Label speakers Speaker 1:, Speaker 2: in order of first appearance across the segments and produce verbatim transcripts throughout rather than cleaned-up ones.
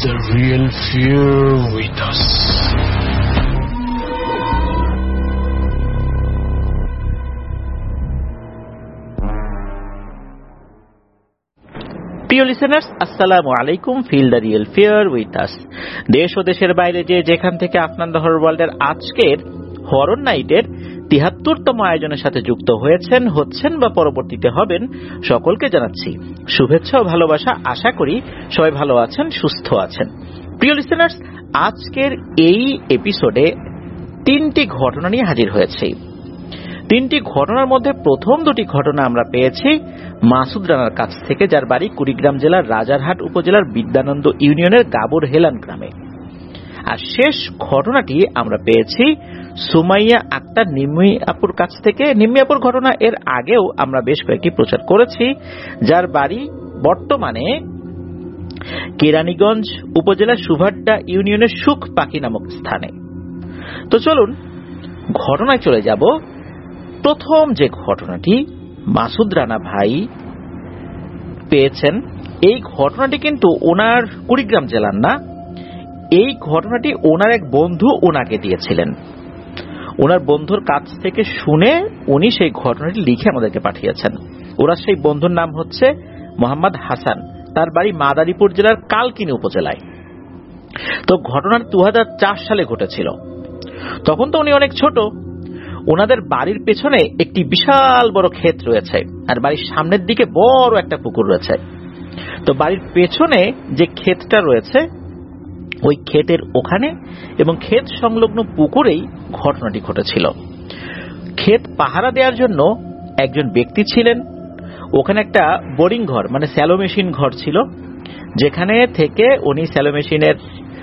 Speaker 1: the real fear with us.
Speaker 2: প্রিয় listeners, আসসালামু আলাইকুম। Feel the real fear with us. দেশ ও দেশের বাইরে যে যেখান থেকে আপনার হরর ওয়ার্ল্ডের আজকের হরর নাইটের তিহাত্তরতম আয়োজনের সাথে যুক্ত হয়েছেন, হচ্ছেন বা পরবর্তীতে হবেন, সকলকে জানাচ্ছি শুভেচ্ছা ও ভালোবাসা। আশা করি সবাই ভালো আছেন, সুস্থ আছেন। প্রিয় লিসেনার্স, আজকের এই এপিসোডে তিনটি ঘটনা নিয়ে হাজির হয়েছে। তিনটি ঘটনার মধ্যে প্রথম দুটি ঘটনা আমরা পেয়েছি মাসুদ রানার কাছ থেকে, যার বাড়ি কুড়িগ্রাম জেলার রাজারহাট উপজেলার বিদ্যানন্দ ইউনিয়নের গাবর হেলান গ্রামে। আর শেষ ঘটনাটি আমরা পেয়েছি সুমাইয়া আক্তার নিম্মি আপুর কাছ থেকে। নিম্মি আপুর ঘটনা এর আগেও আমরা বেশ কয়েকটি প্রচার করেছি, যার বাড়ি বর্তমানে কেরানীগঞ্জ উপজেলার সুভাড্ডা ইউনিয়নের সুখ পাখি নামক স্থানে। তো চলুন ঘটনায় চলে যাব। প্রথম যে ঘটনাটি মাসুদ রানা ভাই পেয়েছেন, এই ঘটনাটি কিন্তু ওনার কুড়িগ্রাম জেলার না। এই ঘটনাটি ওনার এক বন্ধু ওনাকে দিয়েছিলেন। ওনার বন্ধুর কাছ থেকে শুনে উনি সেই ঘটনাটি লিখে আমাদেরকে পাঠিয়েছেন। ওনার সেই বন্ধুর নাম হচ্ছে মোহাম্মদ হাসান। তার বাড়ি মাদারীপুর জেলার কালকিনি উপজেলায়। তো ঘটনাটি দু হাজার চার সালে ঘটেছিল। তখন তো উনি অনেক ছোট। ওনাদের বাড়ির পেছনে একটি বিশাল বড় ক্ষেত রয়েছে, আর বাড়ির সামনের দিকে বড় একটা পুকুর রয়েছে। তো বাড়ির পেছনে যে ক্ষেতটা রয়েছে, ওই ক্ষেতের ওখানে এবং ক্ষেত সংলগ্ন পুকুরেই ঘটনাটি ঘটেছিল। ক্ষেত পাহারা দেওয়ার জন্য একজন ব্যক্তি ছিলেন। ওখানে একটা বোরিং ঘর মানে স্যালো মেশিন ঘর ছিল, যেখানে থেকে উনি স্যালো মেশিনের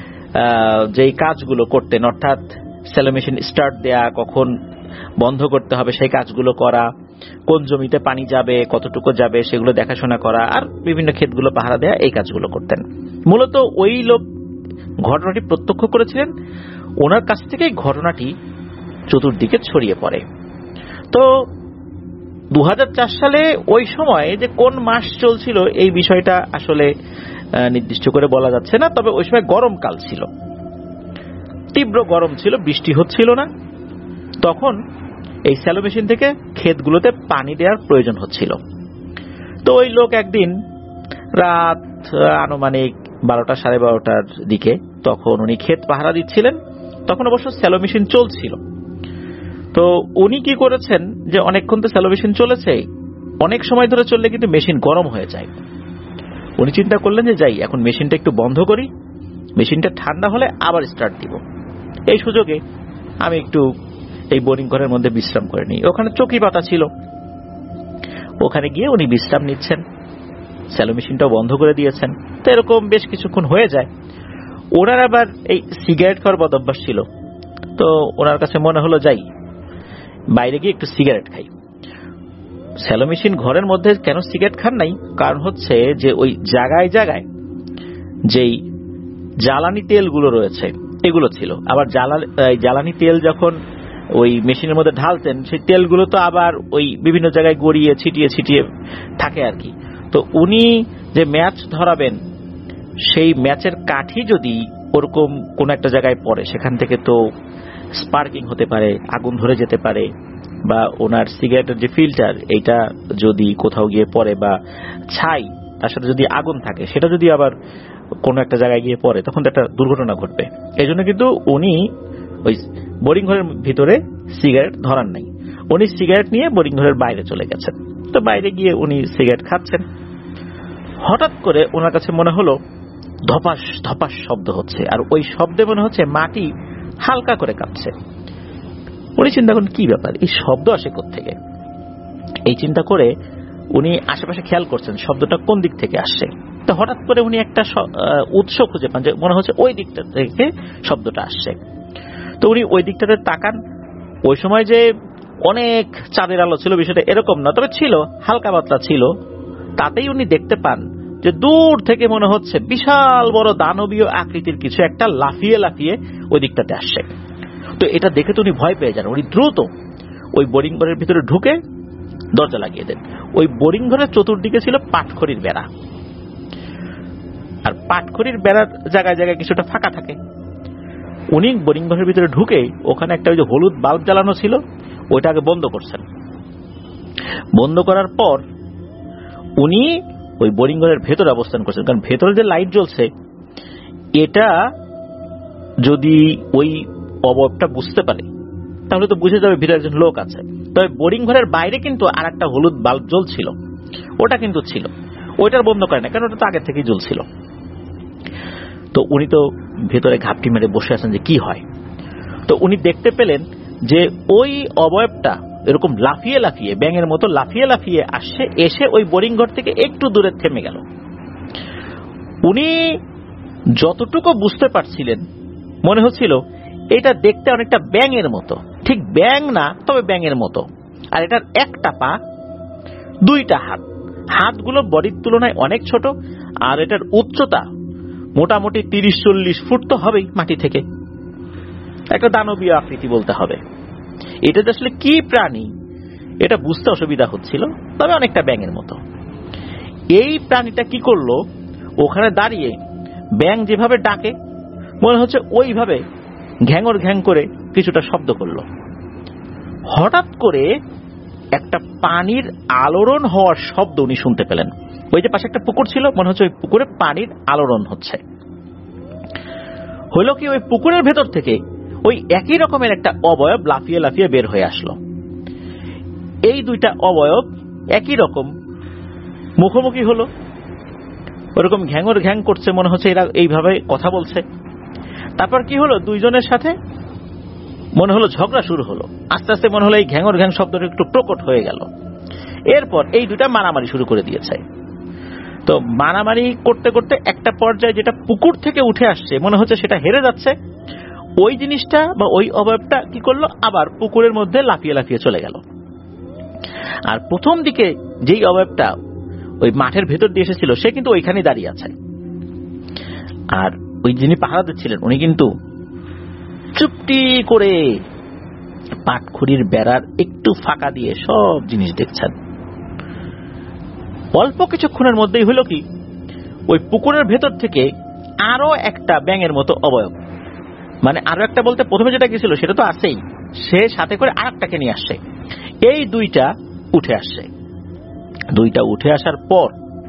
Speaker 2: যেই কাজগুলো করতেন, অর্থাৎ স্যালো মেশিন স্টার্ট দেয়া, কখন বন্ধ করতে হবে সেই কাজগুলো করা, কোন জমিতে পানি যাবে, কতটুকু যাবে সেগুলো দেখাশোনা করা, আর বিভিন্ন ক্ষেতগুলো পাহারা দেয়া, এই কাজগুলো করতেন। মূলত ওই লোক ঘটনাটি প্রত্যক্ষ করেছিলেন। ওনার কাছ থেকে ঘটনাটি চতুর্দিকে ছড়িয়ে পড়ে। তো দু হাজার চার সালে ওই সময় যে কোন মাস চলছিল এই বিষয়টা আসলে নির্দিষ্ট করে বলা যাচ্ছে না, তবে ওই সময় গরমকাল ছিল, তীব্র গরম ছিল, বৃষ্টি হচ্ছিল না। তখন এই স্যালো মেশিন থেকে ক্ষেতগুলোতে পানি দেওয়ার প্রয়োজন হচ্ছিল। তো ওই লোক একদিন রাত আনুমানিক বারোটা সাড়ে বারোটার দিকে, তখন উনি ক্ষেত পাহারা দিচ্ছিলেন। তখন অবশ্য স্যালো মেশিন চলছিল। তো উনি কি করেছেন যে অনেকক্ষণ তো স্যালো মেশিন চলেছে, অনেক সময় ধরে চললে কিন্তু মেশিন গরম হয়ে যায়। উনি চিন্তা করলেন যে যাই এখন মেশিনটা একটু বন্ধ করি, মেশিনটা ঠান্ডা হলে আবার স্টার্ট দিব। এই সুযোগে আমি একটু এই বোরিং ঘরের মধ্যে বিশ্রাম করে নিই। ওখানে চৌকি পাতা ছিল, ওখানে গিয়ে উনি বিশ্রাম নিচ্ছেন, স্যালো মেশিনটাও বন্ধ করে দিয়েছেন। তো এরকম বেশ কিছুক্ষণ হয়ে যায়। ওনার আবার এই সিগারেট খাওয়ার বদ অভ্যাস ছিল। তো ওনার কাছে মনে হলো যাই বাইরে গিয়ে একটু সিগারেট খাই। স্যালো মেশিন ঘরের মধ্যে কেন সিগারেট খান নাই, কারণ হচ্ছে যে ওই জায়গায় জায়গায় যেই জ্বালানি তেলগুলো রয়েছে এগুলো ছিল। আবার জ্বালানি তেল যখন ওই মেশিনের মধ্যে ঢালতেন, সেই তেলগুলো তো আবার ওই বিভিন্ন জায়গায় গড়িয়ে ছিটিয়ে ছিটিয়ে থাকে আর কি। তো উনি যে ম্যাচ ধরাবেন, সেই ম্যাচের কাঠি যদি ওরকম কোন একটা জায়গায় পড়ে, সেখান থেকে তো স্পার্কিং হতে পারে, আগুন ধরে যেতে পারে, বা ওনার সিগারেটের যে ফিল্টার এইটা যদি কোথাও গিয়ে পড়ে, বা ছাই তার সাথে যদি আগুন থাকে, সেটা যদি আবার কোন একটা জায়গায় গিয়ে পড়ে, তখন তো একটা দুর্ঘটনা ঘটবে। এই জন্য কিন্তু উনি ওই বোরিং ঘরের ভিতরে সিগারেট ধরান নাই। উনি সিগারেট নিয়ে বোরিং ঘরের বাইরে চলে গেছেন। তো বাইরে গিয়ে উনি সিগারেট খাচ্ছেন। হঠাৎ করে ওনার কাছে মনে হলো ধপাস ধপাস শব্দ হচ্ছে, আর ওই শব্দে মনে হচ্ছে মাটি হালকা করে কাঁপছে। উনি চিন্তা করেন কি ব্যাপার, এই শব্দ আসে কোত্থেকে। এই চিন্তা করে উনি আশেপাশে খেয়াল করছেন শব্দটা কোন দিক থেকে আসছে। তো হঠাৎ করে উনি একটা উৎস খুঁজে পান যে মনে হচ্ছে ওই দিকটা থেকে শব্দটা আসছে। তো উনি ওই দিকটাতে তাকান। ওই সময় যে অনেক চাঁদের আলো ছিল বিষয়টা এরকম না, তবে ছিল, হালকা পাতলা ছিল। তাতেই উনি দেখতে পান যে দূর থেকে মনে হচ্ছে বিশাল বড় দানবীয় আকৃতির কিছু একটা লাফিয়ে লাফিয়ে ওই দিকটাতে আসছে। তো এটা দেখে তো উনি ভয় পেয়ে যান। উনি দ্রুত ওই বোরিং ঘরের ভিতরে ঢুকে দরজা লাগিয়ে দেন। ওই বোরিং ঘরের চতুর্দিকে ছিল পাটখড়ির বেড়া। আর পাটখড়ির বেড়ার জায়গায় জায়গায় কিছুটা ফাঁকা থাকে। উনি বোরিং ঘরের ভিতরে ঢুকে ওখানে একটা ওই যে হলুদ বাল্ব জ্বালানো ছিল ওইটাকে বন্ধ করছেন। বন্ধ করার পর উনি ওই বোরিং ঘরের ভেতরে অবস্থান করছেন, কারণ ভেতরে যে লাইট জ্বলছে এটা যদি ওই অবয়বটা বুঝতে পারে তাহলে তো বুঝে যাবে ভিতরে একজন লোক আছে। তবে বোরিং ঘরের বাইরে কিন্তু আর একটা হলুদ বাল্ব জ্বলছিল, ওটা কিন্তু ছিল, ওইটার বন্ধ করে না, কারণ ওটা তো আগে থেকেই জ্বলছিল। তো উনি তো ভেতরে ঘাপটি মেরে বসে আছেন যে কি হয়। তো উনি দেখতে পেলেন যে ওই অবয়বটা এরকম লাফিয়ে লাফিয়ে ব্যাঙের মতো লাফিয়ে লাফিয়ে আসছে, এসে ওই বোরিং ঘর থেকে একটু দূরে থেমে গেল। উনি যতটুকু বুঝতে পারছিলেন মনে হচ্ছিল এটা দেখতে অনেকটা ব্যাঙের মতো, ঠিক ব্যাঙ না তবে ব্যাঙের মতো। আর এটার একটা পা, দুইটা হাত, হাতগুলো বডির তুলনায় অনেক ছোট, আর এটার উচ্চতা মোটামুটি তিরিশ চল্লিশ ফুট তো হবেই মাটি থেকে। একটা দানবীয় আকৃতি বলতে হবে। এটা আসলে কি প্রাণী এটা বুঝতে অসুবিধা হচ্ছিল, তবে অনেকটা ব্যাঙের মতো। এই প্রাণীটা কি করলো, ওখানে দাঁড়িয়ে ব্যাঙ যেভাবে ডাকে মনে হচ্ছে ওইভাবে ঘ্যাঙর ঘ্যাং করে কিছুটা শব্দ করলো। হঠাৎ করে একটা পানির আলোড়ন হওয়ার শব্দ উনি শুনতে পেলেন। ওই যে পাশে একটা পুকুর ছিল, মনে হচ্ছে ওই পুকুরে পানির আলোড়ন হচ্ছে। হলো কি, ওই পুকুরের ভেতর থেকে ওই একই রকমের একটা অবয়ব লাফিয়ে লাফিয়ে বের হয়ে আসলো। এই দুইটা অবয়ব একই রকম মুখোমুখি হলো, ওরকম ঘ্যাঙর ঘ্যাং করছে, মনে হচ্ছে এরা এইভাবে কথা বলছে। তারপর কি হলো, দুইজনের সাথে মনে হলো ঝগড়া শুরু হলো। আস্তে আস্তে মনে হলো এই ঘ্যাঙর ঘ্যাং শব্দটা একটু প্রকট হয়ে গেল। এরপর এই দুইটা মারামারি শুরু করে দিয়েছে। তো মারামারি করতে করতে একটা পর্যায়ে যেটা পুকুর থেকে উঠে আসছে মনে হচ্ছে সেটা হেরে যাচ্ছে, ওই জিনিসটা বা ওই অবয়বটা কি করলো, আবার পুকুরের মধ্যে লাফিয়ে লাফিয়ে চলে গেল। আর প্রথম দিকে যেই অবয়বটা ওই মাঠের ভেতর দিয়ে এসেছিল সে কিন্তু ওইখানে দাঁড়িয়ে আছে। আর ওই যিনি পাহারা দিচ্ছিলেন উনি কিন্তু চুপটি করে পাটখড়ির বেড়ার একটু ফাঁকা দিয়ে সব জিনিস দেখছেন। অল্প কিছুক্ষণের মধ্যেই হলো কি, ওই পুকুরের ভেতর থেকে আরো একটা ব্যাঙের মতো অবয়ব, মানে আরো একটা বলতে প্রথমে যেটা গেছিল সেটা তো আছেই, সে সাথে করে আর একটাকে নিয়ে আসছে। এই দুইটা উঠে আসছে। দুইটা উঠে আসার পর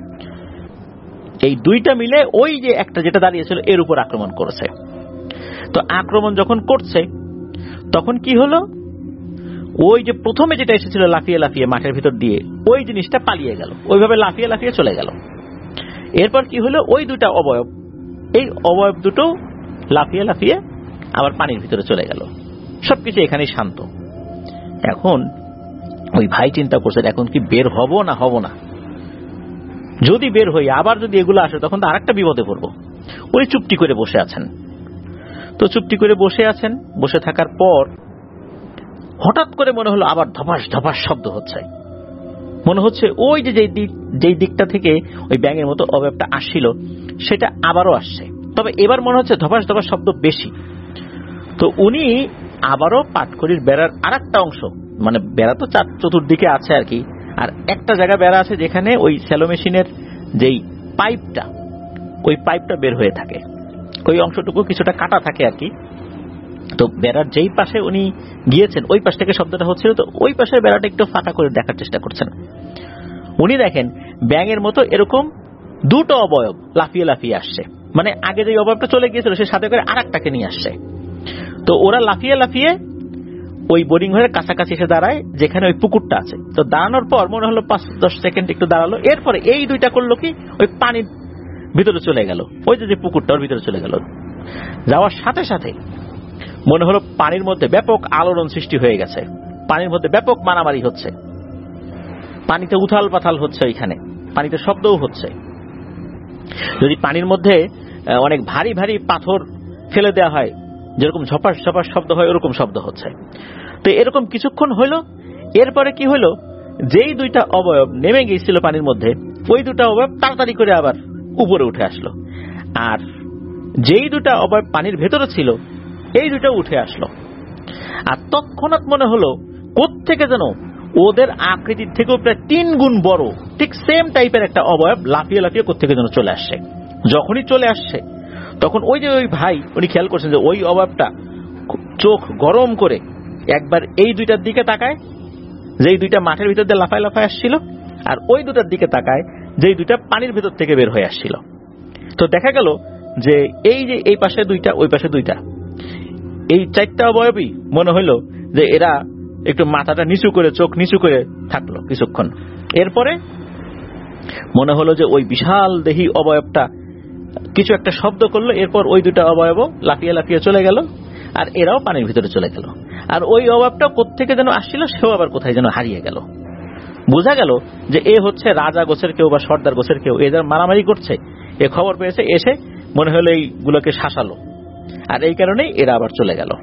Speaker 2: এই দুইটা মিলে ওই যে একটা যেটা দাঁড়িয়েছিল এর উপর আক্রমণ করেছে। তো আক্রমণ যখন করছে তখন কি হলো, ওই যে প্রথমে যেটা এসেছিল লাফিয়ে লাফিয়ে মাঠের ভিতর দিয়ে ওই জিনিসটা পালিয়ে গেল, ওইভাবে লাফিয়ে লাফিয়ে চলে গেল। এরপর কি হলো, ওই দুটা অবয়ব, এই অবয়ব দুটো লাফিয়ে লাফিয়ে আবার পানির ভিতরে চলে গেল। সবকিছু এখানেই শান্ত। এখন ওই ভাই চিন্তা করছেন এখন কি বের হব না হব না, যদি বের হই আবার যদি এগুলো আসে তখন তো আরেকটা বিপদে পড়বো। উনি চুপটি করে বসে আছেন। তো চুপটি করে বসে আছেন, বসে থাকার পর হঠাৎ করে মনে হলো আবার ধপাস ধপাস শব্দ হচ্ছে। মনে হচ্ছে ওই যে যেই দিক যেই দিকটা থেকে ওই ব্যাঙের মতো অবয়বটা আসছিল সেটা আবারও আসছে, তবে এবার মনে হচ্ছে ধপাস ধপাস শব্দ বেশি। তো উনি আবারও পাটখড়ির বেড়ার আর একটা অংশ, মানে বেড়া তো চার চতুর্দিকে আছে আর কি, আর একটা জায়গা বেড়া আছে যেখানে ওই স্যালো মেশিনের যেই পাইপটা, ওই পাইপটা বের হয়ে থাকে, ওই অংশটুকু কিছুটা কাটা থাকে আর কি। তো বেড়ার যেই পাশে উনি গিয়েছেন ওই পাশ থেকে শব্দটা হচ্ছিল, তো ওই পাশের বেড়াটা একটু ফাঁকা করে দেখার চেষ্টা করছেন। উনি দেখেন ব্যাঙের মতো এরকম দুটো অবয়ব লাফিয়ে লাফিয়ে আসছে, মানে আগে যে অবয়বটা চলে গিয়েছিল সে সাথে করে আর একটাকে নিয়ে আসছে। তো ওরা লাফিয়ে লাফিয়ে ওই বোরিং ঘরের কাছাকাছি এসে দাঁড়ায় যেখানে ওই পুকুরটা আছে। তো দাঁড়ানোর পর মনে হলো পাঁচ দশ সেকেন্ড একটু দাঁড়ালো, এরপরে এই দুইটা করলো কি ওই পানির ভিতরে চলে গেল, ওই যে পুকুরটা ওর ভিতরে চলে গেল। যাওয়ার সাথে সাথে মনে হলো পানির মধ্যে ব্যাপক আলোড়ন সৃষ্টি হয়ে গেছে, পানির মধ্যে ব্যাপক মারামারি হচ্ছে, পানিতে উথাল পাথাল হচ্ছে, ওইখানে পানিতে শব্দও হচ্ছে। যদি পানির মধ্যে অনেক ভারী ভারী পাথর ফেলে দেওয়া হয় যেরকম ঝপাস ঝপাস শব্দ হয় ওরকম শব্দ হচ্ছে। তো এরকম কিছুক্ষণ হইল। এরপরে কি হইল, যেই দুইটা অবয়ব নেমে গিয়েছিল পানির মধ্যে ওই দুটা অবয়ব তাড়াতাড়ি করে আবার উপরে উঠে আসলো, আর যেই দুটা অবয়ব পানির ভেতরে ছিল এই দুটো উঠে আসলো। আর তৎক্ষণাৎ মনে হলো কোত্থেকে যেন ওদের আকৃতির থেকেও প্রায় তিন গুণ বড় ঠিক সেম টাইপের একটা অবয়ব লাফিয়ে লাফিয়ে কোত্থেকে যেন চলে আসছে। যখনই চলে আসছে তখন ওই যে ওই ভাই উনি খেয়াল করছেন যে ওই অভাবটা চোখ গরম করে একবার এই দুইটার দিকে তাকায়, যেই দুইটা মাঠের ভিতর দিয়ে লাফায় লাফায় আসছিল, আর ওই দুটার দিকে তাকায় যেই দুইটা পানির ভিতর থেকে বের হয়ে আসছিল। তো দেখা গেল যে এই যে এই পাশে দুইটা ওই পাশে দুইটা, এই চারটা অবয়বই মনে হইল যে এরা একটু মাথাটা নিচু করে চোখ নিচু করে থাকলো কিছুক্ষণ। এরপরে মনে হলো যে ওই বিশাল দেহী অবয়বটা কিছু একটা শব্দ করলো, এরপর ওই দুটা অবয়ব লাফিয়ে লাফিয়ে চলে গেল, আর এরাও পানির ভিতরে চলে গেল। আর ওই অবয়বটা কোত্থেকে যেন আসছিল, সেও আবার কোথায় যেন হারিয়ে গেল। বোঝা গেল যে এ হচ্ছে রাজা গোছের কেউ বা সর্দার গোছের কেউ, এ যারা মারামারি করছে, এ খবর পেয়েছে, এসে মনে হলো এইগুলোকে শাসালো, আর এই কারণেই এরা আবার চলে গেল।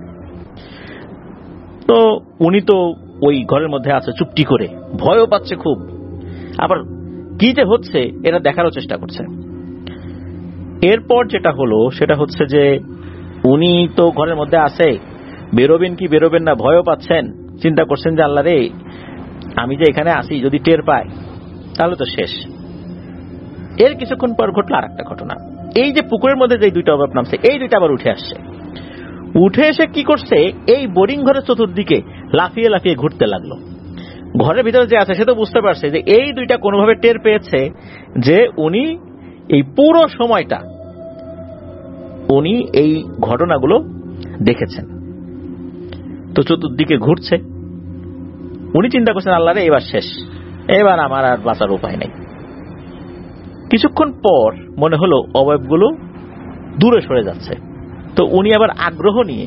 Speaker 2: তো উনি তো ওই ঘরের মধ্যে আছে চুপটি করে, ভয়ও পাচ্ছে খুব, আবার কি যে হচ্ছে এরা দেখারও চেষ্টা করছে। এরপর যেটা হলো সেটা হচ্ছে যে উনি তো ঘরের মধ্যে আছে, বেরোবেন কি বেরোবেন না, ভয়ও পাচ্ছেন, চিন্তা করছেন যে আল্লাহ রে, আমি যে এখানে আসি যদি টের পাই তাহলে তো শেষ। এর কিছুক্ষণ পর ঘটলো আর একটা ঘটনা। এই যে পুকুরের মধ্যে যে দুইটা অভাব নামছে, এই দুইটা আবার উঠে আসছে। উঠে এসে কি করছে, এই বোরিং ঘরের চতুর্দিকে লাফিয়ে লাফিয়ে ঘুরতে লাগলো। ঘরের ভিতরে যে আছে সে তো বুঝতে পারছে যে এই দুইটা কোনোভাবে টের পেয়েছে যে উনি এই পুরো সময়টা উনি এই ঘটনাগুলো দেখেছেন। তো চতুর্দিকে ঘুরছে, উনি চিন্তা করছেন আল্লাহ রে এবার শেষ, এবার আমার আর বাঁচার উপায় নেই। কিছুক্ষণ পর মনে হলো অবয়বগুলো দূরে সরে যাচ্ছে। তো উনি আবার আগ্রহ নিয়ে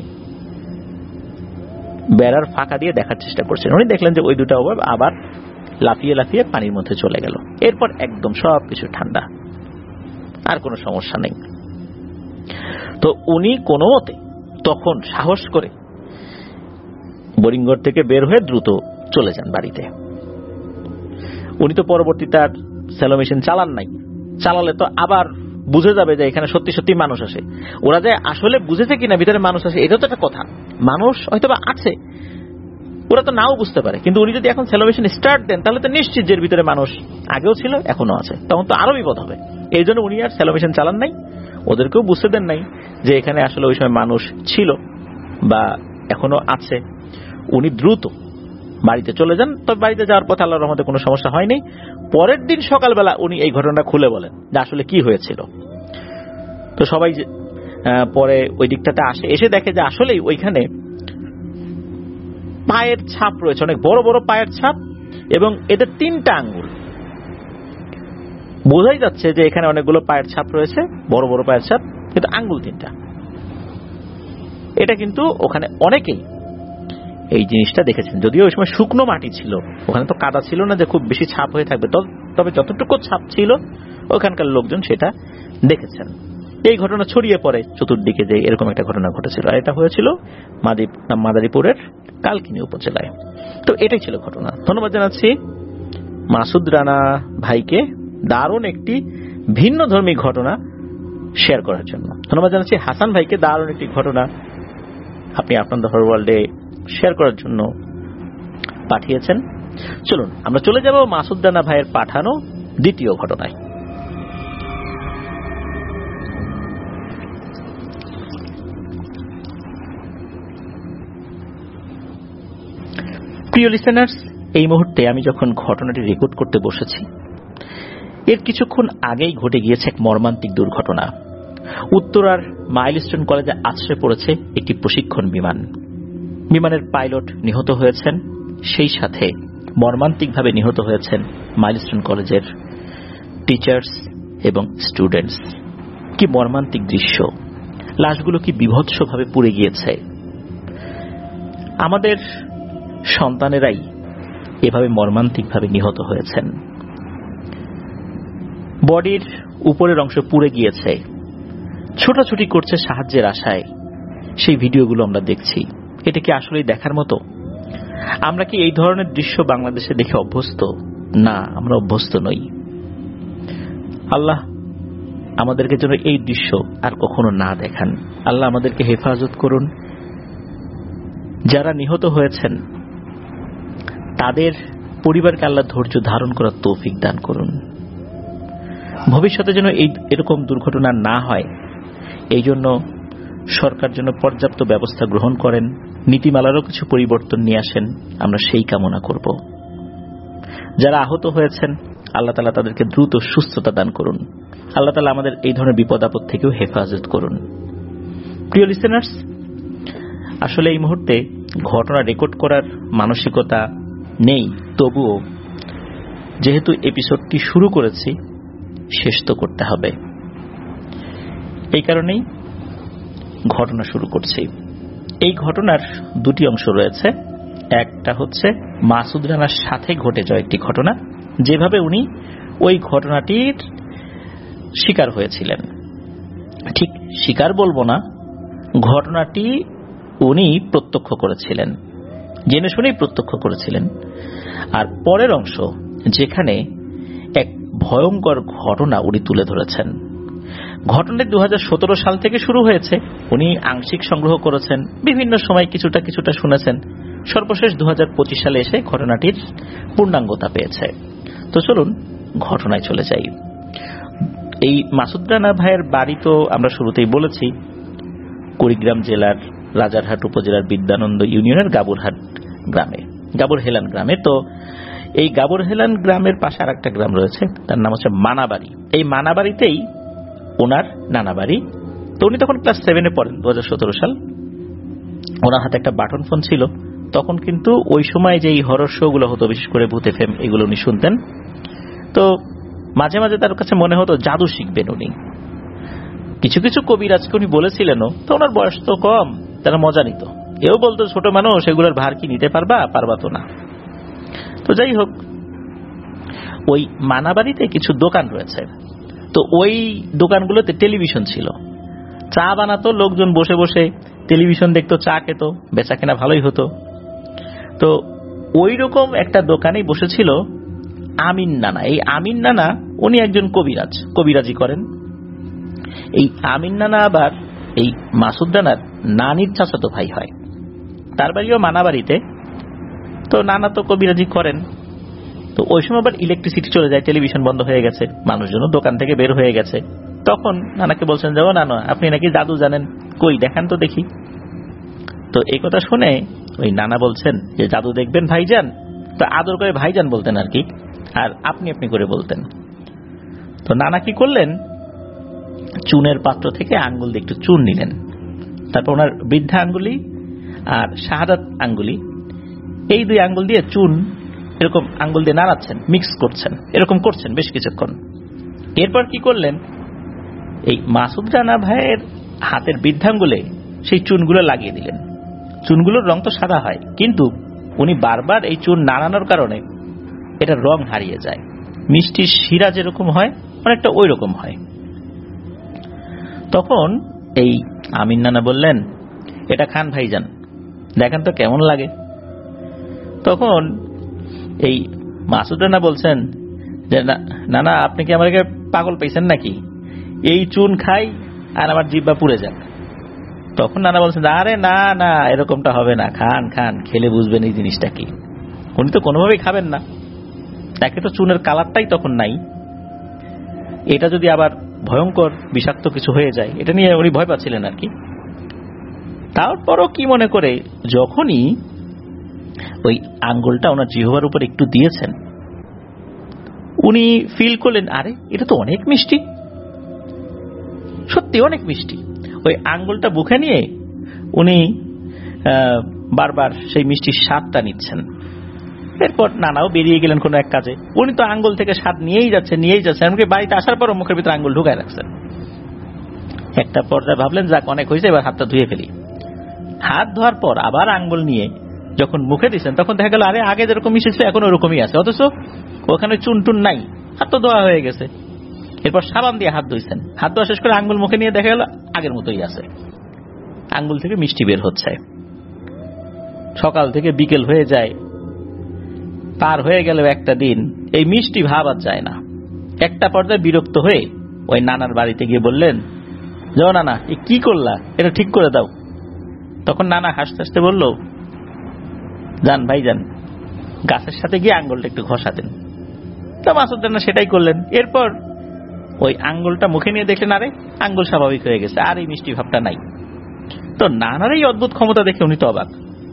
Speaker 2: বেড়ার ফাঁকা দিয়ে দেখার চেষ্টা করছেন। উনি দেখলেন যে ওই দুটো অবয়ব আবার লাফিয়ে লাফিয়ে পানির মধ্যে চলে গেল। এরপর একদম সবকিছু ঠান্ডা, আর কোনো সমস্যা নেই। তো উনি কোনো মতে তখন সাহস করে বোরিংঘর থেকে বের হয়ে দ্রুত চলে যান বাড়িতে। উনি তো পরবর্তীতে আর স্যালো মেশিন চালান নাই, চালালে তো আবার বুঝে যাবে যে এখানে সত্যি সত্যি মানুষ আসে। ওরা যে আসলে বুঝেছে কিনা ভিতরে মানুষ আছে এটা তো একটা কথা, মানুষ হয়তো বা আছে, ওরা তো নাও বুঝতে পারে। কিন্তু উনি যদি এখন স্যালো মেশিন স্টার্ট দেন তাহলে তো নিশ্চিত যে ভিতরে মানুষ আগেও ছিল এখনো আছে, তখন তো আরো বিপদ হবে। এই জন্য উনি আর স্যালো মেশিন চালান নাই, ওদেরকেও বুঝতে দেন নাই যে এখানে আসলে ওই সময় মানুষ ছিল বা এখনো আছে। উনি দ্রুত বাড়িতে চলে যান। তবে বাড়িতে যাওয়ার পথে আল্লাহর রহমতে কোনো সমস্যা হয়নি। পরের দিন সকালবেলা উনি এই ঘটনাটা খুলে বলেন যে আসলে কি হয়েছিল। তো সবাই পরে ওই দিকটাতে আসে, এসে দেখে যে আসলেই ওইখানে পায়ের ছাপ রয়েছে, অনেক বড় বড় পায়ের ছাপ, এবং এদের তিনটা আঙ্গুল। বোঝাই যাচ্ছে যে এখানে অনেকগুলো পায়ের ছাপ রয়েছে, বড় বড় পায়ের ছাপ, কিন্তু আঙ্গুল তিনটা। এটা কিন্তু ওখানে অনেকেই এই জিনিসটা দেখেছেন, যদিও ওই সময় শুকনো মাটি ছিল, ওখানে তো কাদা ছিল না যে খুব বেশি ছাপ হয়ে থাকবে, তবে যতটুকু ছাপ ছিল ওখানকার লোকজন সেটা দেখেছেন। এই ঘটনা ছড়িয়ে পড়ে চতুর্দিকে যে এরকম একটা ঘটনা ঘটেছিল, আর এটা হয়েছিল মাদারীপুরের কালকিনি উপজেলায়। তো এটাই ছিল ঘটনা। ধন্যবাদ জানাচ্ছি মাসুদ রানা ভাইকে দারুণ একটি ভিন্ন ধর্মী ঘটনা শেয়ার করার জন্য। ধন্যবাদ জানাচ্ছি হাসান ভাইকে দারুণ একটি ঘটনা আপনি আপনার হর ওয়ার্ল্ডে শেয়ার করার জন্য পাঠিয়েছেন। চলুন আমরা চলে যাব মাসুদ রানা ভাইয়ের পাঠানো দ্বিতীয় ঘটনায়। প্রিয় লিসেনার্স, এই মুহূর্তে আমি যখন ঘটনাটি রেকর্ড করতে বসেছি এর কিছুক্ষণ আগেই ঘটে গিয়েছে এক মর্মান্তিক দুর্ঘটনা। উত্তরার মাইলস্টোন কলেজে আছড়ে পড়েছে একটি প্রশিক্ষণ বিমান। বিমানের পাইলট নিহত হয়েছেন, সেই সাথে মর্মান্তিকভাবে নিহত হয়েছেন মাইলস্টোন কলেজের টিচার্স এবং স্টুডেন্টস। কি মর্মান্তিক দৃশ্য! লাশগুলো কি বিভৎসভাবে পুড়ে গিয়েছে। আমাদের সন্তানেরাই এভাবে মর্মান্তিকভাবে নিহত হয়েছেন। বডির উপরের অংশ পুড়ে গিয়েছে, ছোটাছুটি করছে সাহায্যের আশায়। সেই ভিডিওগুলো আমরা দেখছি। এটা কি আসলেই দেখার মতো? আমরা কি এই ধরনের দৃশ্য বাংলাদেশে দেখে অভ্যস্ত? না, আমরা অভ্যস্ত নই। আল্লাহ আমাদেরকে যেন এই দৃশ্য আর কখনো না দেখান। আল্লাহ আমাদেরকে হেফাজত করুন। যারা নিহত হয়েছেন তাদের পরিবারকে আল্লাহ ধৈর্য ধারণ করার তৌফিক দান করুন। ভবিষ্যতে যেন এই এরকম দুর্ঘটনা না হয় এই জন্য সরকার যেন পর্যাপ্ত ব্যবস্থা গ্রহণ করেন, নীতিমালারও কিছু পরিবর্তন নিয়ে আসেন, আমরা সেই কামনা করব। যারা আহত হয়েছেন আল্লাহ তাআলা তাদেরকে দ্রুত সুস্থতা দান করুন। আল্লাহ তাআলা আমাদের এই ধরনের বিপদ আপদ থেকেও হেফাজত করুন। প্রিয় লিসেনার্স, আসলে এই মুহূর্তে ঘটনা রেকর্ড করার মানসিকতা নেই, তবুও যেহেতু এপিসোডটি শুরু করেছি শেষ তো করতে হবে, এই কারণেই ঘটনা শুরু করছি। এই ঘটনার দুটি অংশ রয়েছে। একটা হচ্ছে মাসুদ রানার সাথে ঘটে যাওয়া একটি ঘটনা, যেভাবে উনি ওই ঘটনাটির শিকার হয়েছিলেন। ঠিক শিকার বলবো না, ঘটনাটি উনি প্রত্যক্ষ করেছিলেন, জেনে শুনেই প্রত্যক্ষ করেছিলেন। আর পরের অংশ যেখানে এক ভয়ঙ্কর ঘটনা উনি তুলে ধরেছেন। ঘটনাটি দু হাজার সতেরো সাল থেকে শুরু হয়েছে, উনি আংশিক সংগ্রহ করেছেন, বিভিন্ন সময় কিছুটা কিছুটা শুনেছেন, সর্বশেষ দু হাজার পঁচিশ সালে এসে ঘটনাটির পূর্ণাঙ্গতা পেয়েছে। তো চলুন ঘটনায় চলে যাই। এই মাসুদ রানা ভাইয়ের বাড়ি তো আমরা শুরুতেই বলেছি কুড়িগ্রাম জেলার রাজারহাট উপজেলার বিদ্যানন্দ ইউনিয়নের গাবুরহাট গ্রামে, গাবুর হেলান গ্রামে। তো এই গাবুর হেলান গ্রামের পাশে আর একটা গ্রাম রয়েছে, তার নাম হচ্ছে মানাবাড়ি। এই মানাবাড়িতেই ওনার নানা বাড়ি। তো উনি তখন ক্লাস সেভেনে পড়েন, দু হাজার সতেরো সাল। ওনার হাতে একটা বাটন ফোন ছিল। তখন কিন্তু ওই সময় যে এই হরর শো গুলো হতো, বিশেষ করে ভূত এফএম, এগুলো উনি শুনতেন। তো মাঝে মাঝে তার কাছে মনে হতো জাদু শিখবেন উনি। কিছু কিছু কবিরাজকে উনি বলেছিলেনও। তো ওনার বয়স তো কম, তারা মজা নিত। এও বলতো ছোট মানুষ, সেগুলোর ভার কি নিতে পারবা? পারবা তো না। তো যাই হোক, ওই মানাবাড়িতে কিছু দোকান রয়েছে। তো ওই দোকানগুলোতে টেলিভিশন ছিল, চা বানাতো, লোকজন বসে বসে টেলিভিশন দেখতো, চা খেত, বেচা কেনা ভালোই হতো। তো ওই রকম একটা দোকানেই বসেছিল আমিন নানা। এই আমিন নানা উনি একজন কবিরাজ, কবিরাজি করেন। এই আমিন নানা আবার এই মাসুদ রানার নানির চাচাতো ভাই হয়। তার বাড়িও মানাবাড়িতে। তো নানা তো কবিরাজি করেন। তো ওই সময় আবার ইলেকট্রিসিটি চলে যায়, টেলিভিশন বন্ধ হয়ে গেছে, মানুষজন দোকান থেকে বের হয়ে গেছে। তখন নানাকে বলছেন, যাও নানা, আপনি নাকি জাদু জানেন, কই দেখান তো দেখি। তো এই কথা শুনে ওই নানা বলছেন যে জাদু দেখবেন ভাইজান। তো আদর করে ভাইজান বলতেন আর কি, আর আপনি আপনি করে বলতেন। তো নানা কি করলেন, চুনের পাত্র থেকে আঙ্গুল দিয়ে একটু চুন নিলেন। তারপর ওনার বৃদ্ধা আঙ্গুলি আর শাহাদাত আঙ্গুলি, এই দুই আঙ্গুল দিয়ে চুন এরকম আঙ্গুল দিয়ে নাড়াচ্ছেন, মিক্স করছেন, এরকম করছেন বেশ কিছুক্ষণ। এরপর কি করলেন, এই মাসুদ রানা ভাইয়ের হাতের বৃদ্ধাঙ্গুলে সেই চুনগুলো লাগিয়ে দিলেন। চুনগুলোর রং তো সাদা হয়, কিন্তু উনি বারবার এই চুন নাড়ানোর কারণে এটা রং হারিয়ে যায়। মিষ্টির শিরা যেরকম হয় অনেকটা ওই রকম হয়। তখন এই আমিন নানা বললেন, এটা খান ভাইজান, দেখেন তো কেমন লাগে। তখন এই মাসুদ রানা বলছেন যে নানা, আপনি কি আমাকে পাগল পাইছেন নাকি? এই চুন খাই আর আমার জিহ্বা পুড়ে যাক। তখন নানা বলছেন, আরে না না, এরকমটা হবে না, খান খান, খেলে বুঝবেন এই জিনিসটা কি। উনি তো কোনোভাবেই খাবেন না, তাকে তো চুনের কালারটাই তখন নাই। এটা যদি আবার ভয়ঙ্কর বিষাক্ত কিছু হয়ে যায়, এটা নিয়ে উনি ভয় পাচ্ছিলেন আর কি। তারপরও কি মনে করে যখনই ওই আঙ্গুলটা ওনার জিহ্বার উপর একটু দিয়েছেন, উনি ফিল করলেন, আরে এটা তো অনেক মিষ্টি, সত্যি অনেক মিষ্টি। ওই আঙ্গুলটা বুকে নিয়ে উনি বারবার সেই মিষ্টির স্বাদটা নিচ্ছেন। এরপর নানাও বেরিয়ে গেলেন কোনো এক কাজে। উনি তো আঙ্গুল থেকে স্বাদ নিয়েই যাচ্ছেন নিয়েই যাচ্ছেন এমনকি বাড়িতে আসার পর মুখের ভিতরে আঙ্গুল ঢুকায় রাখছেন। একটা পর্যায়ে ভাবলেন, যাক অনেক হয়েছে, এবার হাতটা ধুয়ে ফেলি। হাত ধোয়ার পর আবার আঙ্গুল নিয়ে যখন মুখে দিচ্ছেন, তখন দেখা গেল আরে আগে যেরকম মিশে ছিল এখন ওরকমই আছে, অথচ ওখানে চুন টুন নাই, হাত তো ধোয়া হয়ে গেছে। এরপর সাবান দিয়ে হাত ধুইছেন, হাত ধোয়া শেষ করে আঙ্গুল মুখে নিয়ে দেখা গেল আগের মতোই আছে, আঙ্গুল থেকে মিষ্টি বের হচ্ছে। সকাল থেকে বিকেল হয়ে যায়, পার হয়ে গেল একটা দিন, এই মিষ্টি ভাব আর যায় না। একটা পর্যায়ে বিরক্ত হয়ে ওই নানার বাড়িতে গিয়ে বললেন, যাও নানা, এ কি করলা, এটা ঠিক করে দাও। তখন নানা হাসতে হাসতে বলল, যান ভাই যান, গাছের সাথে গিয়ে আঙ্গুলটা একটু ঘষা দেন। তো মাসুদ রানা সেটাই করলেন। এরপর ওই আঙ্গুলটা মুখে নিয়ে দেখলেন, আরে আঙ্গুল স্বাভাবিক হয়ে গেছে, আর এই মিষ্টি ভাবটা নাই। তো নানার এই অদ্ভুত ক্ষমতা দেখে উনি তো অবাক।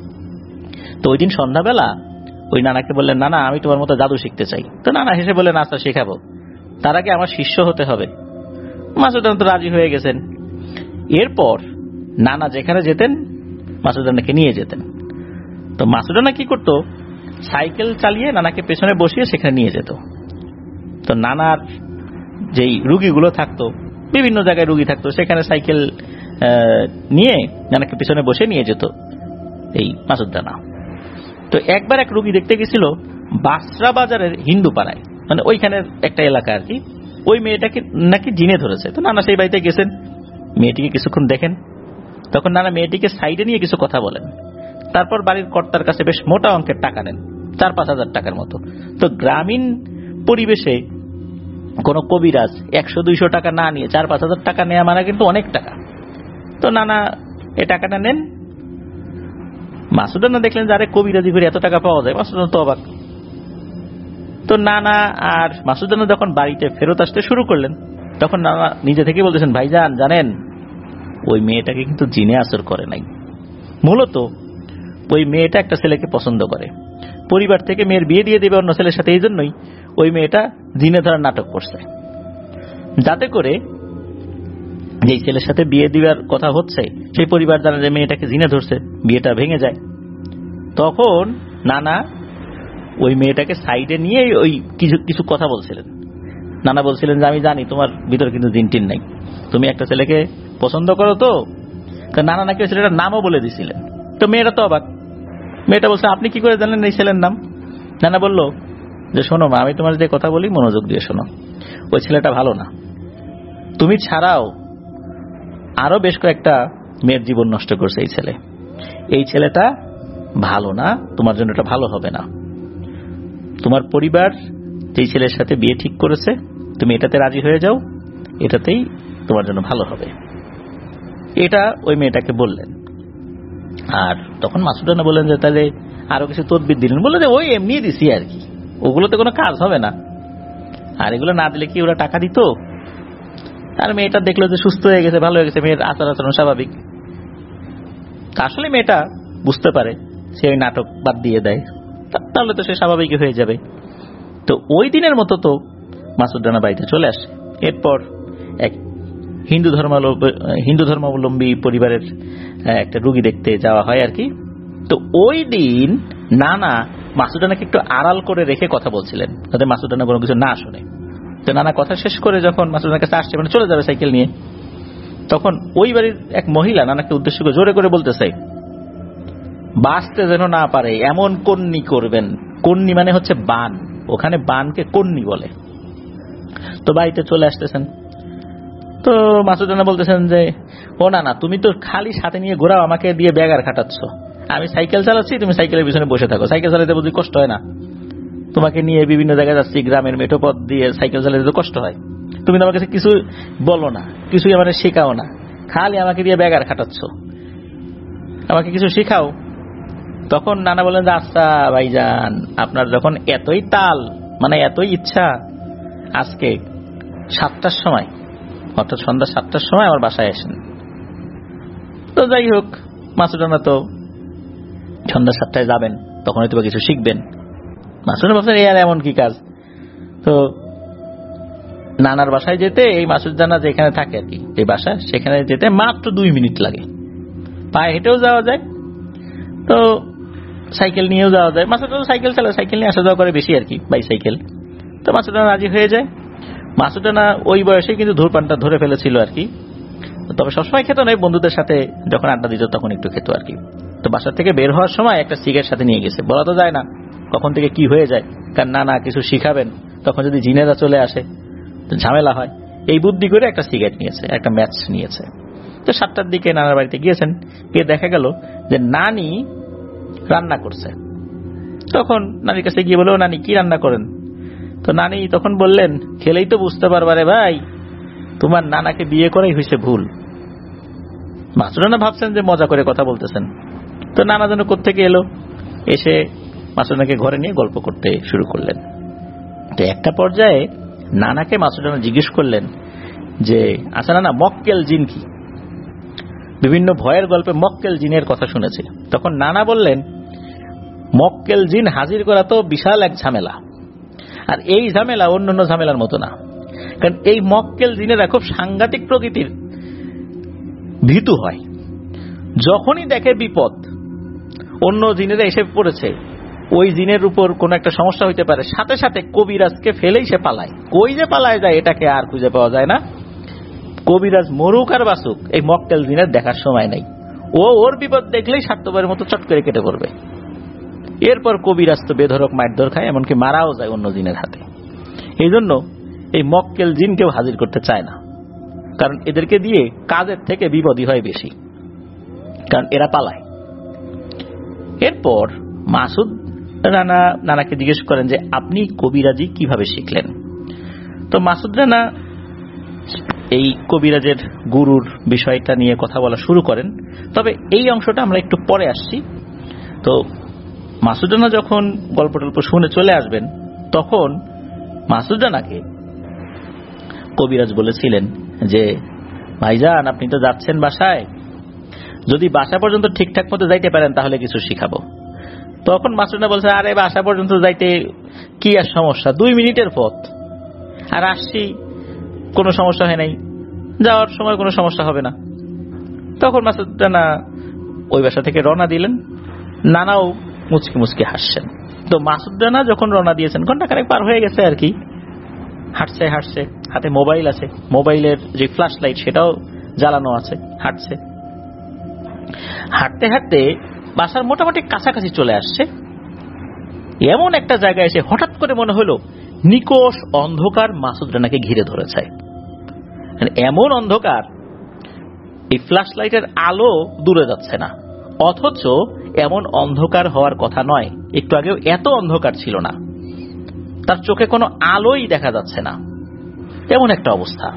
Speaker 2: তো ওই দিন সন্ধ্যাবেলা ওই নানাকে বললেন, নানা আমি তোমার মতো জাদু শিখতে চাই। তো নানা হেসে বললেন, আচ্ছা শেখাবো, তার আগে আমার শিষ্য হতে হবে। মাসুদ রানা তো রাজি হয়ে গেছেন। এরপর নানা যেখানে যেতেন মাসুদ রানাকে নিয়ে যেতেন। তো মাসুদ রানা কি করতো, সাইকেল চালিয়ে নানাকে পেছনে বসিয়ে সেখানে নিয়ে যেত। তো নানার যেই রুগীগুলো থাকতো, বিভিন্ন জায়গায় রুগী থাকতো, সেখানে সাইকেল নিয়ে নানাকে পেছনে বসে নিয়ে যেত এই মাসুদ রানা। তো একবার এক রুগী দেখতে গেছিল বাসরা বাজারের হিন্দু পাড়ায়, মানে ওইখানের একটা এলাকা আর কি। ওই মেয়েটাকে নাকি জিনে ধরেছে। তো নানা সেই বাড়িতে গেছেন, মেয়েটিকে কিছুক্ষণ দেখেন। তখন নানা মেয়েটিকে সাইডে নিয়ে কিছু কথা বলেন। তারপর বাড়ির কর্তার কাছে বেশ মোটা অঙ্কের টাকা নেন, চার পাঁচ হাজার টাকার মতো। তো গ্রামীণ পরিবেশে কোন কবিরাজ একশো দুইশো টাকা না নিয়ে চার পাঁচ হাজার টাকা নেওয়া মানে কিন্তু অনেক টাকা। তো নানা এ টাকাটা নেন। মাসুদ রানা দেখলেন যে আরে কবিরাজি করে এত টাকা পাওয়া যায়, মাসুদ রানা তো অবাক। তো নানা আর মাসুদ রানা যখন বাড়িতে ফেরত আসতে শুরু করলেন, তখন নানা নিজে থেকে বলতেছেন, ভাইজান জানেন ওই মেয়েটাকে কিন্তু জিনে আসর করে নাই। মূলত ওই মেয়েটা একটা ছেলেকে পছন্দ করে, পরিবার থেকে মেয়ের বিয়ে দিয়ে দেবে অন্য ছেলের সাথে, এই জন্যই ওই মেয়েটা জিনে ধরার নাটক করছে, যাতে করে যেই ছেলের সাথে বিয়ে দেওয়ার কথা হচ্ছে সেই পরিবার জানে যে মেয়েটাকে জিনে ধরছে, বিয়েটা ভেঙে যায়। তখন নানা ওই মেয়েটাকে সাইডে নিয়ে ওই কিছু কিছু কথা বলছিলেন। নানা বলছিলেন যে আমি জানি তোমার ভিতরে কিন্তু জিন টিন নাই, তুমি একটা ছেলেকে পছন্দ করো। তো নানা নাকি ওই ছেলেটার নামও বলে দিছিলেন। তো মেয়েটা তো অবাক। মেয়েটা বলছে, আপনি কি করে জানলেন এই ছেলের নাম? নানা বলল যে শোনো মা, আমি তোমার যে কথা বলি মনোযোগ দিয়ে শোনো, ওই ছেলেটা ভালো না। তুমি ছাড়াও আরো বেশ কয়েকটা মেয়ের জীবন নষ্ট করছে এই ছেলে। এই ছেলেটা ভালো না, তোমার জন্য এটা ভালো হবে না। তোমার পরিবার যেই ছেলের সাথে বিয়ে ঠিক করেছে, তুমি এটাতে রাজি হয়ে যাও, এটাতেই তোমার জন্য ভালো হবে। এটা ওই মেয়েটাকে বললেন। আর তখন মাসুদ রানা বললেন যে তাহলে আরো কিছু তদবির দিলেন। বললেন যে ওই এমনি দিছি আর কি, ওগুলোতে কোনো কাজ হবে না, আর এগুলো না দিলে কি ওরা টাকা দিত? আর মেয়েটা দেখলো যে সুস্থ হয়ে গেছে, ভালো হয়ে গেছে, মেয়ের আচার আচরণ স্বাভাবিক। আসলে মেয়েটা বুঝতে পারে, সে ওই নাটক বাদ দিয়ে দেয়, তাহলে তো সে স্বাভাবিক হয়ে যাবে। তো ওই দিনের মতো তো মাসুদ রানা বাড়িতে চলে আসে। এরপর এক হিন্দু ধর্মাবলম্বী হিন্দু ধর্মাবলম্বী পরিবারের একটা রুগী দেখতে যাওয়া হয় আর কি। তো ওই দিন নানা মাসুদ রানাকে একটু আড়াল করে রেখে কথা বলছিলেন, যাতে মাসুদ রানা কোনো কিছু না শুনে। তো নানা কথা শেষ করে যখন মাসুদ রানার কাছে আসছে, মানে চলে যাবে সাইকেল নিয়ে, তখন ওই বাড়ির এক মহিলা নানাকে উদ্দেশ্য করে জোরে করে বলতেছে, বাঁচতে যেন না পারে এমন কন্নি করবেন। কন্নি মানে হচ্ছে বান, ওখানে বানকে কন্নি বলে। তো বাড়িতে চলে আসতেছেন। তো মাসুদ রানা বলতেছেন যে ও না না, তুমি তো খালি সাথে নিয়ে ঘোরাও, আমাকে দিয়ে ব্যাগার খাটাচ্ছ। আমি সাইকেল চালাচ্ছি, তুমি সাইকেলের পিছনে বসে থাকো। সাইকেল চালাতে বুঝি কষ্ট হয় না? তোমাকে নিয়ে বিভিন্ন জায়গায় যাচ্ছি, গ্রামের মেঠো পথ দিয়ে সাইকেল চালাতে তো কষ্ট হয়। তুমি তো আমার কাছে কিছু বলো না, কিছুই আমার শেখাও না, খালি আমাকে দিয়ে ব্যাগার খাটাচ্ছ, আমাকে কিছু শেখাও। তখন নানা বলেন যে আচ্ছা ভাইজান, আপনার যখন এতই তাল, মানে এতই ইচ্ছা, আজকে সাতটার সময়, অর্থাৎ সন্ধ্যা সাতটার সময় আমার বাসায় আসেন। তো যাই হোক, মাসুদ রানা তো সন্ধ্যা সাতটায় যাবেন, তখন হয়তো কিছু শিখবেন। মাসুদ রানা ভাবছেন এই আর এমন কি কাজ। তো নানার বাসায় যেতে, এই মাসুদ রানা যেখানে থাকে আর কি, এই বাসা, সেখানে যেতে মাত্র দুই মিনিট লাগে। পায়ে হেঁটেও যাওয়া যায়, তো সাইকেল নিয়েও যাওয়া যায়। মাসুদ রানা সাইকেল চালায়, সাইকেল নিয়ে আসা যাওয়া করে বেশি আর কি, বাইসাইকেল। তো মাসুদ রানা রাজি হয়ে যায়। মাসুদ রানা ওই বয়সে কিন্তু ধূরপানটা ধরে ফেলেছিল আর কি, তবে সবসময় খেত নয়, বন্ধুদের সাথে যখন আড্ডা দিত তখন একটু খেত আর কি। তো বাসা থেকে বের হওয়ার সময় একটা সিগারেট সাথে নিয়ে গেছে। বলা তো যায় না কখন থেকে কি হয়ে যায়, কারণ নানা কিছু শিখাবেন, তখন যদি জিনেরা চলে আসে তো ঝামেলা হয়। এই বুদ্ধি করে একটা সিগারেট নিয়েছে, একটা ম্যাচ নিয়েছে। তো সাতটার দিকে নানার বাড়িতে গিয়েছেন, গিয়ে দেখা গেল যে নানি রান্না করছে। তখন নানির কাছে গিয়ে বলল, নানি কি রান্না করেন? তো নানি তখন বললেন, খেলেই তো বুঝতে পারবারে ভাই, তোমার নানাকে বিয়ে করাই হয়েছে ভুল। মাসুদ রানা ভাবছেন যে মজা করে কথা বলতেছেন। তো নানা যেন কোত্থেকে এলো, এসে মাসুদ রানাকে ঘরে নিয়ে গল্প করতে শুরু করলেন। তো একটা পর্যায়ে নানাকে মাসুদ রানা জিজ্ঞেস করলেন, যে আছে না না মক্কেল জিন কি, বিভিন্ন ভয়ের গল্পে মক্কেল জিনের কথা শুনেছে। তখন নানা বললেন, মক্কেল জিন হাজির করা তো বিশাল এক ঝামেলা, আর এই ঝামেলা অন্যান্য ঝামেলার মতো না, কারণ এই মক্কেল জিনেরা খুব সাংঘাতিক প্রকৃতির, ভীতু হয়। যখনই দেখে বিপদ অন্য জিনেরা এসে পড়েছে, ওই জিনের উপর কোন একটা সমস্যা হইতে পারে, সাথে সাথে কবিরাজকে ফেলেই সে পালায়। কই যে পালায় যায় এটাকে আর খুঁজে পাওয়া যায় না। কবিরাজ মরুক আর বাসুক, এই মক্কেল জিনের দেখার সময় নাই। ও ওর বিপদ দেখলেই স্বার্থপরের মতো চট করে কেটে পড়বে। এরপর কবিরাজ তো বেধরক মারধর খায়, এমনকি মারাও যায় অন্য জিনের হাতে। এই জন্য এই মক্কেল জিন কেউ হাজির করতে চায় না, কারণ এদেরকে দিয়ে কাজের থেকে বিপদই হয় বেশি, কারণ এরা পালায়। এরপর মাসুদ রানা নানাকে জিজ্ঞেস করেন যে আপনি কবিরাজি কিভাবে শিখলেন। তো মাসুদ রানা এই কবিরাজের গুরুর বিষয়টা নিয়ে কথা বলা শুরু করেন। তবে এই অংশটা আমরা একটু পরে আসছি। তো মাসুদ রানা যখন গল্প টল্প শুনে চলে আসবেন, তখন মাসুদ রানাকে কবিরাজ বলেছিলেন যে ভাইজান আপনি তো যাচ্ছেন বাসায়, যদি বাসা পর্যন্ত ঠিকঠাক মতো যাইতে পারেন তাহলে কিছু শিখাবো। তখন মাসুদ রানা বলছে, আরে বাসা পর্যন্ত যাইতে কি আর সমস্যা, দুই মিনিটের পথ, আর আসছি কোনো সমস্যা হয় নাই, যাওয়ার সময় কোনো সমস্যা হবে না। তখন মাসুদ রানা ওই বাসা থেকে রওনা দিলেন। নানাও মুচকি মুচকি হাসছেন। তো মাসুদ রানা যখন রওনা দিয়েছেন, ঘন্টা খানেক পার হয়ে গেছে আর কি, হাঁটছে হাঁটছে, হাতে মোবাইল আছে, মোবাইলের যে ফ্ল্যাশ লাইট সেটাও জ্বালানো আছে, হাঁটছে হাঁটতে হাঁটতে বাসার মোটামুটি কাছাকাছি চলে আসছে। এমন একটা জায়গায় এসে হঠাৎ করে মনে হলো নিকষ অন্ধকার মাসুদ রানাকে ঘিরে ধরেছে। এমন অন্ধকার, এই ফ্ল্যাশ লাইটের আলো দূরে যাচ্ছে না, অথচ এমন অন্ধকার হওয়ার কথা নয়, একটু আগেও এত অন্ধকার ছিল না, তার চোখে কোনো আলোই দেখা যাচ্ছে না, এমন একটা অবস্থা।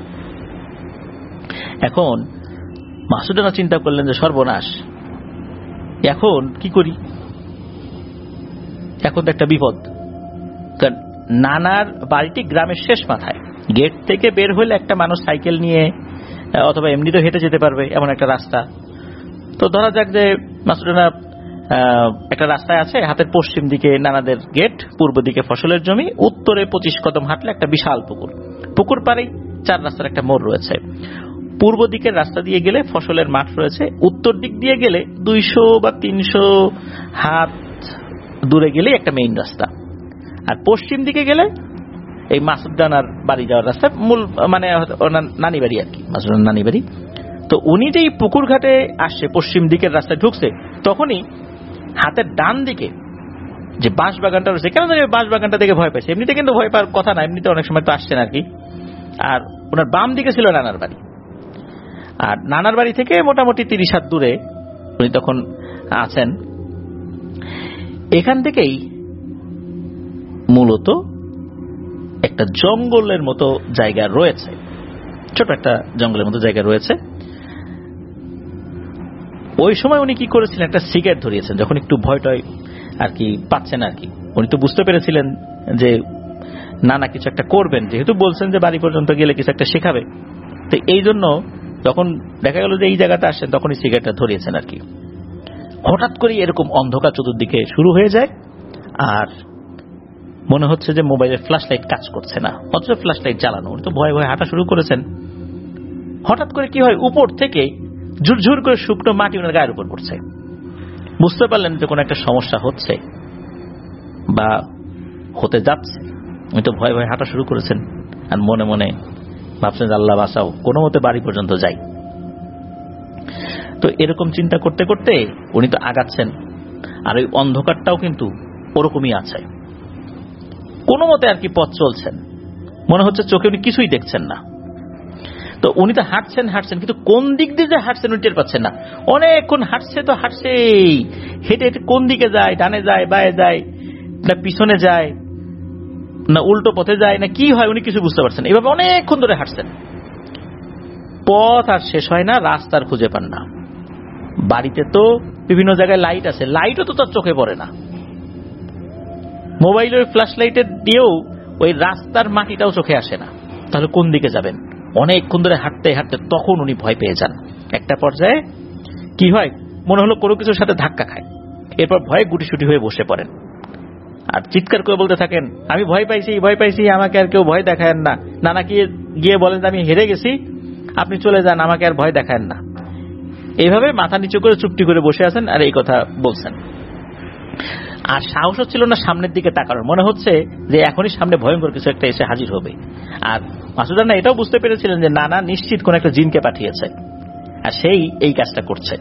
Speaker 2: এখন মাসুদ রানা চিন্তা করলেন যে সর্বনাশ, এখন কি করি, এখন তো একটা বিপদ। কারণ নানার বাড়িটি গ্রামের শেষ মাথায়, গেট থেকে বের হলে একটা মানুষ সাইকেল নিয়ে অথবা এমনিতে হেঁটে যেতে পারবে এমন একটা রাস্তা। তো ধরা যাক যে মাসুদ রানা একটা রাস্তায় আছে, হাতের পশ্চিম দিকে নানাদের গেট, পূর্ব দিকে ফসলের জমি, উত্তরে পঁচিশ কদম হাঁটলে একটা বিশাল পুকুর, পুকুর পাড়েই চার রাস্তার একটা মোড় রয়েছে। পূর্ব দিকের রাস্তা দিয়ে গেলে ফসলের মাঠ রয়েছে, উত্তর দিক দিয়ে গেলে দুইশো বা তিনশো হাত দূরে গেলে একটা মেইন রাস্তা, আর পশ্চিম দিকে গেলে এই মাসুদ রানার বাড়ি যাওয়ার রাস্তা, মূল মানে নানি বাড়ি আর কি, মাসুদ রানার নানি বাড়ি। তো উনি যেই পুকুর ঘাটে আসছে, পশ্চিম দিকের রাস্তায় ঢুকছে, তখনই হাতের ডান দিকে যে বাঁশ বাগানটা রয়েছে, কেন জানি বাঁশ বাগানটা দেখে ভয় পাইছে, এমনিতে কিন্তু ভয় পাওয়ার কথা না, এমনিতে অনেক সময় তো আসছেন আর কি। আর ওনার বাম দিকে ছিল নানার বাড়ি, আর নানার বাড়ি থেকে মোটামুটি তিরিশ হাত দূরে উনি তখন আছেন। এখান থেকেই মূলত একটা জঙ্গলের মতো জায়গা রয়েছে, ছোট একটা জঙ্গলের মতো জায়গা রয়েছে। ওই সময় উনি কি করেছিলেন, একটা সিগারেট ধরিয়েছেন, যখন একটু ভয়টয় আর কি পাচ্ছেন আর কি। উনি তো বুঝতে পেরেছিলেন যে নানা কিছু একটা করবেন, যেহেতু বলছেন যে বাড়ি পর্যন্ত গেলে কিছু একটা শেখাবে। তো এই জন্য যখন দেখা গেল যে এই জায়গাটা আসছেন, তখনই সিগারেটটা ধরিয়েছেন আর কি। হঠাৎ করে এরকম অন্ধকার চতুর্দিকে শুরু হয়ে যায়, আর মনে হচ্ছে যে মোবাইলের ফ্ল্যাশ লাইট কাজ করছে না, অথচ ফ্ল্যাশ লাইট জ্বালানো। উনি তো ভয়ে ভয়ে হাঁটা শুরু করেছেন। হঠাৎ করে কি হয়, উপর থেকে ঝুরঝুর করে শুকনো মাটি ওনার গায়ের উপর পড়ছে। বুঝতে পারলেন যে কোনো একটা সমস্যা হচ্ছে বা হতে যাচ্ছে। উনি তো ভয়ে ভয়ে হাঁটা শুরু করেছেন, আর মনে মনে ভাবছেন আল্লাহ বাঁচাও, কোনো মতে বাড়ি পর্যন্ত যাই। তো এরকম চিন্তা করতে করতে উনি তো আগাচ্ছেন, আর ওই অন্ধকারটাও কিন্তু ওরকমই আছে, কোনো মতে আর কি পথ চলছেন, মনে হচ্ছে চোখে উনি কিছুই দেখছেন না। তো উনি তো হাঁটছেন হাঁটছেন, কিন্তু কোন দিক দিয়ে যে হাঁটছেন উনি টের পাচ্ছেন না। অনেকক্ষণ হাঁটছে তো হাঁটছেই, হেঁটে হেঁটে কোন দিকে যায়, ডানে যায়, বায়ে যায়, না পিছনে যায়, না উল্টো পথে যায়, না কি হয় উনি কিছু বুঝতে পারছেন। এভাবে অনেকক্ষণ ধরে হাঁটছেন, পথ আর শেষ হয় না, রাস্তার খুঁজে পান না। বাড়িতে তো বিভিন্ন জায়গায় লাইট আছে, লাইটও তো তার চোখে পড়ে না। মোবাইলের ফ্ল্যাশ লাইটের দিয়েও ওই রাস্তার মাটিটাও চোখে আসে না। তাহলে কোন দিকে যাবেন? অনেকক্ষণ ধরে হাঁটতে হাঁটতে তখন উনি ভয় পেয়ে যান। একটা পর্যায়ে কি হয়, মনে হলো কোনো কিছুর সাথে ধাক্কা খায়, এরপর ভয়ে গুটিসুটি হয়ে বসে পড়েন আর চিৎকার করে বলতে থাকেন, আমি ভয় পাইছি ভয় পাইছি আমাকে আর কেউ ভয় দেখায়েন না। নানা কি গিয়ে বলেন আমি হেরে গেছি, আপনি চলে যান, আমাকে আর ভয় দেখায়েন না। এইভাবে মাথা নিচু করে চুপটি করে বসে আছেন আর এই কথা বলছেন। আর সাহস হচ্ছিল না সামনের দিকে তাকানোর, মনে হচ্ছে যে এখনই সামনে ভয়ঙ্কর কিছু একটা এসে হাজির হবে। আর মাসুদ রানা এটাও বুঝতে পেরেছিলেন যে নানা নিশ্চিত কোন একটা জিনকে পাঠিয়েছে আর সেই এই কাজটা করছে।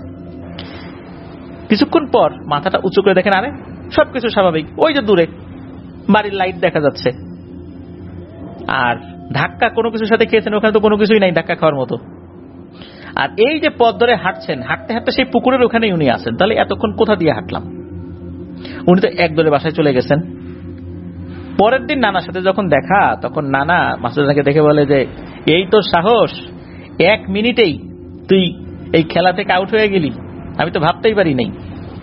Speaker 2: কিছুক্ষণ পর মাথাটা উঁচু করে দেখেন, আরে সবকিছু স্বাভাবিক, ওই যে দূরে বাড়ির লাইট দেখা যাচ্ছে। আর ধাক্কা কোনো কিছুর সাথে খেয়েছেন, ওখানে তো কোনো কিছুই নাই ধাক্কা খাওয়ার মতো। আর এই যে পথ ধরে হাঁটছেন, হাঁটতে হাঁটতে সেই পুকুরের ওখানেই উনি আছেন, তাহলে এতক্ষণ কোথা দিয়ে হাঁটলাম? উনি তো একদলে বাসায় চলে গেছেন। পরের দিন নানার সাথে যখন দেখা, তখন নানা মাসুদ রানাকে দেখে বলে যে এই তো সাহস, এক মিনিটেই তুই এই খেলা থেকে আউট হয়ে গেলি, আমি তো ভাবতেই পারি নাই।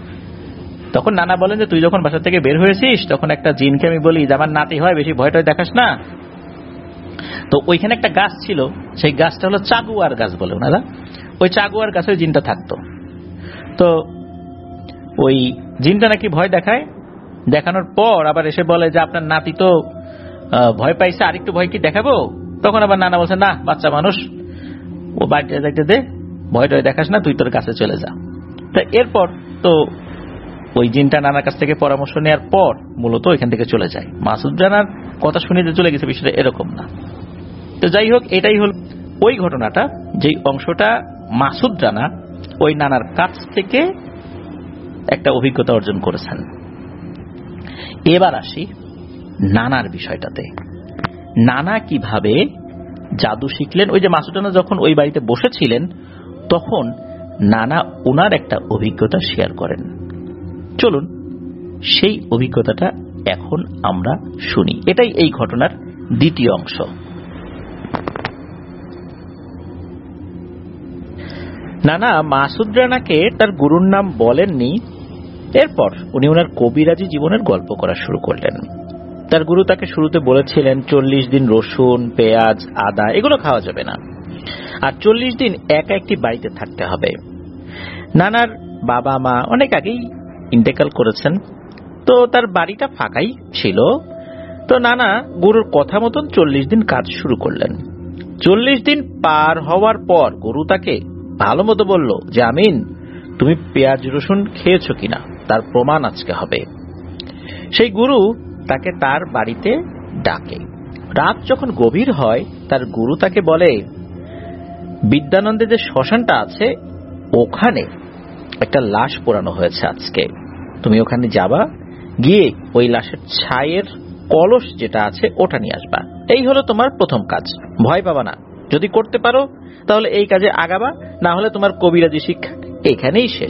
Speaker 2: তখন নানা বলেন যে তুই যখন বাসা থেকে বের হয়েছিস তখন একটা জিনকে আমি বলি যে আমার নাতি হয়, বেশি ভয়টা দেখাস না। তো ওইখানে একটা গাছ ছিল, সেই গাছটা হলো চাগুয়ার গাছ বলে ওনারা, ওই চাগুয়ার গাছে ওই জিনটা থাকতো। তো ওই জিনটা নাকি ভয় দেখায়, দেখানোর পর আবার এসে বলে যে আপনার নাতি তো ভয় পাইছে, আরেকটু ভয় কি দেখাবো? তখন আবার নানা বলছে না, বাচ্চা মানুষ, ও বাড়িতে দেখতে দে, ভয়টা দেখাস না, তুই তোর কাছে চলে যা। তা এরপর তো ওই জিনটা নানার কাছ থেকে পরামর্শ নেওয়ার পর মূলত ওইখান থেকে চলে যায়। মাসুদ রানার কথা শুনে যে চলে গেছে বিষয়টা এরকম না। তো যাই হোক, এটাই হল ওই ঘটনাটা, যেই অংশটা মাসুদ রানা ওই নানার কাছ থেকে একটা অভিজ্ঞতা অর্জন করেছেন। এবার আসি নানার বিষয়টাতে। নানা কিভাবে জাদু শিখলেন? ওই যে মাসুদ রানা যখন ওই বাড়িতে বসেছিলেন তখন নানা ওনার একটা অভিজ্ঞতা শেয়ার করেন। চলুন সেই অভিজ্ঞতাটা এখন আমরা শুনি। এটাই এই ঘটনার দ্বিতীয় অংশ। নানা মাসুদ রানাকে তার গুরুর নাম বলেননি। এরপর উনি ওনার কবিরাজি জীবনের গল্প করা শুরু করলেন। তার গুরু তাকে শুরুতে বলেছিলেন চল্লিশ দিন রসুন, পেঁয়াজ, আদা এগুলো খাওয়া যাবে না, আর চল্লিশ দিন একা একটি বাড়িতে থাকতে হবে। নানার বাবা মা অনেক আগেই ইন্তেকাল করেছেন, তো তার বাড়িটা ফাঁকাই ছিল। তো নানা গুরুর কথা মতন চল্লিশ দিন কাজ শুরু করলেন। চল্লিশ দিন পার হওয়ার পর গুরু তাকে ভালো মতো বলল যে আমিন, তুমি পেঁয়াজ রসুন খেয়েছো কিনা তার প্রমাণ আজকে হবে। সেই গুরু তাকে তার বাড়িতে ডাকে। রাত যখন গভীর হয় তার গুরু তাকে বলে, বিদ্যানন্দে যে শ্মশানটা আছে ওখানে একটা লাশ পোড়ানো হয়েছে আজকে, তুমি ওখানে যাবা, গিয়ে ওই লাশের ছায়ের কলস যেটা আছে ওটা নিয়ে আসবা। এই হলো তোমার প্রথম কাজ, ভয় পাবা না, যদি করতে পারো তাহলে এই কাজে আগাবা, না হলে তোমার কবিরাজি শিক্ষা এখানেই শেষ।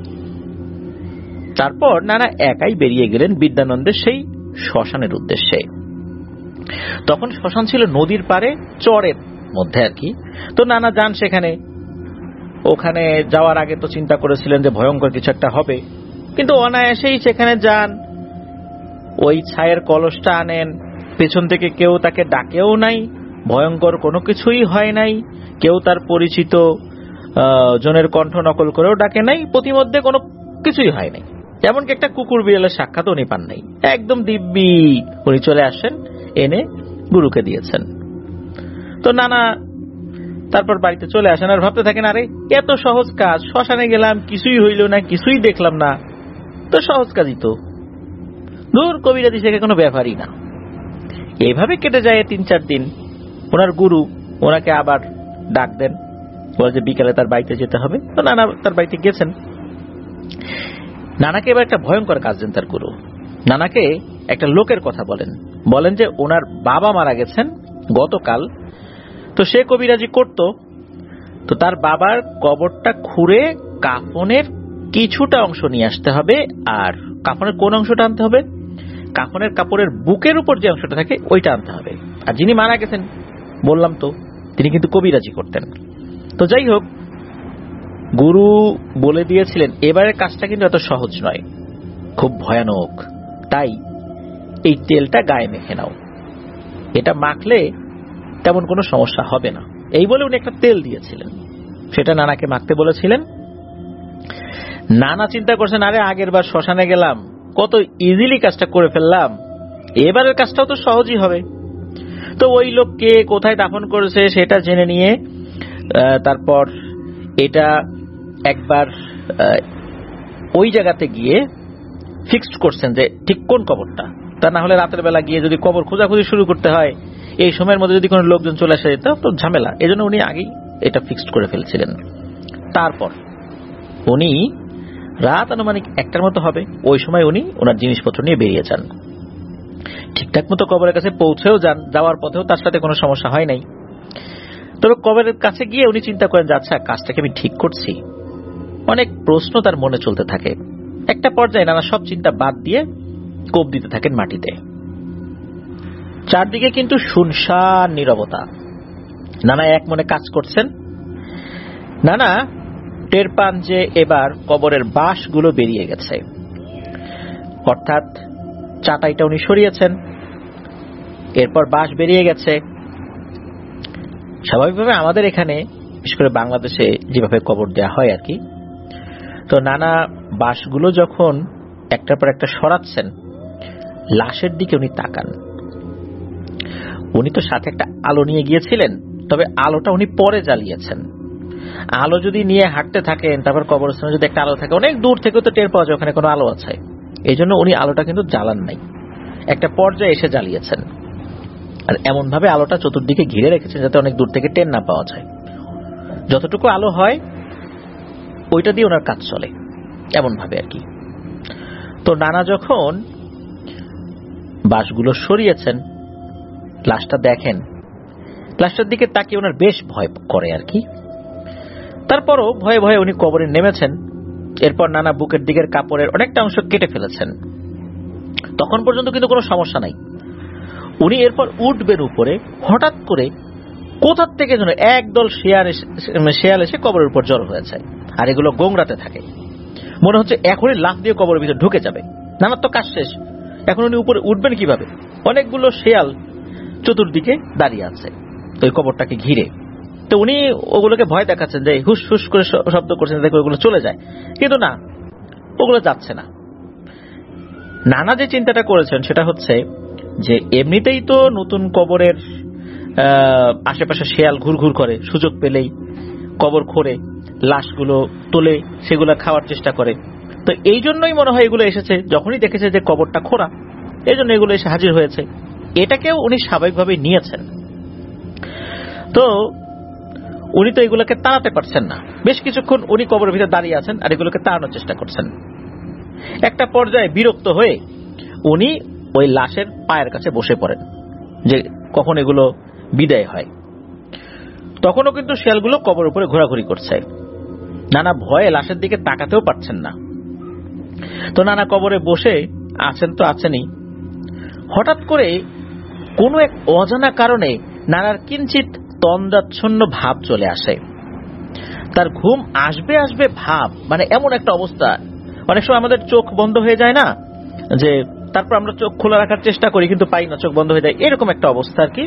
Speaker 2: তারপর নানা একাই বেরিয়ে গেলেন বিদ্যানন্দের সেই শ্মশানের উদ্দেশ্যে। তখন শ্মশান ছিল নদীর পারে চরের মধ্যে আর কি। তো নানা যান সেখানে। ওখানে যাওয়ার আগে তো চিন্তা করেছিলেন যে ভয়ঙ্কর কিছু একটা হবে, কিন্তু অনায়াসেই সেখানে যান, ওই ছায়ের কলসটা আনেন, পেছন থেকে কেউ তাকে ডাকেও নাই, ভয়ঙ্কর কোনো কিছুই হয় নাই, কেউ তার পরিচিত জনের কণ্ঠ নকল করেও ডাকে নাই, প্রতিমধ্যে কোনো কিছুই হয় নাই, এমনকি একটা কুকুর বিড়ালের সাক্ষাৎ উনি পান নাই, একদম দিব্যি উনি চলে আসেন, এনে গুরুকে দিয়েছেন। তো নানা তারপর বাড়িতে চলে আসেন আর ভাবতে থাকেন, আরে এত সহজ কাজ, শ্মশানে গেলাম কিছুই হইল না, কিছুই দেখলাম না, তো সহজ কাজই তো, দূর কবিরাজি শেখে কোনো ব্যাপারই না। এইভাবে কেটে যায় তিন চার দিন। ওনার গুরু ওনাকে আবার ডাক দেন, বলে যে বিকালে তার বাড়িতে যেতে হবে। তো নানা তার বাড়িতে গেছেন। নানাকে এবার একটা ভয়ঙ্কর কাজ দেন তার গুরু। নানাকে একটা লোকের কথা বলেন, বলেন যে ওনার বাবা মারা গেছেন গতকাল, তো সে কবিরাজি করত, তো তার বাবার কবরটা খুঁড়ে কাফনের কিছুটা অংশ নিয়ে আসতে হবে। আর কাফনের কোন অংশটা আনতে হবে? কাফনের কাপড়ের বুকের উপর যে অংশটা থাকে ওইটা আনতে হবে। আর যিনি মারা গেছেন বললাম তো তিনি কিন্তু কবিরাজি করতেন। তো যাই হোক, গুরু বলে দিয়েছিলেন এবারের কাজটা কিন্তু এত সহজ নয়, খুব ভয়ানক, তাই এই তেলটা গায়ে মেখে নাও, এটা মাখলে তেমন কোনো সমস্যা হবে না। এই বলে উনি একটা তেল দিয়েছিলেন, সেটা নানাকে মাখতে বলেছিলেন। নানা চিন্তা করছেন, আরে আগের বার শ্মশানে গেলাম, কত ইজিলি কাজটা করে ফেললাম, এবারের কাজটাও তো সহজই হবে। তো ওই লোককে কোথায় দাফন করেছে সেটা জেনে নিয়ে তারপর এটা একবার ওই জায়গাতে গিয়ে ফিক্সড করছেন যে ঠিক কোন কবরটা, তা না হলে রাতের বেলা গিয়ে যদি কবর খোঁজাখুঁজি শুরু করতে হয়, এই সময়ের মধ্যে যদি কোনো লোকজন চলে আসে তা তো ঝামেলা। এই জন্য উনি আগেই এটা ফিক্সড করে ফেলছিলেন। তারপর উনি রাত আনুমানিক একটার মতো হবে, ওই সময় উনি ওনার জিনিসপত্র নিয়ে বেরিয়ে যান। ঠিকঠাক মতো কবরের কাছে পৌঁছেও যান, যাওয়ার পথেও তার সাথে কোনো সমস্যা হয় নাই। তবে কবরের কাছে গিয়ে উনি চিন্তা করেন যে আচ্ছা, কাজটাকে আমি ঠিক করছি। অনেক প্রশ্ন তার মনে চলতে থাকে। একটা পর্যায়ে নানা সব চিন্তা বাদ দিয়ে কোপ দিতে থাকেন মাটিতে। চারদিকে কিন্তু শুনশান নীরবতা। নানা এক মনে কাজ করছেন। নানা টের পান যে এবার কবরের বাঁশগুলো বেরিয়ে গেছে, অর্থাৎ চাটাইটা উনি সরিয়েছেন, এরপর বাঁশ বেরিয়ে গেছে। স্বাভাবিকভাবে আমাদের এখানে বিশেষ করে বাংলাদেশে যেভাবে কবর দেয়া হয় আর কি, তো নানা বাঁশগুলো যখন একটার পর একটা সরাচ্ছেন, লাশের দিকে উনি তাকান। উনি তো সাথে একটা আলো নিয়ে গিয়েছিলেন, তবে আলোটা উনি পরে জ্বালিয়েছেন। আলো যদি নিয়ে হাঁটতে থাকেন, তারপর কবরস্থানে যদি একটা আলো থাকে, অনেক দূর থেকে তো টের পাওয়া যায় ওখানে কোনো আলো আছে। এই জন্য উনি আলোটা কিন্তু জ্বালান নাই, একটা পর্যায়ে এসে জ্বালিয়েছেন। আর এমন ভাবে আলোটা চতুর্দিকে ঘিরে রেখেছেন যাতে অনেক দূর থেকে টের না পাওয়া যায়। যতটুকু আলো হয় ওইটা দিয়ে ওনার কাজ চলে, এমন ভাবে আর কি। তো নানা যখন বাঁশগুলো সরিয়েছেন, লাশটা দেখেন, লাশটার দিকে তাকিয়ে ওনার বেশ ভয় করে আর কি। তারপরও ভয়ে ভয়ে উনি কবরে নেমেছেন। এরপর নানা বুকের দিকের কাপড়ের অনেকটা অংশ কেটে ফেলেছেন। তখন পর্যন্ত কিন্তু কোনো সমস্যা নাই। উনি এরপর উঠবেন উপরে, হঠাৎ করে কোথার থেকে যেন একদল শেয়াল শেয়াল এসে কবরের উপর জড়ো হয়েছে, আর এগুলো গোংরাতে থাকে। মনে হচ্ছে এখনই লাফ দিয়ে কবরের ভিতরে ঢুকে যাবে। নানার তো কাজ শেষ, এখন উনি উপরে উঠবেন কিভাবে? অনেকগুলো শেয়াল চতুর্দিকে দাঁড়িয়ে আছে ওই কবরটাকে ঘিরে। তো উনি ওগুলোকে ভয় দেখাচ্ছেন যে হুস হুস করে শব্দ করছেন দেখে ওগুলো চলে যায়, কিন্তু না, ওগুলো যাচ্ছে না। নানা যে চিন্তাটা করেছেন সেটা হচ্ছে যে এমনিতেই তো নতুন কবরের আশেপাশে শেয়াল ঘুরঘুর করে, সুযোগ পেলেই কবর খোঁড়ে, লাশগুলো তোলে, সেগুলো খাওয়ার চেষ্টা করে। তো এই জন্যই মনে হয় এগুলো এসেছে, যখনই দেখেছে যে কবরটা খোঁড়া, এই জন্য এগুলো এসে হাজির হয়েছে। এটাকেও উনি স্বাভাবিকভাবে নিয়েছেন। তো উনি তো এগুলোকে তাড়াতে পারছেন না। বেশ কিছুক্ষণ উনি কবরের ভিতরে দাঁড়িয়ে আছেন আর এগুলোকে তাড়ানোর চেষ্টা করছেন। একটা পর্যায়ে বিরক্ত হয়ে উনি ওই লাশের পায়ের কাছে বসে পড়েন যে কখন এগুলো বিদায় হয়। তখনও কিন্তু শেয়ালগুলো কবরের উপরে ঘোরাঘুরি করছে। নানা ভয়ে লাশের দিকে তাকাতেও পারছেন না। তো নানা কবরে বসে আছেন তো আছেনই, হঠাৎ করে কোনো এক অজানা কারণে নানার কিঞ্চিত তন্দ্রাচ্ছন্ন ভাব চলে আসে। তার ঘুম আসবে আসবে ভাব, মানে এমন একটা অবস্থা। অনেক সময় আমাদের চোখ বন্ধ হয়ে যায় না, যে তারপর আমরা চোখ খোলা রাখার চেষ্টা করি কিন্তু পাই না, চোখ বন্ধ হয়ে যায়, এরকম একটা অবস্থা আর কি।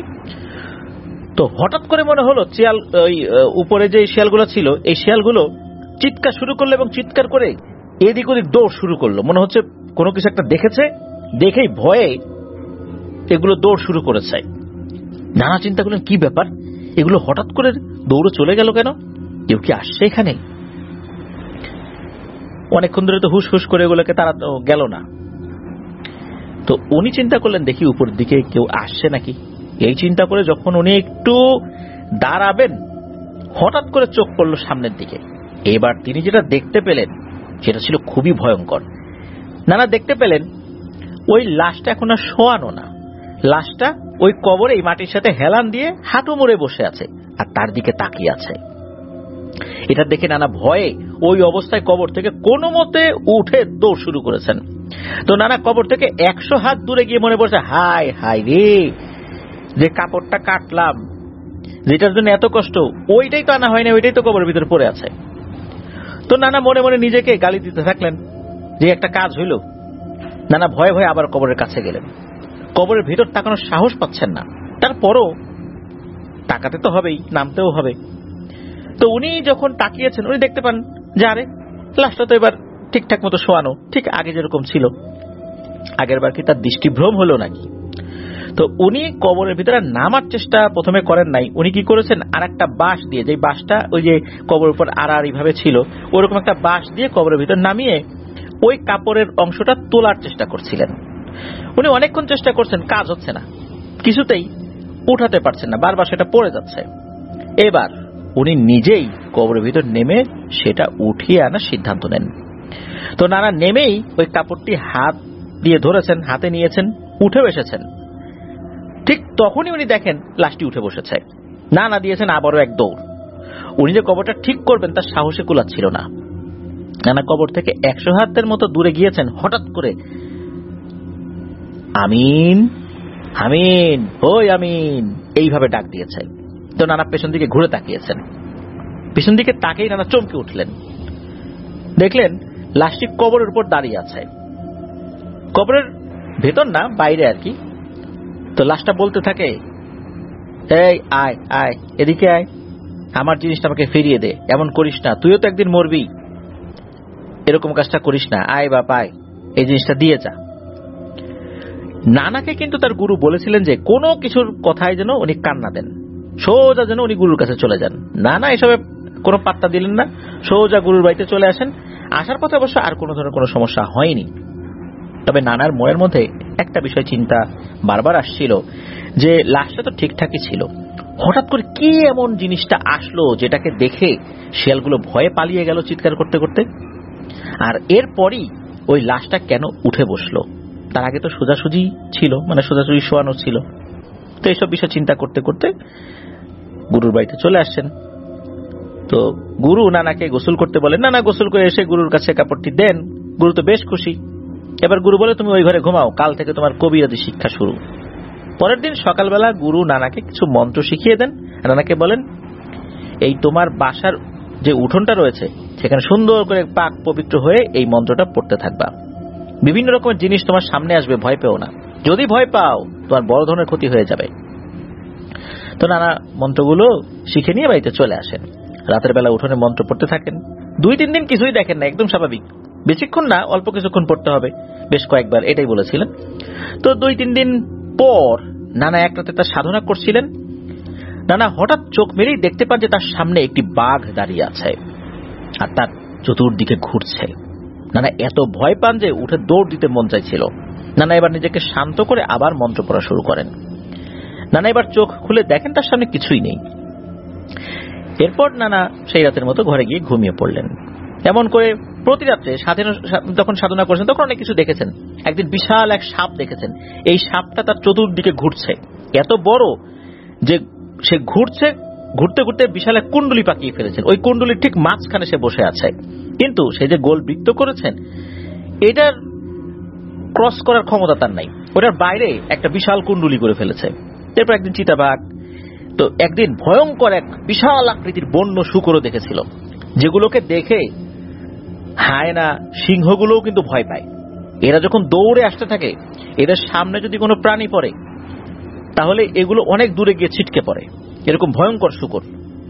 Speaker 2: তো হঠাৎ করে মনে হলো শিয়াল, ওই উপরে যে শিয়ালগুলো ছিল, এই শিয়ালগুলো চিৎকার শুরু করলো এবং চিৎকার করে এদিক ওদিক দৌড় শুরু করলো। মনে হচ্ছে কোনো কিছু একটা দেখেছে, দেখেই ভয়ে এগুলো দৌড় শুরু করেছে। নানা চিন্তা করলেন কি ব্যাপার, এগুলো হঠাৎ করে দৌড়ে চলে গেল কেন? কেউ কি আসছে এখানে? অনেকক্ষণ ধরে তো হুস হুস করে এগুলোকে তারা তো গেল না। তো উনি চিন্তা করলেন দেখি উপর দিকে কেউ আসছে নাকি। এই চিন্তা করে যখন উনি একটু দাঁড়াবেন, হঠাৎ করে চোখ পড়ল সামনের দিকে। এবার তিনি যেটা দেখতে পেলেন সেটা ছিল খুবই ভয়ঙ্কর। নানা দেখতে পেলেন ওই লাশটা এখন আর শোয়ানো না, লাশটা ওই কবরে এই মাটির সাথে হেলান দিয়ে হাঁটু মুড়ে বসে আছে আর তার দিকে তাকিয়ে আছে। এটা দেখে নানা ভয়ে ওই অবস্থায় কবর থেকে কোনো মতে উঠে দৌড় শুরু করেছেন। তো নানা কবর থেকে একশো হাত দূরে গিয়ে মনে পড়ছে, হায় হায় রে, যে কাপড়টা কাটলাম, যেটার জন্য এত কষ্ট, ওইটাই তো আনা হয় না, ওইটাই তো কবরের ভিতরে পড়ে আছে। তো নানা মনে মনে নিজেকে গালি দিতে থাকলেন যে একটা কাজ হইল। নানা ভয়ে ভয়ে আবার কবরের কাছে গেলেন। কবরের ভিতর তাকানোর সাহস পাচ্ছেন না, তারপরও তাকাতে তো হবেই, নামতেও হবে। তো উনি যখন তাকিয়েছেন উনি দেখতে পান যে আরে লাশটা তো এবার ঠিকঠাক মতো শোয়ানো, ঠিক আগে যেরকম ছিল। আগের বার কি তার দৃষ্টিভ্রম হলো নাকি? তো উনি কবরের ভিতরে নামার চেষ্টা প্রথমে করেন নাই। উনি কি করেছেন, আর একটা বাঁশ দিয়ে, যে বাঁশটা ওই যে কবরের উপর আড়াআড়ি ভাবে ছিল, ওরকম একটা বাঁশ দিয়ে কবরের ভিতর নামিয়ে ওই কাপড়ের অংশটা তোলার চেষ্টা করছিলেন। উনি অনেকক্ষণ চেষ্টা করছেন, কাজ হচ্ছে না, কিছুতেই উঠাতে পারছেন না, বারবার সেটা পড়ে যাচ্ছে। এবার উনি নিজেই কবরের ভিতর নেমে সেটা উঠিয়ে আনার সিদ্ধান্ত নেন। তো নানা নেমেই ওই কাপড়টি হাত দিয়ে ধরেছেন, হাতে নিয়েছেন, উঠে এসেছেন। ঠিক তখনই উনি দেখেন লাশটি উঠে বসেছে। নানা দিয়েছেন আবারও এক দৌড়। উনি যে কবরটা ঠিক করবেন তার সাহসে কুলাচ্ছিল না। নানা কবর থেকে একশো হাতের মতো দূরে গিয়েছেন, হঠাৎ করে আমিন আমিন ওই আমিন এইভাবে ডাক দিয়েছে। তো নানা পেছন দিকে ঘুরে তাকিয়েছেন। পেছন দিকে তাকিয়ে নানা চমকে উঠলেন, দেখলেন লাশটি কবরের উপর দাঁড়িয়ে আছে। কবরের ভেতর না, বাইরে আর কি। তো লাশটা বলতে থাকে, এই আয় আয়, এদিকে আয়, আমার জিনিসটা আমাকে ফিরিয়ে দে, এমন করিস না, তুইও তো একদিন মরবি, এরকম কাজটা করিস না, আয় বাপ আয়, এই জিনিসটা দিয়ে যা। নানাকে কিন্তু তার গুরু বলেছিলেন যে কোনো কিছুর কথায় যেন উনি কান্না দেন, সোজা যেন উনি গুরুর কাছে চলে যান। নানা এসবে কোনো পাত্তা দিলেন না, সোজা গুরুর বাড়িতে চলে আসেন। আসার পথে অবশ্য আর কোনো ধরনের কোনো সমস্যা হয়নি। তবে নানার মনের মধ্যে একটা বিষয় চিন্তা বারবার আসছিল যে লাশটা তো ঠিকঠাকই ছিল, হঠাৎ করে কি এমন জিনিসটা আসলো যেটাকে দেখে শিয়ালগুলো ভয়ে পালিয়ে গেল চিৎকার করতে করতে, আর এরপরই ওই লাশটা কেন উঠে বসলো, তার আগে তো সোজাসুজি ছিল, মানে সোজাসুজি শোয়ানো ছিল। তো এইসব বিষয় চিন্তা করতে করতে গুরুর বাড়িতে চলে আসছেন। তো গুরু নানাকে গোসল করতে বলেন। নানা গোসল করে এসে গুরুর কাছে কাপড়টি দেন। গুরু তো বেশ খুশি। এবার গুরু বলে, তুমি ওই ঘরে ঘুমাও, কাল থেকে তোমার কবিরাজি শিক্ষা শুরু। পরের দিন সকালবেলা গুরু নানাকে কিছু মন্ত্র শিখিয়ে দেন। নানাকে বলেন, এই তোমার বাসার যে উঠোনটা রয়েছে সেখানে সুন্দর করে পাক পবিত্র হয়ে এই মন্ত্রটা পড়তে থাকবা। বিভিন্ন রকমের জিনিস তোমার সামনে আসবে, ভয় পেও না, যদি ভয় পাও তোমার বড় ধরনের ক্ষতি হয়ে যাবে। তো নানা মন্ত্রগুলো শিখে নিয়ে বাড়িতে চলে আসেন। রাতের বেলা উঠোনে মন্ত্র পড়তে থাকেন। দুই তিন দিন কিছুই দেখেন না, একদম স্বাভাবিক, বেশিক্ষণ না, অল্প কিছুক্ষণ পড়তে হবে, বেশ কয়েকবার এটাই বলেছিলেন। তো দুই তিন দিন পর নানা এক রাতে তার সাধনা করছিলেন। নানা হঠাৎ চোখ মেরেই দেখতে পান যে তার সামনে একটি বাঘ দাঁড়িয়ে আছে আর তার চতুর্দিকে ঘুরছে। নানা এত ভয় পান যে উঠে দৌড় দিতে মন চাইছিল। নানা এবার নিজেকে শান্ত করে আবার মন্ত্র পড়া শুরু করেন। নানা এবার চোখ খুলে দেখেন তার সামনে কিছুই নেই। এরপর নানা সেই রাতের মতো ঘরে গিয়ে ঘুমিয়ে পড়লেন। এমন করে প্রতি রাত্রে যখন সাধনা করেছেন তখন অনেক কিছু দেখেছেন। একদিন বিশাল এক সাপ দেখেছেন। এই সাপটা তার চতুর্দিকে ঘুরছে, এত বড় যে সে ঘুরছে, ঘুরতে ঘুরতে বিশাল এক কুণ্ডলী পাকিয়ে ফেলেছেন। ওই কুণ্ডলীর ঠিক মাঝখানে সে বসে আছে, কিন্তু সে যে গোল বৃত্ত করেছেন এটার ক্রস করার ক্ষমতা তার নাই, ওটার বাইরে একটা বিশাল কুণ্ডলী করে ফেলেছে। এরপর একদিন চিতাবাঘ, তো একদিন ভয়ঙ্কর এক বিশাল আকৃতির বন্য শূকরও দেখেছিল, যেগুলোকে দেখে হায়না সিংহগুলোও কিন্তু ভয় পায়। এরা যখন দৌড়ে আসতে থাকে, এদের সামনে যদি কোনো প্রাণী পড়ে তাহলে এগুলো অনেক দূরে গিয়ে ছিটকে পড়ে, এরকম ভয়ঙ্কর শূকর।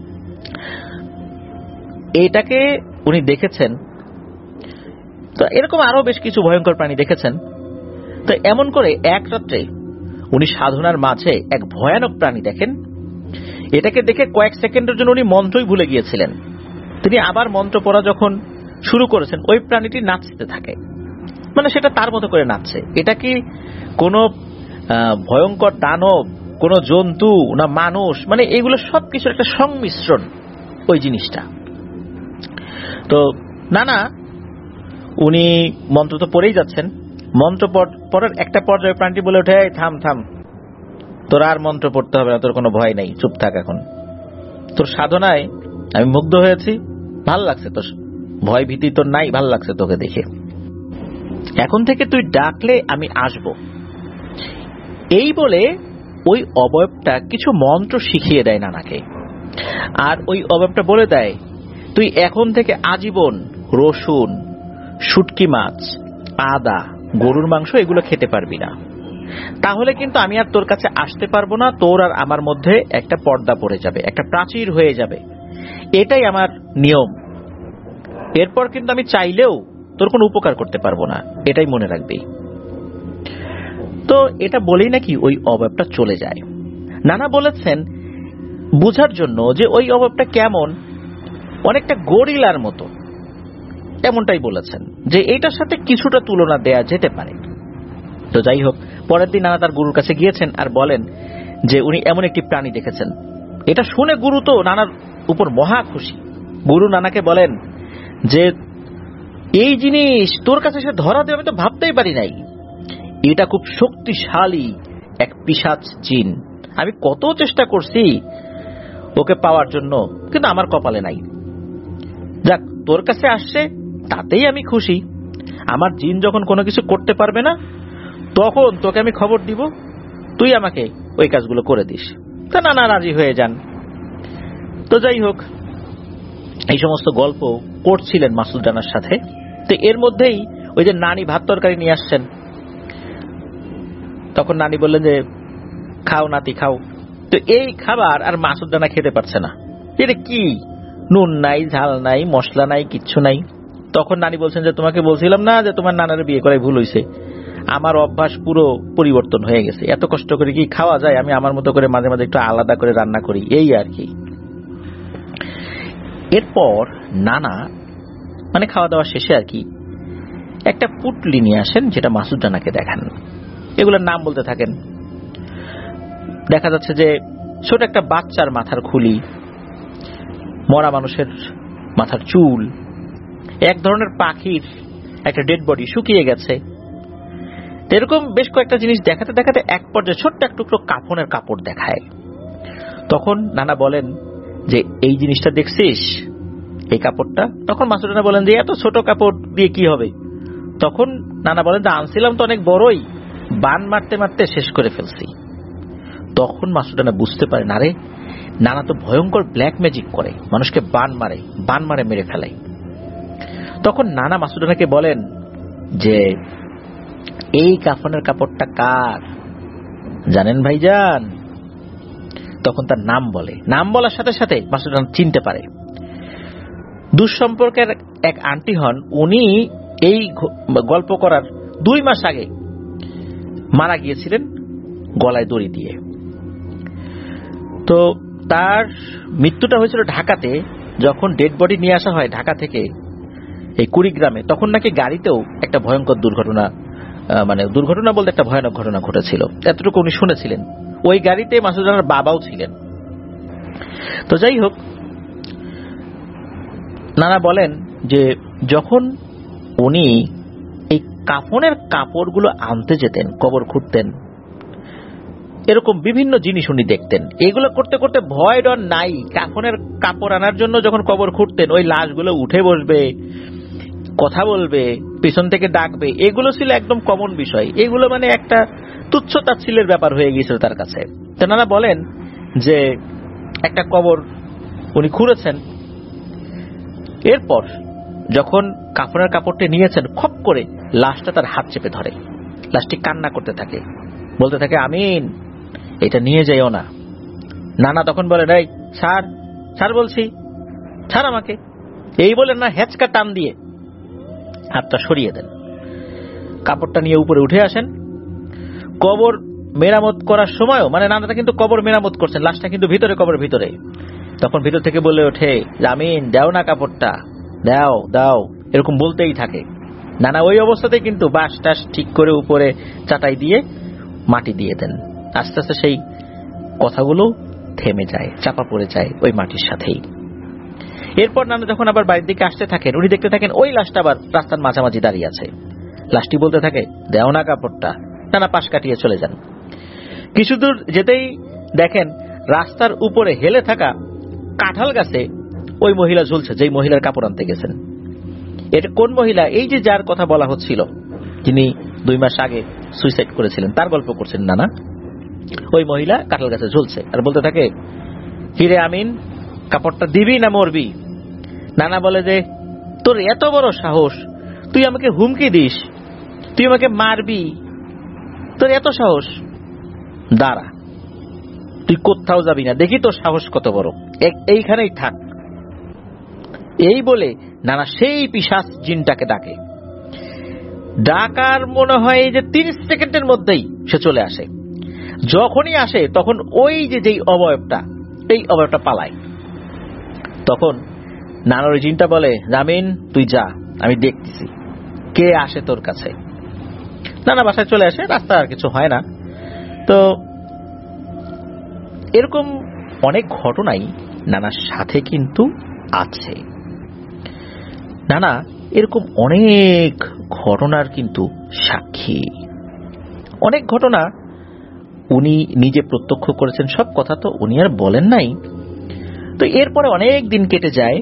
Speaker 2: এটাকে উনি দেখেছেন। তো এরকম আরো বেশ কিছু ভয়ঙ্কর প্রাণী দেখেছেন। তো এমন করে এক রাত্রে উনি সাধনার মাঝে এক ভয়ানক প্রাণী দেখেন। এটাকে দেখে কয়েক সেকেন্ডের জন্য উনি মন্ত্রই ভুলে গিয়েছিলেন। তিনি আবার মন্ত্র পড়া যখন শুরু করেছেন, ওই প্রাণীটি নাচতে থাকে, মানে সেটা তার মতো করে নাচছে। এটা কি কোনো ভয়ঙ্কর দানব, কোনো জন্তু না মানুষ, মানে এগুলো সবকিছুর একটা সংমিশ্রণ ওই জিনিসটা। তো নানা উনি মন্ত্র তো পড়েই যাচ্ছেন। মন্ত্র পড়ার একটা পর্যায়ে প্রাণীটি বলে ওঠে, থাম থাম, তোর আর মন্ত্র পড়তে হবে না, তোর কোনো ভয় নেই, চুপ থাক, এখন তোর সাধনায় আমি মুগ্ধ হয়েছি, ভাল লাগছে, তোর ভয় ভীতি তোর নাই, ভাল লাগছে তোকে দেখে, এখন থেকে তুই ডাকলে আমি আসব। এই বলে ওই অবয়বটা কিছু মন্ত্র শিখিয়ে দেয় নানাকে, আর ওই অবয়বটা বলে দেয়, তুই এখন থেকে আজীবন রসুন, শুটকি মাছ, আদা, গরুর মাংস এগুলো খেতে পারবি না। তাহলে কিন্তু আমি আর তোর কাছে আসতে পারবো না, তোর আর আমার মধ্যে একটা পর্দা পড়ে যাবে, একটা প্রাচীর হয়ে যাবে, এটাই আমার নিয়ম। এরপর কিন্তু আমি চাইলেও তোর কোনো উপকার করতে পারবো না, এটাই মনে রাখবি। তো এটা বলেই নাকি ওই অভাবটা চলে যায়। নানা বলেছেন বুঝার জন্য যে ওই অভাবটা কেমন, অনেকটা গরিলার মতো, এমনটাই বলেছেন যে এটার সাথে কিছুটা তুলনা দেয়া যেতে পারে। তো যাই হোক, পরের দিন নানা তার গুরুর কাছে গিয়েছেন আর বলেন যে উনি এমন একটি প্রাণী দেখেছেন। এটা শুনে গুরু তো নানার উপর মহা খুশি। গুরু নানাকে বলেন যে এই জিনিস তোর কাছে সে ধরা দেবে আমি তো ভাবতেই পারি নাই, এটা খুব শক্তিশালী এক পিশাচ জিন, আমি কত চেষ্টা করছি ওকে পাওয়ার জন্য, কিন্তু আমার কপালে নাই। যাক, তোর কাছে আসছে তাতেই আমি খুশি। আমার জিন যখন কোনো কিছু করতে পারবে না তখন তোকে আমি খবর দিব, তুই আমাকে ওই কাজগুলো করে দিস। তা নানা রাজি হয়ে যান। তো যাই হোক, এই সমস্ত গল্প করছিলেন মাসুদ রানার সাথে। তো এর মধ্যেই ওই যে নানি ভাত তরকারি নিয়ে আসছেন, তখন নানি বললেন যে খাও নাতি খাও। তো এই খাবার আর মাসুদ রানা খেতে পারছে না, এটা কি নুন নাই, ঝাল নাই, মশলা নাই, কিচ্ছু নাই। তখন নানি বলছেন যে তোমাকে বলছিলাম না যে তোমার নানার বিয়ে করাই ভুল হয়েছে, আমার অভ্যাস পুরো পরিবর্তন হয়ে গেছে, এত কষ্ট করে কি খাওয়া যায়, আমি আমার মতো করে মাঝে মাঝে একটু আলাদা করে রান্না করি, এই আর কি। এরপর নানা মানে খাওয়া দাওয়া শেষে আর কি একটা পুটলি নিয়ে আসেন, যেটা মাসুদ রানাকে দেখান। এগুলোর নাম বলতে থাকেন। দেখা যাচ্ছে যে ছোট একটা বাচ্চার মাথার খুলি, মরা মানুষের মাথার চুল, এক ধরনের পাখির একটা ডেড বডি শুকিয়ে গেছে, এরকম বেশ কয়েকটা জিনিস দেখাতে দেখাতে এক পর্যায়ে ছোট্ট এক টুকরো কাফনের কাপড় দেখায়। তখন নানা বলেন যে এই জিনিসটা দেখছিস, এই কাপড়টা? তখন মাসুদ রানা বলেন যে এত ছোট কাপড় দিয়ে কি হবে? তখন নানা বলেন যে আনছিলাম তো অনেক বড়ই, বান মারতে মারতে শেষ করে ফেলছি। তখন মাসুদ রানা বুঝতে পারেন আরে নানা তো ভয়ঙ্কর ব্ল্যাক ম্যাজিক করে, মানুষকে বান মারে, বান মারে মেরে ফেলে। তখন নানা মাসুদ রানাকে বলেন যে এই কাফনের কাপড়টা কার জানেন ভাইজান? তখন তার নাম বলে। নাম বলার সাথে সাথে মাসুদ রানা চিনতে পারে। দুঃসম্পর্কের এক আন্টি হন উনি, এই গল্প করার দুই মাস আগে মারা গিয়েছিলেন গলায় দড়ি দিয়ে। তো তার মৃত্যুটা হয়েছিল ঢাকাতে, যখন ডেড বডি নিয়ে আসা হয় ঢাকা থেকে এই কুড়িগ্রামে, তখন নাকি গাড়িতেও একটা ভয়ঙ্কর দুর্ঘটনা, মানে দুর্ঘটনা বলতে একটা ভয়ানক ঘটনা ঘটেছিল, এতটুকু উনি শুনেছিলেন। ওই গাড়িতে মাসুদ রানার বাবাও ছিলেন। তো যাই হোক, নানা বলেন যে যখন উনি এই কাফনের কাপড়গুলো আনতে যেতেন, কবর খুঁড়তেন, এরকম বিভিন্ন জিনিস উনি দেখতেন। এগুলো করতে করতে ভয় ডর নাই। কাফনের কাপড় আনার জন্য যখন কবর খুঁড়তেন, ওই লাশগুলো উঠে বসবে, কথা বলবে, পিছন থেকে ডাকবে, এগুলো ছিল একদম কমন বিষয়। এগুলো মানে একটা তুচ্ছ তাচ্ছিল্যের ব্যাপার হয়ে গিয়েছিল তার কাছে। তো নানা বলেন যে একটা কবর উনি খুঁড়েছেন, এরপর যখন কাফনের কাপড়টি নিয়েছেন, খপ করে লাশটা তার হাত চেপে ধরে, লাশটি কান্না করতে থাকে, বলতে থাকে আমিন এটা নিয়ে যাইও না। নানা তখন বলে এই ছাড় ছাড় বলছি, ছাড় আমাকে, এই বলে না হেঁচকা টান দিয়ে হাতটা সরিয়ে দেন। কাপড়টা নিয়ে উপরে উঠে আসেন। কবর মেরামত করার সময়ও, মানে নানাটা কিন্তু কবর মেরামত করছেন, লাশটা কিন্তু ভিতরে, কবর ভিতরে। তখন ভিতর থেকে বলে ওঠে আমিন দাও না কাপড়টা, দাও দাও, এরকম বলতেই থাকে। নানা ওই অবস্থাতে কিন্তু বাঁশ টাস ঠিক করে উপরে চাটাই দিয়ে মাটি দিয়ে দেন। আস্তে আস্তে সেই কথাগুলো থেমে যায়, চাপা পড়ে যায় ওই মাটির সাথেই। এরপর নানা যখন আবার বাড়ির দিকে আসতে থাকেন, উনি দেখতে থাকেন ওই লাশটা আবার রাস্তার মাঝামাঝি দাঁড়িয়ে আছে। লাশটি বলতে থাকে দেও না কাপড়টা। নানা পাশ কাটিয়ে চলে যান। কিছু দূর যেতেই দেখেন রাস্তার উপরে হেলে থাকা কাঁঠাল গাছে ওই মহিলা ঝুলছে, যেই মহিলার কাপড় আনতে গেছেন। এটা কোন মহিলা? এই যে যার কথা বলা হচ্ছিল, যিনি দুই মাস আগে সুইসাইড করেছিলেন, তার গল্প করছেন নানা। ওই মহিলা কাঁঠাল গাছে ঝুলছে আর বলতে থাকে হিরে আমিন কাপড়টা দিবি না মরবি? নানা বলে যে তোর এত বড় সাহস, তুই আমাকে হুমকি দিস, তুই আমাকে মারবি, তো তোর এত সাহস, দাঁড়া, তুই কোথাও যাবি না, দেখি তোর সাহস কত বড়, এইখানেই থাক। এই বলে নানা সেই পিশাচ জিনটাকে ডাকে। ডাকার মনে হয় যে তিরিশ সেকেন্ডের মধ্যেই সে চলে আসে। যখনই আসে তখন ওই যে যেই অবয়বটা, এই অবয়বটা পালায়। তখন নানার জিনটা বলে, জামিন তুই যা, আমি দেখতেছি কে আসে তোর কাছে। নানা বাসায় চলে আসে, রাস্তা আর কিছু হয় না। তো এরকম অনেক ঘটনাই নানার সাথে কিন্তু আছে। নানা এরকম অনেক ঘটনার কিন্তু সাক্ষী। অনেক ঘটনা উনি নিজে প্রত্যক্ষ করেছেন, সব কথা তো উনি আর বলেন নাই। তো এরপরে অনেক দিন কেটে যায়।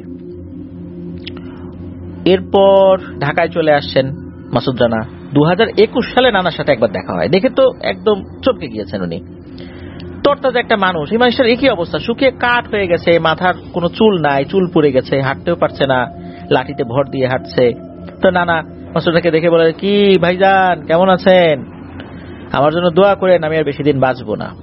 Speaker 2: এরপর ঢাকায় চলে আসছেন মাসুদ রানা। দু হাজার একুশ সালে নানার সাথে একবার দেখা হয়। দেখে তো একদম চমকে গিয়েছেন উনি। তরতাজা একটা মানুষ, এই মানুষটার একই অবস্থা, শুকিয়ে কাঠ হয়ে গেছে, মাথার কোনো চুল নাই, চুল পড়ে গেছে, হাঁটতেও পারছে না, লাঠিতে ভর দিয়ে হাঁটছে। তো নানা মাসুদকে দেখে বলে, কি ভাইজান কেমন আছেন, আমার জন্য দোয়া করেন, আমি আর বেশি দিন বাঁচবো না,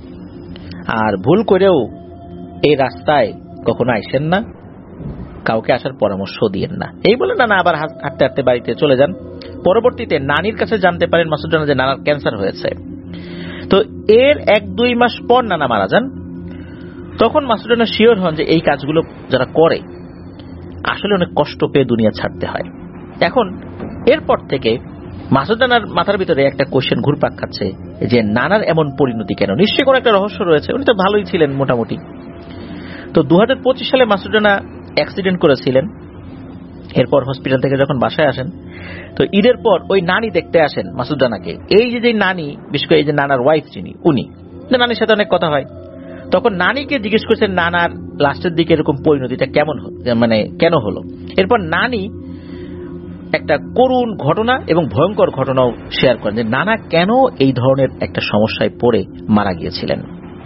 Speaker 2: আর ভুল করেও এই রাস্তায় কখনো আইসেন না, কাউকে আসার পরামর্শ দিয়েন না। এই বলে নানা আবার হাঁটতে হাঁটতে বাড়িতে চলে যান। পরবর্তীতে নানির কাছে জানতে পারেন মাসুদ রানা যে নানার ক্যান্সার হয়েছে। তো এর এক দুই মাস পর নানা মারা যান। তখন মাসুদ রানা শিওর হন যে এই কাজগুলো যারা করে আসলে অনেক কষ্ট পেয়ে দুনিয়া ছাড়তে হয়। এখন এরপর থেকে মাসুদ রানার মাথার ভিতরে একটা কোশ্চেন ঘুরপাক খাচ্ছে যে নানার এমন পরিণতি কেন? নিশ্চয়ই কোনো একটা রহস্য রয়েছে, উনি তো ভালোই ছিলেন মোটামুটি। তো দু হাজার পঁচিশ সালে মাসুদ রানা অ্যাক্সিডেন্ট করেছিলেন। এরপর হসপিটাল থেকে যখন বাসায় আসেন, তো ঈদের পর ওই নানি দেখতে আসেন মাসুদ রানাকে। এই যে যে নানি, বিশেষ করে এই যে নানার ওয়াইফ যিনি, উনি নানির সাথে অনেক কথা হয়। তখন নানিকে জিজ্ঞেস করছেন নানার লাস্টের দিকে এরকম পরিণতিটা কেমন, মানে কেন হলো। এরপর নানি একটা করুণ ঘটনা এবং ভয়ঙ্কর ঘটনাও শেয়ার করেন যে নানা কেন এই ধরনের একটা সমস্যায় পড়ে মারা গিয়েছিলেন।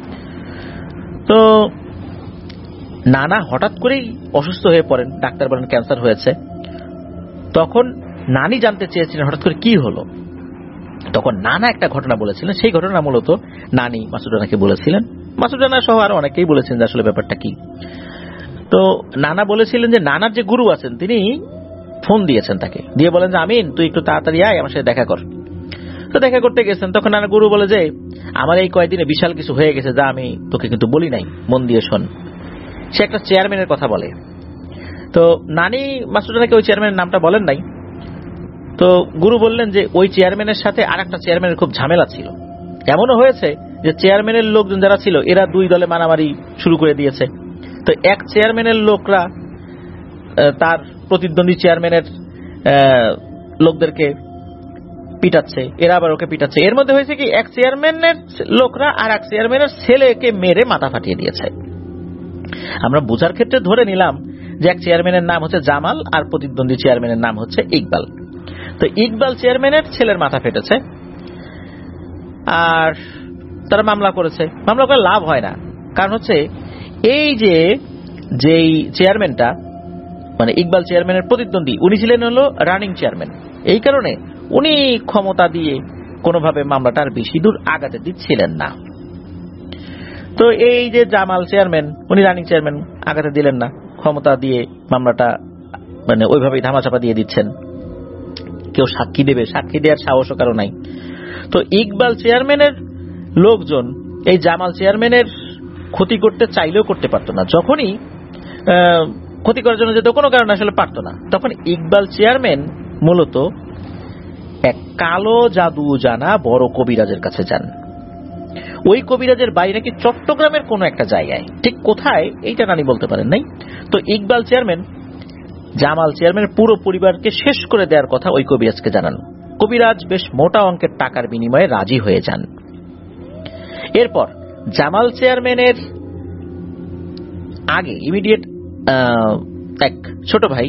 Speaker 2: তো নানা হঠাৎ করেই অসুস্থ হয়ে পড়েন, ডাক্তার বলেন ক্যান্সার হয়েছে। তখন নানি জানতে চেয়েছিলেন হঠাৎ করে কি হলো। তখন নানা একটা ঘটনা বলেছিলেন, সেই ঘটনা মূলত নানি মাসুদ রানাকে বলেছিলেন। মাসুদ রানা সহ আরো অনেকেই বলেছেন যে আসলে ব্যাপারটা কি। তো নানা বলেছিলেন যে নানার যে গুরু আছেন তিনি ফোন দিয়েছেন তাকে, দিয়ে বলেন যে আমিন তুই একটু তাড়াতাড়ি আয়, আমার সাথে দেখা কর। তো দেখা করতে গেছেন। তখন নানা গুরু বলে যে আমার এই কয়েকদিনে বিশাল কিছু হয়ে গেছে, যা আমি তোকে কিন্তু বলি নাই, মন দিয়ে শোন। সে একটা চেয়ারম্যানের কথা বলে। তো নানি মাসুদ রানাকে ওই চেয়ারম্যানের নামটা বলেন নাই। তো গুরু বললেন যে ওই চেয়ারম্যানের সাথে আর একটা চেয়ারম্যানের খুব ঝামেলা ছিল। এমনও হয়েছে যে চেয়ারম্যানের লোকজন যারা ছিল এরা দুই দলে মারামারি শুরু করে দিয়েছে। তো এক চেয়ারম্যানের লোকরা তার প্রতিদ্বন্দ্বী চেয়ারম্যানের লোকদেরকে পিটাচ্ছে, এরা আবার ওকে পিটাচ্ছে। এর মধ্যে হয়েছে কি, এক চেয়ারম্যানের লোকরা আর এক চেয়ারম্যানের ছেলেকে মেরে মাথা ফাটিয়ে দিয়েছে। আমরা বোঝার ক্ষেত্রে ধরে নিলাম যে এক চেয়ারম্যানের নাম হচ্ছে জামাল আর প্রতিদ্বন্দ্বী চেয়ারম্যানের নাম হচ্ছে ইকবাল। তো ইকবাল চেয়ারম্যানের ছেলের মাথা ফেটেছে আর তারা মামলা করেছে। মামলা করে লাভ হয় না, কারণ হচ্ছে এই যে যেই চেয়ারম্যানটা মানে ইকবাল চেয়ারম্যানের প্রতিদ্বন্দ্বী, উনি ছিলেন হলো রানিং চেয়ারম্যান। এই কারণে উনি ক্ষমতা দিয়ে কোনোভাবে মামলাটা আর বেশি দূর আগাতে দিচ্ছিলেন না। তো এই যে জামাল চেয়ারম্যান, উনি রানিং চেয়ারম্যান, আগাতে দিলেন না, ক্ষমতা দিয়ে মামলাটা মানে ওইভাবেই ধামাচাপা দিয়ে দিচ্ছেন। কেউ সাক্ষী দেবে, সাক্ষী দেওয়ার সাহসও কারো নাই। তো ইকবাল চেয়ারম্যানের লোকজন এই জামাল চেয়ারম্যানের ক্ষতি করতে চাইলেও করতে পারতো না। যখনই ক্ষতি করার জন্য যেত কোনো কারণে আসলে পারতো না, তখন ইকবাল চেয়ারম্যান মূলত এক কালো জাদু জানা বড় কবিরাজের কাছে যান। ওই কবিরাজের বাড়ি নাকি চট্টগ্রামের কোন একটা জায়গায়, ঠিক কোথায় এইটা নানি বলতে পারেন নাই। তো ইকবাল চেয়ারম্যান জামাল চেয়ারম্যানের পুরো পরিবারকে শেষ করে দেওয়ার কথা ওই কবিরাজকে জানান। কবিরাজ বেশ মোটা অঙ্কের টাকার বিনিময়ে রাজি হয়ে যান। এরপর জামাল চেয়ারম্যানের আগে ইমিডিয়েট এক ছোট ভাই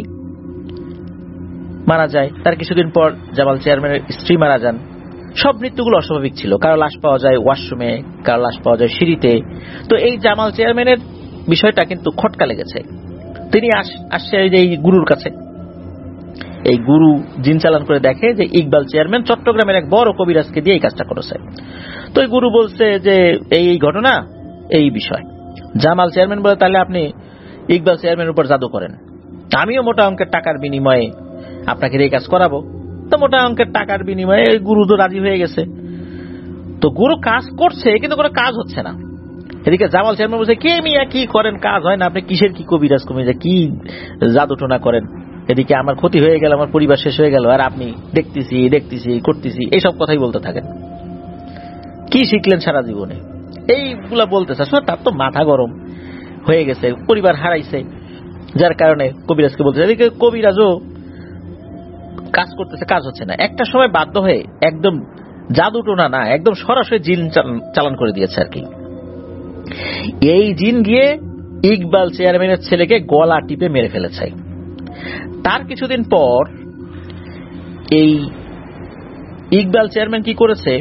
Speaker 2: মারা যায়। তার কিছুদিন পর জামাল চেয়ারম্যানের স্ত্রী মারা যান। সব মৃত্যুগুলো অস্বাভাবিক ছিল। কারো লাশ পাওয়া যায় ওয়াশরুমে, কারো লাশ পাওয়া যায় সিঁড়িতে। তো এই জামাল চেয়ারম্যানের বিষয়টা কিন্তু খটকা লেগেছে। তিনি আসছে এই গুরুর কাছে। এই গুরু জিন চালান করে দেখে যে ইকবাল চেয়ারম্যান চট্টগ্রামের এক বড় কবিরাজকে দিয়ে এই কাজটা করেছে। তো এই গুরু বলছে যে এই ঘটনা, এই বিষয়। জামাল চেয়ারম্যান বলে তাহলে আপনি ইকবাল চেয়ারম্যানের উপর জাদু করেন, আমিও মোটা অঙ্কের টাকার বিনিময়ে আপনাকে এই কাজ করাবো। তো মোটা অঙ্কের টাকার বিনিময়ে গুরু তো রাজি হয়ে গেছে। তো গুরু কাজ করছে কিন্তু কোনো কাজ হচ্ছে না। এদিকে জামাল চেয়ারম্যান বলছে কে মিয়া কি করেন, কাজ হয় না, আপনি কিসের কি কবিরাজ কমিয়ে কি জাদু টোনা করেন, এদিকে আমার ক্ষতি হয়ে গেল, আমার পরিবার শেষ হয়ে গেল, আর আপনি দেখতেছি দেখতেছি করতেছি এইসব কথাই বলতে থাকেন। কি শিখলেন সারা জীবনে, এইগুলা বলতেছে। আসলে তার তো মাথা গরম হয়ে গেছে, পরিবার হারাইছে, যার কারণে কবিরাজকে বলতেছে। এদিকে কবিরাজও কাজ করতেছে, কাজ হচ্ছে না। একটা সময় বাধ্য হয়ে একদম জাদু টোনা না, একদম সরাসরি জিন চালান করে দিয়েছে আর কি। এই জিন গিয়ে ইকবাল চেয়ারম্যানের ছেলেকে গলা টিপে মেরে ফেলেছে। তার কিছুদিন পর এই ইকবাল চেয়ারম্যান কি করেছে,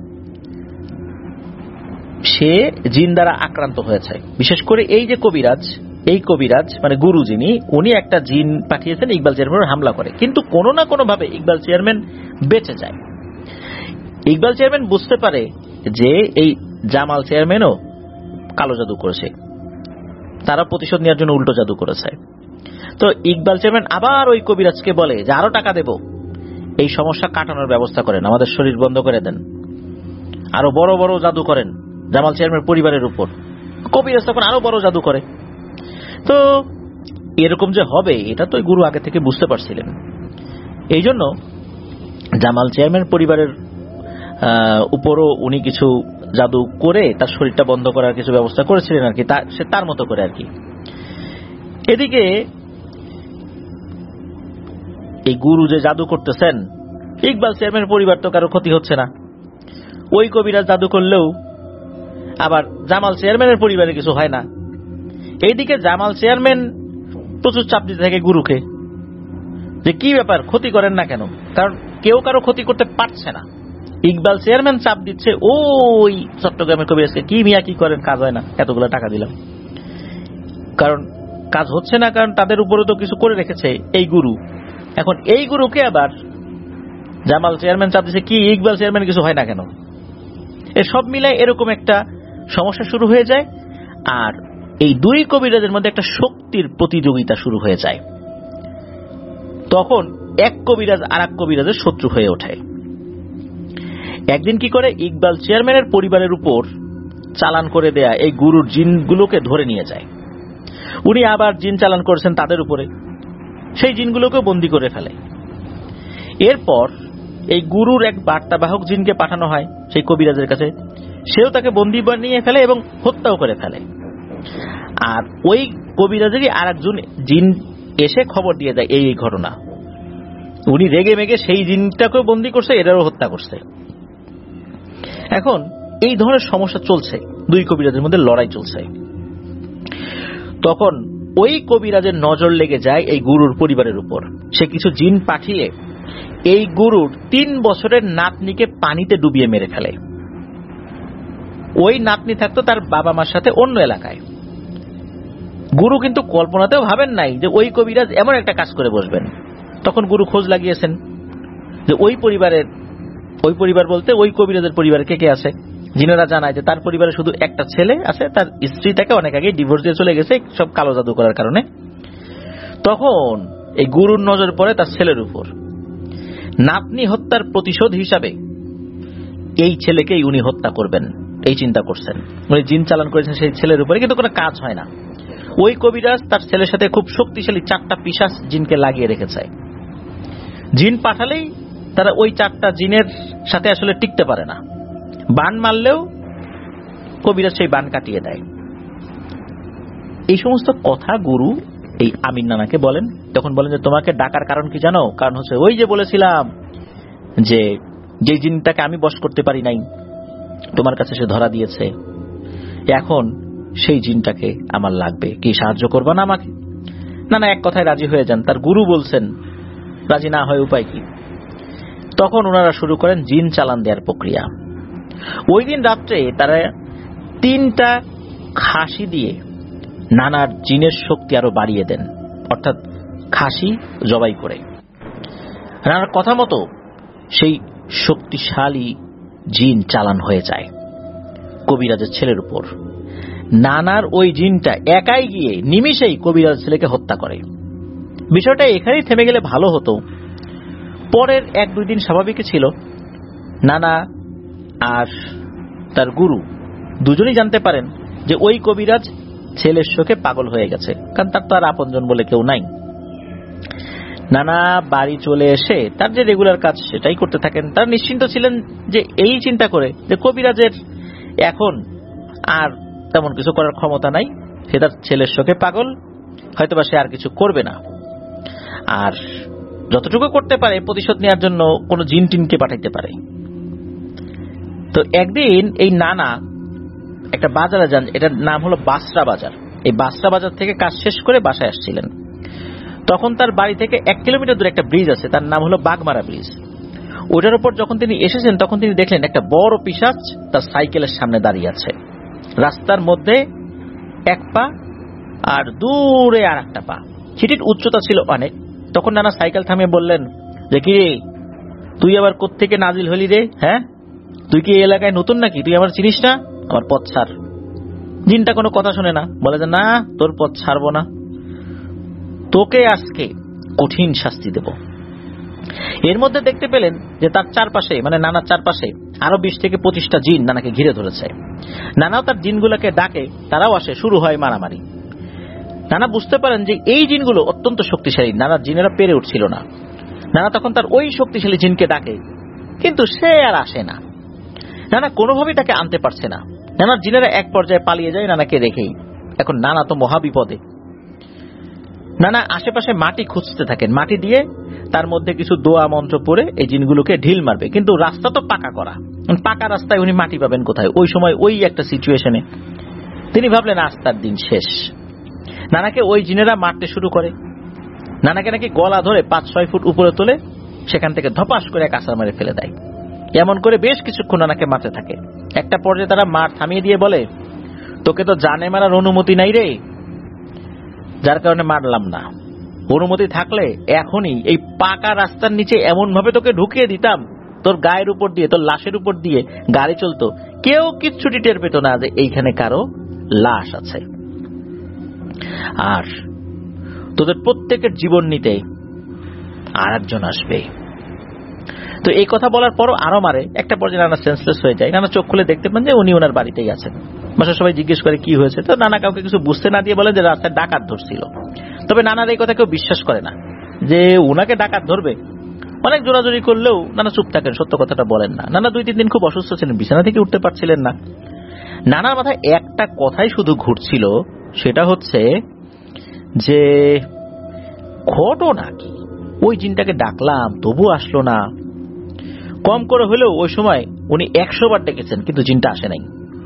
Speaker 2: সে জিন দ্বারা আক্রান্ত হয়েছে। বিশেষ করে এই যে কবিরাজ, এই কবিরাজ মানে গুরু যিনি, উনি একটা জিন পাঠিয়েছেন ইকবাল চেয়ারম্যানের হামলা করে, কিন্তু কোনো না কোনো ভাবে ইকবাল চেয়ারম্যান বেঁচে যায়। ইকবাল চেয়ারম্যান বুঝতে পারে যে এই জামাল চেয়ারম্যানও কালো জাদু করেছে, তারা প্রতিশোধ নেওয়ার জন্য উল্টো জাদু করেছে। তো ইকবাল চেয়ারম্যান আবার ওই কবিরাজকে বলে যে আরো টাকা দেব, এই সমস্যা কাটানোর ব্যবস্থা করেন, আমাদের শরীর বন্ধ করে দেন, আরো বড় বড় জাদু করেন জামাল চেয়ারম্যান পরিবারের উপর। কবিরাজ তখন আরো বড় জাদু করে। তো এরকম যে হবে এটা তো গুরু আগে থেকে বুঝতে পারছিলেন। এই জন্য জামাল চেয়ারম্যান পরিবারের উপরও উনি কিছু জাদু করে তার শরীরটা বন্ধ করার কিছু ব্যবস্থা করেছিলেন আর কি, সে তার মতো করে আর কি। এদিকে এই গুরু যে জাদু করতেছেন, ইকবাল চেয়ারম্যান পরিবার তো কারো ক্ষতি হচ্ছে না। ওই কবিরাজ জাদু করলেও আবার জামাল চেয়ারম্যানের পরিবারে কিছু হয় না। এইদিকে জামাল চেয়ারম্যান প্রচুর চাপ দিতে থাকে গুরুকে যে কি ব্যাপার, ক্ষতি করেন না কেন, কারণ কেউ কারো ক্ষতি করতে পারছে না। ইকবাল চেয়ারম্যান চাপ দিচ্ছে ওই চট্টগ্রামের কবিরাজকে, কি মিয়া কি করেন, কাজ হয় না, এতগুলো টাকা দিলাম, কারণ কাজ হচ্ছে না, কারণ তাদের উপরে তো কিছু করে রেখেছে এই গুরু। এখন এই গুরুকে আবার জামাল চেয়ারম্যান চাপ দিচ্ছে কি ইকবাল চেয়ারম্যান কিছু হয় না কেন। এসব মিলাই এরকম একটা সমস্যা শুরু হয়ে যায়, আর এই দুই কবিরাজের মধ্যে একটা শক্তির প্রতিযোগিতা শুরু হয়ে যায়। তখন এক কবিরাজ আর এক কবিরাজের শত্রু হয়ে ওঠে। একদিন কি করে ইকবাল চেয়ারম্যানের পরিবারের উপর চালান করে দেয়া এই গুরুর জিনগুলোকে ধরে নিয়ে যায়। উনি আবার জিন চালান করেছেন তাদের উপরে, সেই জিনগুলোকে বন্দী করে ফেলে। এরপর এই গুরুর এক বার্তাবাহক জিনকে পাঠানো হয় সেই কবিরাজের কাছে, সেও তাকে বন্দী বানিয়ে ফেলে এবং হত্যাও করে ফেলে। আর ওই কবিরাজেরই আর একজন জিন এসে খবর দিয়ে যায় এই ঘটনা। উনি রেগে মেগে সেই জিনটাকেও বন্দী করছে, এটারও হত্যা করছে। এখন এই ধরনের সমস্যা চলছে, দুই কবিরাজের মধ্যে লড়াই চলছে। তখন ওই কবিরাজের নজর লেগে যায় এই গুরুর পরিবারের উপর। সে কিছু জিন পাঠিয়ে এই গুরুর তিন বছরের নাতনিকে পানিতে ডুবিয়ে মেরে ফেলে। ওই নাতনি থাকতো তার বাবা মার সাথে অন্য এলাকায়। গুরু কিন্তু কল্পনাতেও ভাবেন নাই যে ওই কবিরাজ এমন একটা কাজ করে বসবেন। তখন গুরু খোঁজ লাগিয়েছেন যে ওই পরিবারের, ওই পরিবার বলতে ওই কবিরাজের পরিবারে কে কে আছে। জিনেরা জানায় যে তার পরিবারে শুধু একটা ছেলে আছে, তার স্ত্রী তাকে অনেক আগে ডিভোর্স দিয়ে চলে গেছে সব কালো জাদু করার কারণে। তখন এই গুরুর নজর পড়ে তার ছেলের উপর। নাতনি হত্যার প্রতিশোধ হিসাবে এই ছেলেকেই উনি হত্যা করবেন এই চিন্তা করছেন। উনি জিন চালান করেছেন সেই ছেলের উপরে, কিন্তু কোনো কাজ হয় না। ওই কবিরাজ তার ছেলের সাথে খুব শক্তিশালী চারটা পিশাচ জিনকে লাগিয়ে রেখেছে। জিন পাঠালেই তারা ওই চারটা জিনের সাথে আসলে টিকতে পারে না। বান মারলেও কবিরাজ সেই বান কাটিয়ে দেয়। এই সমস্ত কথা গুরু এই আমিন নানাকে বলেন। তখন বলেন যে তোমাকে ডাকার কারণ কি জানো? কারণ হচ্ছে ওই যে বলেছিলাম যে যে জিনটাকে আমি বশ করতে পারি নাই, তোমার কাছে সে ধরা দিয়েছে, এখন সেই জিনটাকে আমার লাগবে, কি সাহায্য করবা না আমাকে? না না, এক কথায় রাজি হয়ে যান। তার গুরু বলছেন, রাজি না হয় উপায় কি? তখন ওনারা শুরু করেন জিন চালান দেওয়ার প্রক্রিয়া। ওই দিন রাত্রে তারা তিনটা খাসি দিয়ে নানার জিনের শক্তি আরো বাড়িয়ে দেন, অর্থাৎ খাসি জবাই করে। নানার কথা মতো সেই শক্তিশালী জিন চালান হয়ে যায় কবিরাজের ছেলের উপর। নানার ওই জিনটা একাই গিয়ে নিমিষেই কবিরাজ ছেলেকে হত্যা করে। বিষয়টা এখানেই থেমে গেলে ভালো হতো। পরের এক দুই দিন স্বাভাবিক ছিল। নানা আর তার গুরু দুজনেই জানতে পারেন যে ওই কবিরাজ ছেলের শোকে পাগল হয়ে গেছে, কারণ তার তো আর আপনজন বলে কেউ নাই। নানা বাড়ি চলে এসে তার যে রেগুলার কাজ সেটাই করতে থাকেন। তারা নিশ্চিন্ত ছিলেন যে এই চিন্তা করে যে কবিরাজের এখন আর তেমন কিছু করার ক্ষমতা নাই, সে তার ছেলের শোকে পাগল, হয়তোবা সে আর কিছু করবে না, আর যতটুকু করতে পারে প্রতিশোধ নেওয়ার জন্য কোনো জিন টিনকে পাঠাইতে পারে। তো একদিন এই নানা একটা বাজারে যান, এটার নাম হলো বাসরা বাজার। এই বাসরা বাজার থেকে কাজ শেষ করে বাসায় আসছিলেন। তখন তার বাড়ি থেকে এক কিলোমিটার দূরে একটা ব্রিজ আছে, তার নাম হলো বাগমারা ব্রিজ। ওটার উপর যখন তিনি এসেছেন তখন তিনি দেখলেন একটা বড় পিশাচ তার সাইকেলের সামনে দাঁড়িয়ে আছে। রাস্তার মধ্যে এক পা আর দূরে আর একটা পা, সিটির উচ্চতা ছিল অনেক। তখন নানা সাইকেল থামিয়ে বললেন যে, কি রে, তুই আবার কোত্থেকে নাজিল হলি রে? হ্যাঁ, তুই কি এই এলাকায় নতুন নাকি? তুই আমার চিনিস না? আমার পথ ছাড়। জিনটা কোনো কথা শুনে না, বলে যে না, তোর পথ ছাড়বো না, তোকে আজকে কঠিন শাস্তি দেব। এর মধ্যে দেখতে পেলেন যে তার চারপাশে, মানে নানার চারপাশে আরো বিশ থেকে পঁচিশটা জিন নানাকে ঘিরে ধরেছে। নানাও তার জিনগুলোকে ডাকে, তারাও আসে, শুরু হয় মারামারি। নানা বুঝতে পারেন যে এই জিনগুলো অত্যন্ত শক্তিশালী, নানার জিনেরা পেরে উঠছিল না। নানা তখন তার ওই শক্তিশালী জিনকে ডাকে, কিন্তু সে আর আসে না। নানা কোনোভাবেই তাকে আনতে পারছে না। নানার জিনেরা এক পর্যায়ে পালিয়ে যায় নানাকে রেখেই। এখন নানা তো মহাবিপদে। নানা আশেপাশে মাটি খুঁজতে থাকেন, মাটি দিয়ে তার মধ্যে কিছু দোয়া মন্ত্র পড়ে এই জিনগুলোকে ঢিল মারবে, কিন্তু রাস্তা তো পাকা করা, পাকা রাস্তায় উনি মাটি পাবেন কোথায়? ওই সময় ওই একটা সিচুয়েশনে তিনি ভাবলেন আজ তার দিন শেষ। নানাকে ওই জিনেরা মারতে শুরু করে। নানাকে নাকি গলা ধরে পাঁচ ছয় ফুট উপরে তোলে, সেখান থেকে ধপাস করে এক আছাড় মেরে ফেলে দেয়। এমন করে বেশ কিছুক্ষণ নানাকে মারতে থাকে। একটা পর্যায়ে তারা মার থামিয়ে দিয়ে বলে, তোকে তো জানে মারার অনুমতি নাই রে, যার কারণে মারলাম না। অনুমতি থাকলে এখনই এই পাকা রাস্তার নিচে এমন ভাবে তোকে ঢুকিয়ে দিতাম, তোর গায়ের উপর দিয়ে, তোর লাশের উপর দিয়ে গাড়ি চলতো, কেউ কিচ্ছুটি টের পেত না যে এইখানে কারো লাশ আছে। আর তোদের প্রত্যেকের জীবন নিতে আর একজন আসবে। তো এই কথা বলার পরও আরো মারে। একটা পর্যায়ে নানা সেন্সলেস হয়ে যায়। নানা চোখ খুলে দেখতে পান যে উনি ওনার বাড়িতেই আছেন। বাসার সবাই জিজ্ঞেস করে কি হয়েছে, তো নানা কাউকে কিছু বুঝতে না দিয়ে বলে যে রাস্তায় ডাকাত ধরছিল। তবে নানার এই কথা কেউ বিশ্বাস করে না যে উনাকে ডাকাত ধরবে। অনেক জোরাজোরি করলেও নানা চুপ থাকেন, সত্য কথাটা বলেন না। নানা দুই তিন দিন খুব অসুস্থ ছিলেন, বিছানা থেকে উঠতে পারছিলেন না। নানার মাথায় একটা কথাই শুধু ঘুরছিল, সেটা হচ্ছে যে ঘটনা কি, ওই জিনটাকে ডাকলাম তবু আসলো না। কম করে হলেও ওই সময় উনি একশো বার ডেকেছেন, কিন্তু জিনটা আসে নাই।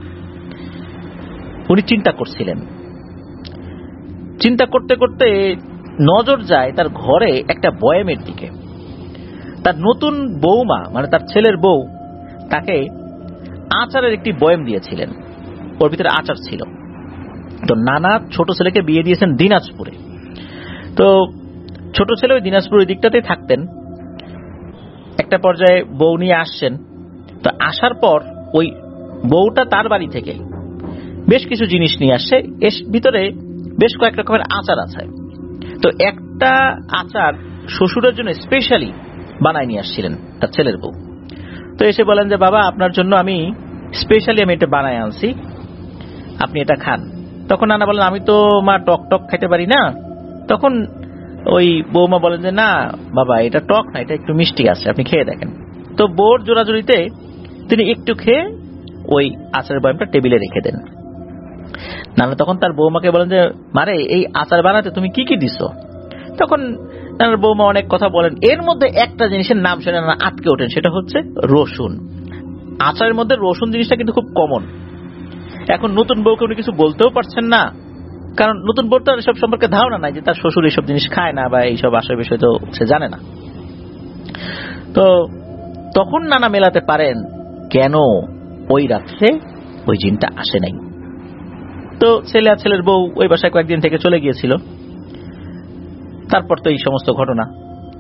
Speaker 2: উনি চিন্তা করছিলেন। চিন্তা করতে করতে নজর যায় তার ঘরে একটা বয়ামের দিকে। তার নতুন বৌমা, মানে তার ছেলের বউ, তাকে আচারের একটি বয়াম দিয়েছিলেন, ওর ভিতরে আচার ছিল। তো নানা ছোট ছেলেকে বিয়ে দিয়েছেন দিনাজপুরে। তো ছোট ছেলে ওই দিনাজপুর ওই দিকটাতেই থাকতেন। একটা পর্যায়ে বউ নিয়ে আসছেন। তো আসার পর ওই বউটা তার বাড়ি থেকে বেশ কিছু জিনিস নিয়ে আসছে, এর ভিতরে বেশ কয়েক রকমের আচার আছে। তো একটা আচার শ্বশুরের জন্য স্পেশালি বানায় নিয়ে আসছিলেন তার ছেলের বউ। তো এসে বলেন যে বাবা, আপনার জন্য আমি স্পেশালি আমি এটা বানায় আনছি, আপনি এটা খান। তখন নানা বলেন আমি তো মা টক টক খাইতে পারি না। তখন ওই বৌমা বলেন যে না বাবা, এটা টক না, এটা একটু মিষ্টি আছে, আপনি খেয়ে দেখেন। তো বউর জোরাজুরিতে তিনি একটু খেয়ে ওই আচারের বয়ামটা টেবিলে রেখে দেন। নানা তখন তার বৌমাকে বলেন যে মারে, এই আচার বানাতে তুমি কি কি দিছো? তখন নানার বৌমা অনেক কথা বলেন। এর মধ্যে একটা জিনিসের নাম শুনে নানা আটকে ওঠেন, সেটা হচ্ছে রসুন। আচারের মধ্যে রসুন জিনিসটা কিন্তু খুব কমন। এখন নতুন বউকে উনি কিছু বলতেও পারছেন না, কারণ নতুন বউ তো এসব সম্পর্কে ধারণা নাই যে তার শ্বশুর এইসব জিনিস খায় না বা এইসব আসার বিষয় তো সে জানে না। তো তখন নানা মেলাতে পারেন কেন ওই রাত্রে ওই জিনটা আসে নাই। তো ছেলে আর ছেলের বউ ওই বাসায় কয়েকদিন থেকে চলে গিয়েছিল। তারপর তো এই সমস্ত ঘটনা।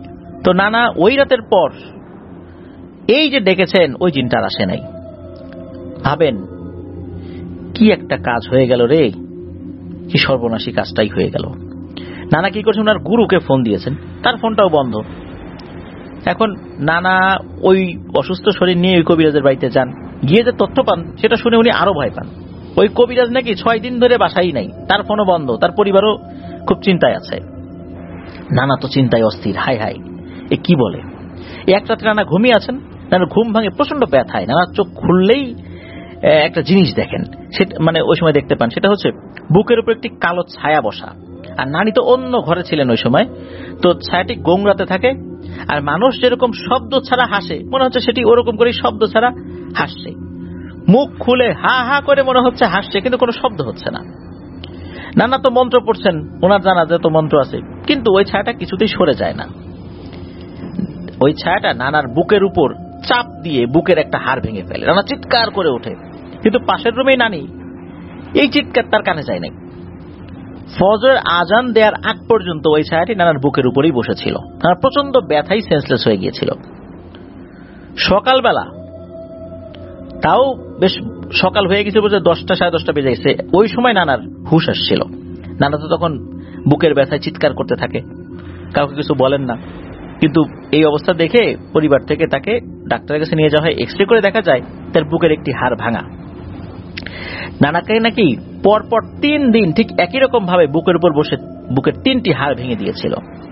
Speaker 2: তো নানা ওই রাতের পর এই যে ডেকেছেন ওই জিনটার আসে নাই। ভাবেন কি একটা কাজ হয়ে গেল রে, কি সর্বনাশী কাজটাই হয়ে গেল। নানা কি করছেন, ওনার গুরুকে ফোন দিয়েছেন, তার ফোনটাও বন্ধ। এখন নানা ওই অসুস্থ শরীর নিয়ে ওই কবিরাজের বাড়িতে যান, গিয়ে যে তথ্য পান সেটা শুনে উনি আরো ভয় পান। ওই কবিরাজ নাকি ছয় দিন ধরে বাসাই নাই, তার ফোনও বন্ধ, তার পরিবারও খুব চিন্তায় আছে। নানা তো চিন্তায় অস্থির, হাই হাই এ কি বলে। এক রাতে নানা ঘুমিয়ে আছেন, নানার ঘুম ভাঙে প্রচন্ড ব্যথায়। নানা চোখ খুললেই একটা জিনিস দেখেন, সেটা মানে ওই সময় দেখতে পান, সেটা হচ্ছে বুকের উপর একটি কালো ছায়া বসা। আর নানি তো অন্য ঘরে ছিলেন ওই সময়, তো ছায়াটি গোংরাতে থাকে, আর মানুষ যেরকম শব্দ ছাড়া হাসে মনে হচ্ছে সেটি ওরকম করে শব্দ ছাড়া হাসছে। মুখ খুলে হা হা করে মনে হচ্ছে হাসছে, কিন্তু কোনো শব্দ হচ্ছে না। নানা তো মন্ত্র পড়ছেন, ওনার জানা যে তো মন্ত্র আছে, কিন্তু ওই ছায়াটা কিছুতেই সরে যায় না। ওই ছায়াটা নানার বুকের উপর চাপ দিয়ে বুকের একটা হাড় ভেঙে ফেলে। নানা চিৎকার করে ওঠে, কিন্তু পাশের রুমেই নানি, এই চিৎকার তার কানে যায় নাই। ফজরের আজান দেওয়ার আগ পর্যন্ত ওই ছায়াটি নানার বুকের উপরেই বসেছিল। নানা প্রচন্ড ব্যথায় সেন্সলেস হয়ে গিয়েছিল। সকালবেলা, তাও বেশ সকাল হয়ে গেছে, বলছে দশটা সাড়ে দশটা বেজে গেছে, ওই সময় নানার হুঁশ আসছিল। নানা তো তখন বুকের ব্যথায় চিৎকার করতে থাকে, কাউকে কিছু বলেন না। কিন্তু এই অবস্থা দেখে পরিবার থেকে তাকে ডাক্তারের কাছে নিয়ে যাওয়া হয়। এক্স রে করে দেখা যায় তার বুকের একটি হাড় ভাঙা। নানাকে নাকি পরপর তিন দিন ঠিক একই রকম ভাবে বুকের উপর বসে বুকের তিনটি হাড় ভেঙে দিয়েছিল।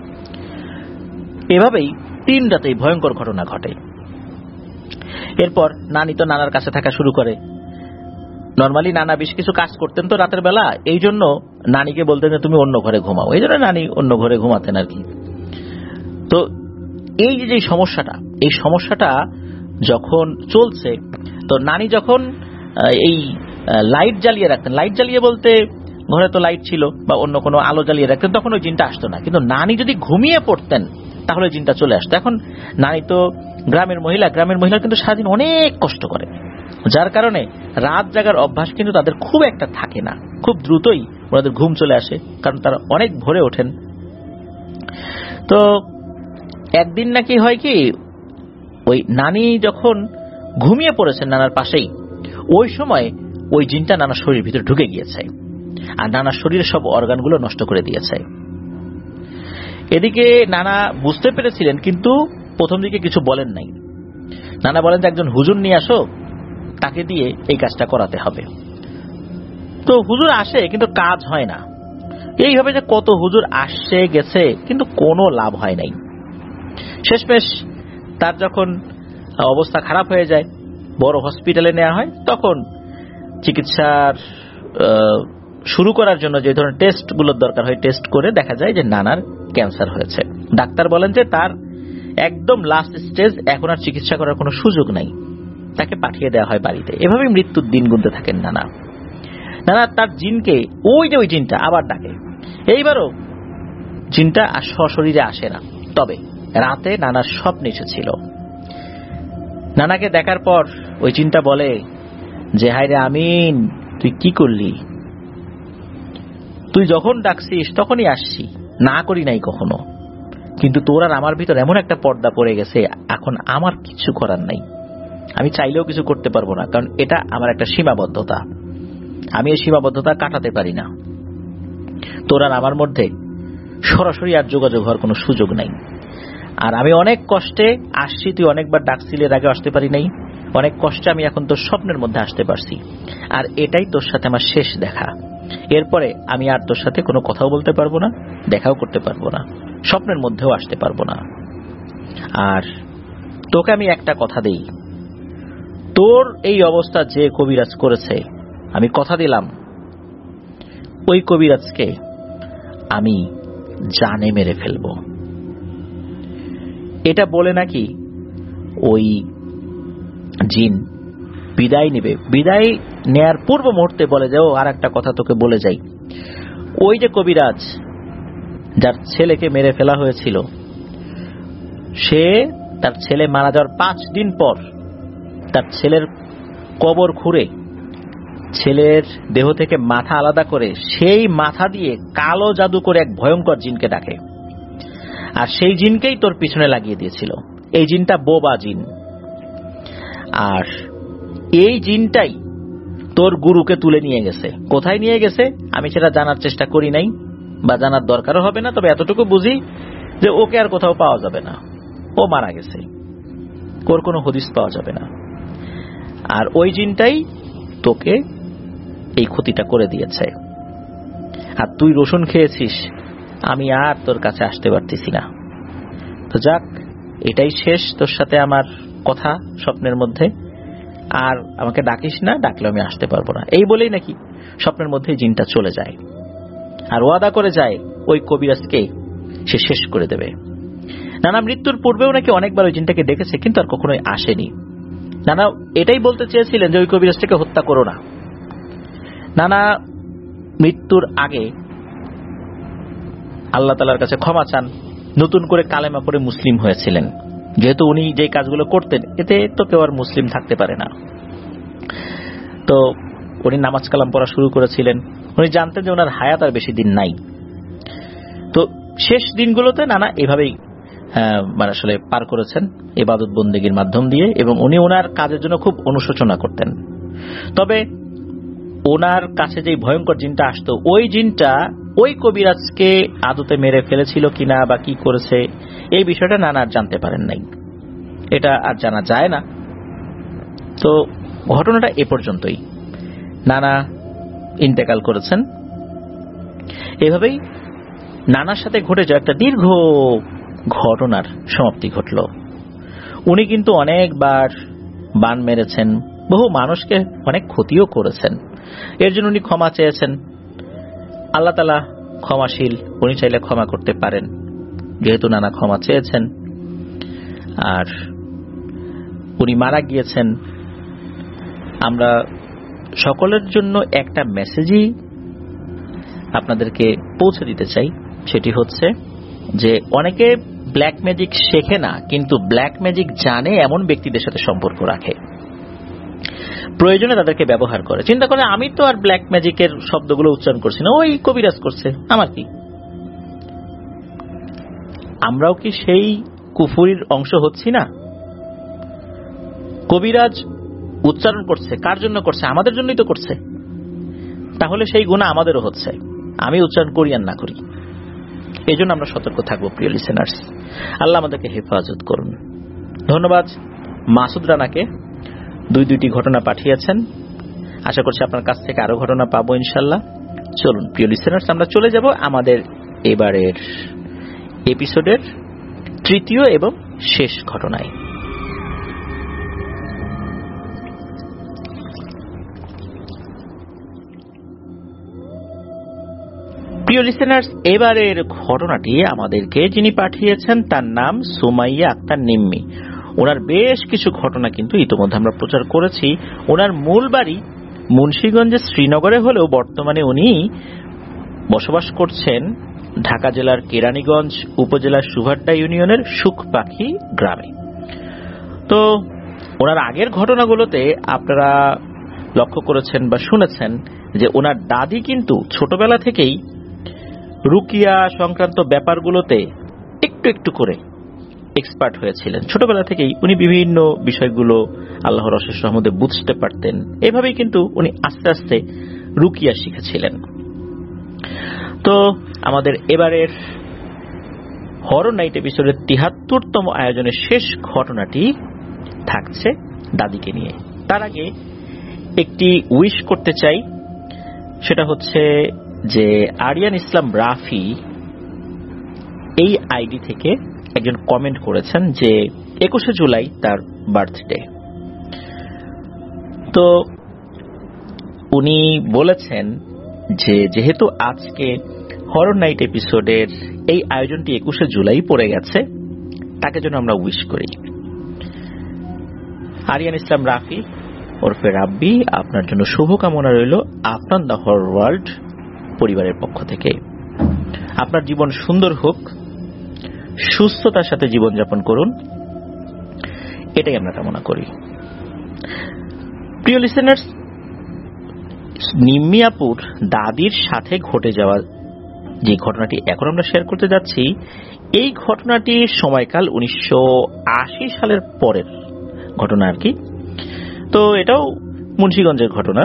Speaker 2: এভাবেই তিন রাতেই ভয়ঙ্কর ঘটনা ঘটে। এরপর নানি তো নানার কাছে থাকা শুরু করে। নর্মালি নানা বেশ কিছু কাজ করতেন তো রাতের বেলা, এই জন্য নানিকে বলতেন যে তুমি অন্য ঘরে ঘুমাও, এই জন্য নানি অন্য ঘরে ঘুমাতেন আর কি। তো এই যে সমস্যাটা, এই সমস্যাটা যখন চলছে, তো নানি যখন এই লাইট জ্বালিয়ে রাখতেন, লাইট জ্বালিয়ে বলতে ঘরে তো লাইট ছিল বা অন্য কোনো আলো জ্বালিয়ে রাখতেন, তখন ওই জিনটা আসতো না। কিন্তু নানি যদি ঘুমিয়ে পড়তেন তাহলে জিনটা চলে আসতো। এখন নানি তো গ্রামের মহিলা, গ্রামের মহিলা কিন্তু সারাদিন অনেক কষ্ট করে, যার কারণে রাত জাগার অভ্যাস কিন্তু তাদের খুব একটা থাকে না। খুব দ্রুতই ওনাদের ঘুম চলে আসে, কারণ তারা অনেক ভোরে ওঠেন। তো একদিন নাকি হয় কি, ওই নানি যখন ঘুমিয়ে পড়েছেন নানার পাশেই, ওই সময় ওই জিনটা নানার শরীরের ভিতরে ঢুকে গিয়েছে আর নানার শরীরের সব অর্গানগুলো নষ্ট করে দিয়েছে। এদিকে নানা বুঝতে পেরেছিলেন, কিন্তু প্রথম দিকে কিছু বলেন নাই। নানা বলেন যে একজন হুজুর নিয়ে আসো, তাকে দিয়ে এই কাজটা করাতে হবে। তো হুজুর আসে, কিন্তু কাজ হয় না। এইভাবে যে কত হুজুর আসছে গেছে, কিন্তু কোনো লাভ হয় নাই। শেষমেশ তার যখন অবস্থা খারাপ হয়ে যায়, বড় হসপিটালে নেওয়া হয়, তখন চিকিৎসার শুরু করার জন্য যে ধরনের টেস্টগুলোর দরকার হয়, টেস্ট করে দেখা যায় যে নানার ক্যান্সার হয়েছে। ডাক্তার বলেন যে তার একদম লাস্ট স্টেজ, এখন আর চিকিৎসা করার কোনো সুযোগ নাই, তাকে পাঠিয়ে দেওয়া হয় বাড়িতে। এভাবেই মৃত্যুর দিন গুনতে থাকেন নানা। নানা তার জিনকে, ওই যে ওই জিনটা আবার ডাকে। এইবারও জিনটা আর সশরীরে আসে না, তবে রাতে নানার স্বপ্নে এসেছিল। নানাকে দেখার পর ওই জিনটা বলে যে হায় রে আমিন, তুই কি করলি? তুই যখন ডাকছিস তখনই আসছি, না করি নাই কখনো, কিন্তু তোর আর আমার ভিতর এমন একটা পর্দা পড়ে গেছে, এখন আমার কিছু করার নাই। আমি চাইলেও কিছু করতে পারবো না, কারণ এটা আমার একটা সীমাবদ্ধতা, আমি এই সীমাবদ্ধতা কাটাতে পারি না। তোর আর আমার মধ্যে সরাসরি আর যোগাযোগ হওয়ার কোনো সুযোগ নাই। আর আমি অনেক কষ্টে আসছি, তুই অনেকবার ডাকছিলি, এর আগে আসতে পারি নাই, অনেক কষ্টে আমি এখন তোর স্বপ্নের মধ্যে আসতে পারছি। আর এটাই তোর সাথে আমার শেষ দেখা। এরপরে আমি আর তোর সাথে কোনো কথাও বলতে পারবো না, দেখাও করতে পারবো না, স্বপ্নের মধ্যেও আসতে পারবো না। আর তোকে আমি একটা কথা দেই, তোর এই অবস্থা যে কবিরাজ করেছে, আমি কথা দিলাম ওই কবিরাজকে আমি জানে মেরে ফেলবো। এটা বলে নাকি ওই জিন বিদায় নেবে। বিদায় নেয়ার পূর্ব মুহূর্তে বলে যাও, আর একটা কথা তোকে বলে যাই, ওই যে কবিরাজ যার ছেলেকে মেরে ফেলা হয়েছিল, সে তার ছেলে মারা যাওয়ার পাঁচ দিন পর তার ছেলের কবর খুঁড়ে ছেলের দেহ থেকে মাথা আলাদা করে সেই মাথা দিয়ে কালো জাদু করে এক ভয়ঙ্কর জিনকে ডাকে। আর সেই জিনকেই তোর পিছনে লাগিয়ে দিয়েছিল। এই জিনটা বোবা জিন, আর এই জিনটাই তোর গুরুকে তুলে নিয়ে গেছে। কোথায় নিয়ে গেছে আমি সেটা জানার চেষ্টা করি নাই, বা জানার দরকারও হবে না। তবে এতটুকু বুঝি যে ওকে আর কোথাও পাওয়া যাবে না, ও মারা গেছে, ওর কোনো হদিস পাওয়া যাবে না। আর ওই জিনটাই তোকে এই ক্ষতিটা করে দিয়েছে। আর তুই রসুন খেয়েছিস, আমি আর তোর কাছে আসতে পারতেছি না। তো যাক, এটাই শেষ তোর সাথে আমার কথা স্বপ্নের মধ্যে, আর আমাকে ডাকিস না, ডাকলে আমি আসতে পারবো না। এই বলেই নাকি স্বপ্নের মধ্যে জিনটা চলে যায়, আর ওয়াদা করে যায় ওই কবিরাজকে সে শেষ করে দেবে। নানা মৃত্যুর পূর্বেও নাকি অনেকবার ওই জিনটাকে ডেকেছে, কিন্তু আর কখনোই আসেনি। নানা এটাই বলতে চেয়েছিলেন যে ওই কবিরাজটাকে হত্যা করো না। নানা মৃত্যুর আগে আল্লাহ তাআলার কাছে ক্ষমা চান, নতুন করে কালেমা পড়ে মুসলিম হয়েছিলেন। যেহেতু উনি যে কাজগুলো করতেন এতে তো কেউ আর মুসলিম থাকতে পারে না, তো উনি নামাজ কালাম পড়া শুরু করেছিলেন। উনি জানতেন যে ওনার হায়াত আর বেশি দিন নাই। তো শেষ দিনগুলোতে নানা এভাবেই মানে আসলে পার করেছেন ইবাদত বন্দেগীর মাধ্যম দিয়ে, এবং উনি ওনার কাজের জন্য খুব অনুশোচনা করতেন। তবে ওনার কাছে যে ভয়ঙ্কর জিনটা আসতো, ওই জিনটা ওই কবিরাজকে আদতে মেরে ফেলেছিল কিনা বা কি করেছে এই বিষয়টা নানা আর জানতে পারেন নাই, এটা আর জানা যায় না। তো ঘটনাটা এ পর্যন্তই, নানা ইন্তেকাল করেছেন। এভাবেই নানার সাথে ঘটে যাওয়া একটা দীর্ঘ ঘটনার সমাপ্তি ঘটল। উনি কিন্তু অনেকবার বান মেরেছেন, বহু মানুষকে অনেক ক্ষতিও করেছেন। এর জন্য উনি ক্ষমা চেয়েছেন। আল্লাহ তাআলা ক্ষমাশীল, উনি চাইলে ক্ষমা করতে পারেন, যেহেতু নানা ক্ষমা চেয়েছেন। আর উনি মারা গিয়েছেন। আমরা সকলের জন্য একটা মেসেজই আপনাদেরকে পৌঁছে দিতে চাই, সেটি হচ্ছে যে অনেকে ব্ল্যাক ম্যাজিক শেখে না, কিন্তু ব্ল্যাক ম্যাজিক জানে এমন ব্যক্তিদের সাথে সম্পর্ক রাখে, প্রয়োজনে তাদেরকে ব্যবহার করে। চিন্তা করে আমি তো আর ব্ল্যাক ম্যাজিকের শব্দগুলো উচ্চারণ করছি না, ওই কবিরাজ করছে, আমার কি? আমরাও কি সেই কুফরির অংশ হচ্ছি না? কবিরাজ উচ্চারণ করছে, কার জন্য করছে? আমাদের জন্যই তো করছে। তাহলে সেই গুনাহ আমাদেরও হচ্ছে, আমি উচ্চারণ করি আর না করি। এই জন্য আমরা সতর্ক থাকবো প্রিয় লিসেনার্স। আল্লাহ আমাদেরকে হেফাজত করুন। ধন্যবাদ মাসুদ রানাকে, দুই দুইটি ঘটনা পাঠিয়েছেন। আশা করছি আপনার কাছ থেকে আরো ঘটনা পাবো ইনশাল্লাহ। চলুন প্রিয় লিসেনার্স, আমরা চলে যাব আমাদের এবারের এপিসোডের তৃতীয় এবং শেষ ঘটনায়। প্রিয় লিসেনার্স, এবারের ঘটনাটি আমাদেরকে যিনি পাঠিয়েছেন তার নাম সুমাইয়া আক্তার নিম্মি। ওনার বেশ কিছু ঘটনা কিন্তু ইতিমধ্যে আমরা প্রচার করেছি। ওনার মূল বাড়ি মুন্সিগঞ্জের শ্রীনগরে হলেও বর্তমানে উনি বসবাস করছেন ঢাকা জেলার কেরানীগঞ্জ উপজেলার সুভাড্ডা ইউনিয়নের সুখপাখি গ্রামে। তো ওনার আগের ঘটনাগুলোতে আপনারা লক্ষ্য করেছেন বা শুনেছেন যে ওনার দাদি কিন্তু ছোটবেলা থেকেই রুকিয়া সংক্রান্ত ব্যাপারগুলোতে একটু একটু করে এক্সপার্ট হয়েছিলেন। ছোটবেলা থেকেই উনি বিভিন্ন বিষয়গুলো আল্লাহর অশেষ রহমতে বুঝতে পারতেন। এভাবেই কিন্তু উনি আস্তে আস্তে রুকিয়া শিখেছিলেন। তো আমাদের এবারের হরর নাইট এপিসোডের তিহাত্তরতম আয়োজনের শেষ ঘটনাটি থাকছে দাদিকে নিয়ে। তার আগে একটি উইশ করতে চাই, সেটা হচ্ছে যে আরিয়ান ইসলাম রাফি এই আইডি থেকে একজন কমেন্ট করেছেন যে একুশে জুলাই তার বার্থডে। তো উনি বলেছেন যে যেহেতু আজকে হরর নাইট এপিসোডের এই আয়োজনটি একুশে জুলাই পড়ে গেছে, তাকে যেন আমরা উইশ করি। আরিয়ান ইসলাম রাফি ওরফে রাব্বি, আপনার জন্য শুভকামনা রইল আপনার দ্য হরর ওয়ার্ল্ড পরিবারের পক্ষ থেকে। আপনার জীবন সুন্দর হোক, সুস্থতার সাথে জীবনযাপন করুন, এটাই আমরা কামনা করি। প্রিয় লিসেনার্স, নিম্মি আপুর দাদির সাথে ঘটে যাওয়া যে ঘটনাটি এখন আমরা শেয়ার করতে যাচ্ছি, এই ঘটনাটির সময়কাল উনিশশো আশি সালের পরের ঘটনা আর কি। তো এটাও মুন্সিগঞ্জের ঘটনা।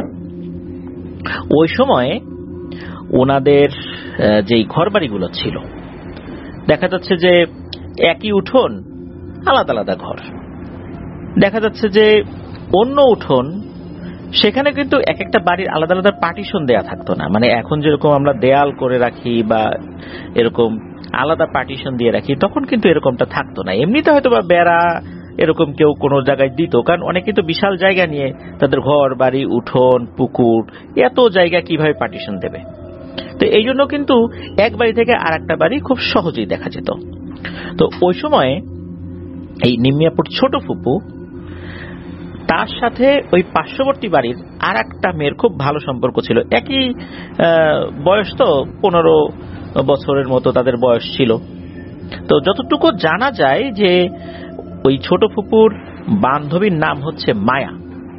Speaker 2: ওই সময়ে ওনাদের যেই ঘরবাড়িগুলো ছিল, দেখা যাচ্ছে যে একই উঠোন, আলাদা আলাদা ঘর। দেখা যাচ্ছে যে অন্য উঠোন, সেখানে কিন্তু এক একটা বাড়ির আলাদা আলাদা পার্টিশন দেয়া থাকতো না। মানে এখন যেরকম আমরা দেয়াল করে রাখি বা এরকম আলাদা পার্টিশন দিয়ে রাখি, তখন কিন্তু এরকমটা থাকতো না। এমনিতে হয়তো বা বেড়া এরকম কেউ কোনো জায়গায় দিত, কারণ অনেকে তো বিশাল জায়গা নিয়ে তাদের ঘর বাড়ি, উঠোন, পুকুর, এত জায়গা কিভাবে পার্টিশন দেবে। তো এই জন্য কিন্তু এক বাড়ি থেকে আর একটা বাড়ি খুব সহজেই দেখা যেত। তো ওই সময়ে এই নিমিয়াপুর ছোট ফুপু, তার সাথে ওই পার্শ্ববর্তী বাড়ির আর একটা মেয়ের খুব ভালো সম্পর্ক ছিল। একই বয়স, তো পনেরো বছরের মতো তাদের বয়স ছিল। তো যতটুকু জানা যায় যে ওই ছোট ফুপুর বান্ধবীর নাম হচ্ছে মায়া,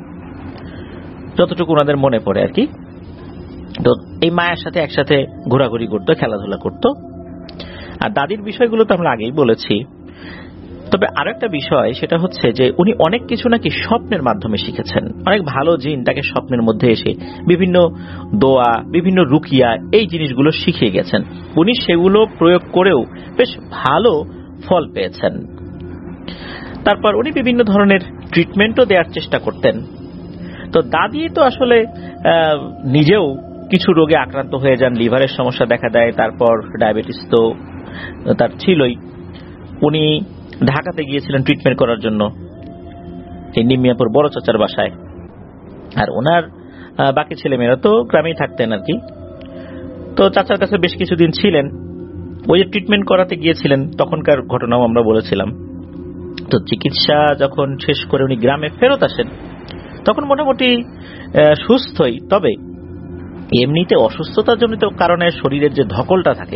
Speaker 2: যতটুকু ওনাদের মনে পড়ে আর কি। তো এই মায়ের সাথে একসাথে ঘোরাঘুরি করতো, খেলাধুলা করতো। আর দাদির বিষয়গুলো তো আমরা আগেই বলেছি। তবে আরো একটা বিষয়, সেটা হচ্ছে যে উনি অনেক কিছু নাকি স্বপ্নের মাধ্যমে শিখেছেন। অনেক ভালো জিন তাকে স্বপ্নের মধ্যে এসে বিভিন্ন দোয়া, বিভিন্ন রুকিয়া, এই জিনিসগুলো শিখিয়ে গেছেন। উনি সেগুলো প্রয়োগ করেও বেশ ভালো ফল পেয়েছেন। তারপর উনি বিভিন্ন ধরনের ট্রিটমেন্টও দেওয়ার চেষ্টা করতেন। তো দাদি তো আসলে নিজেও কিছু রোগে আক্রান্ত হয়ে যান, লিভারের সমস্যা দেখা দেয়, তারপর ডায়াবেটিস তো তার ছিলই। উনি ঢাকাতে গিয়েছিলেন ট্রিটমেন্ট করার জন্য, এই নিমিয়াপুর বড় চাচার বাসায়। আর ওনার বাকি ছেলেমেয়েরা তো গ্রামেই থাকতেন আর কি। তো চাচার কাছে বেশ কিছুদিন ছিলেন। ওই যে ট্রিটমেন্ট করাতে গিয়েছিলেন, তখনকার ঘটনাও আমরা বলেছিলাম। তো চিকিৎসা যখন শেষ করে উনি গ্রামে ফেরত আসেন, তখন মোটামুটি সুস্থই। তবে এমনিতে অসুস্থতার জনিত কারণে শরীরের যে ধকলটা থাকে,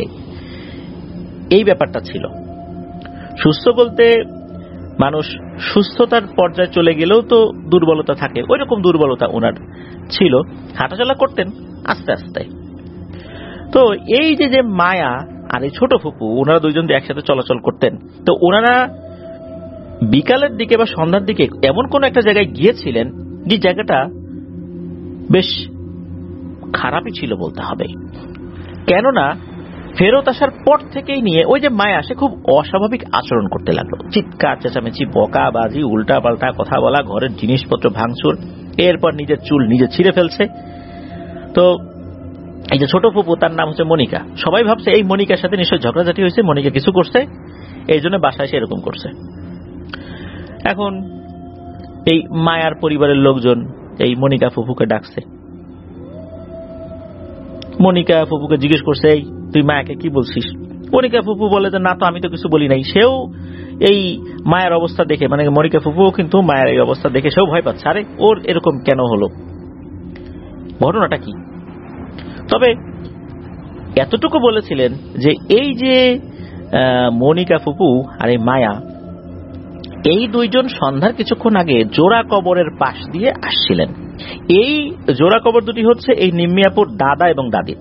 Speaker 2: এই ব্যাপারটা ছিল। সুস্থ বলতে মানুষ সুস্থতার পর্যায়ে চলে গেলেও তো দুর্বলতা থাকে, ওই রকম দুর্বলতা ওনার ছিল। হাঁটাচলা করতেন আস্তে আস্তে। তো এই যে যে মায়া আর এই ছোট ফুপু, ওনারা দুইজন একসাথে চলাচল করতেন। তো ওনারা বিকালের দিকে বা সন্ধ্যার দিকে এমন কোন একটা জায়গায় গিয়েছিলেন, যে জায়গাটা বেশ খারাপই ছিল বলতে হবে। কেননা ফেরত আসার পর থেকেই নিয়ে ওই যে মায়া, সে খুব অস্বাভাবিক আচরণ করতে লাগলো। চিৎকার চেঁচামেচি, বকাবাজি, উল্টা পাল্টা কথা বলা, ঘরের জিনিসপত্র ভাঙচুর, এরপর নিজের চুল নিজে ছিঁড়ে ফেলছে। তো এই যে ছোট ফুপু, তার নাম হচ্ছে মনিকা। সবাই ভাবছে এই মনিকার সাথে নিশ্চয়ই ঝগড়াঝাটি হয়েছে, মনিকা কিছু করছে, এই জন্য বাসায় সে এরকম করছে। এখন এই মায়ার পরিবারের লোকজন এই মনিকা ফুপুকে ডাকছে। মনিকা ফুপুকে জিজ্ঞেস করছে, এই তুই মায়াকে কি বলছিস? মনিকা ফুপু বলে যে না তো, আমি তো কিছু বলি নাই। সেও এই মায়ের অবস্থা দেখে, মানে মনিকা ফুপুও কিন্তু মায়ের এই অবস্থা দেখে সেও ভয় পাচ্ছে। আরে ওর এরকম কেন হলো, ঘটনাটা কি? তবে এতটুকু বলেছিলেন যে এই যে মনিকা ফুপু আর এই মায়া, এই দুইজন সন্ধ্যার কিছুক্ষণ আগে জোড়া কবরের পাশ দিয়ে আসছিলেন। এই জোড়া কবর দুটি হচ্ছে এই নিমিয়াপুর দাদা এবং দাদির।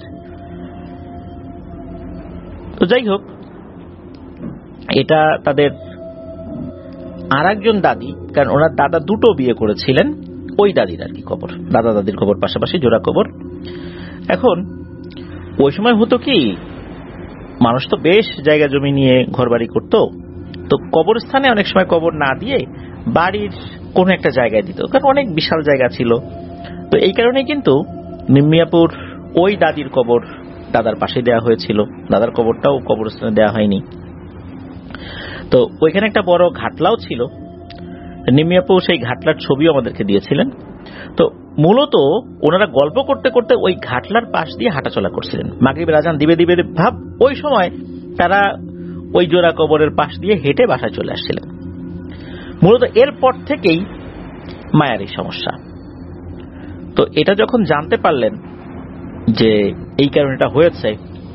Speaker 2: তো যাই হোক, এটা তাদের আর একজন দাদি, কারণ ওনার দাদা দুটো বিয়ে করেছিলেন, ওই দাদির আর কি কবর। দাদা দাদির কবর পাশাপাশি জোড়া কবর। এখন ওই সময় হতো কি, মানুষ তো বেশ জায়গা জমি নিয়ে ঘর বাড়ি করতো। তো কবরস্থানে অনেক সময় কবর না দিয়ে বাড়ির কোন একটা জায়গায় দিত, কারণ অনেক বিশাল জায়গা ছিল। তো এই কারণে কিন্তু নিমিয়াপুর ওই দাদির কবর দাদার পাশে দেওয়া হয়েছিল, দাদার কবরটাও কবরস্থানে দেওয়া হয়নি। তো ওইখানে একটা বড় ঘাটলাও ছিল। নিমিয়াপুর সেই ঘাটলার ছবিও আমাদেরকে দিয়েছিলেন। তো মূলত ওনারা গল্প করতে করতে ওই ঘাটলার পাশ দিয়ে হাঁটাচলা করছিলেন। মাগরিবের আজান দিবে দিবে ভাব, ওই সময় তারা ওই জোড়া কবরের পাশ দিয়ে হেঁটে বাসায় চলে আসছিলেন। মূলত এরপর থেকেই মায়ের এই সমস্যা। তো এটা যখন জানতে পারলেন যে এই কারণেটা হয়েছে,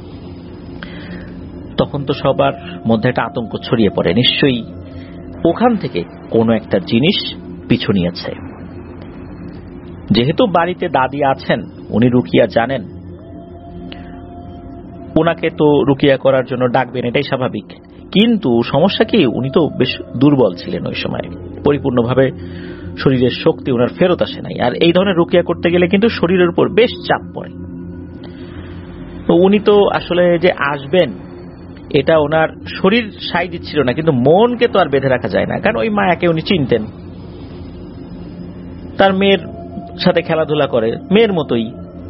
Speaker 2: তখন তো সবার মধ্যে একটা আতঙ্ক ছড়িয়ে পড়ে, নিশ্চয়ই ওখান থেকে কোনো একটা জিনিস পিছু নিয়েছে। যেহেতু বাড়িতে দাদি আছেন, উনি রুকিয়া জানেন, ওনাকে তো রুকিয়া করার জন্য ডাকবেন, এটাই স্বাভাবিক। কিন্তু সমস্যা কি, উনি তো বেশ দুর্বল ছিলেন ওই সময়, পরিপূর্ণভাবে শরীরের শক্তি ওনার ফেরত আসে নাই। আর এই ধরনের রুকিয়া করতে গেলে কিন্তু শরীরের উপর বেশ চাপ পড়ে। তো উনি তো আসলে যে আসবেন এটা ওনার শরীর সাই দিচ্ছিল না, কিন্তু মনকে তো আর বেঁধে রাখা যায় না, কারণ ওই মায়াকে উনি চিনতেন, তার মেয়ের সাথে খেলাধুলা করে, মেয়ের মতোই,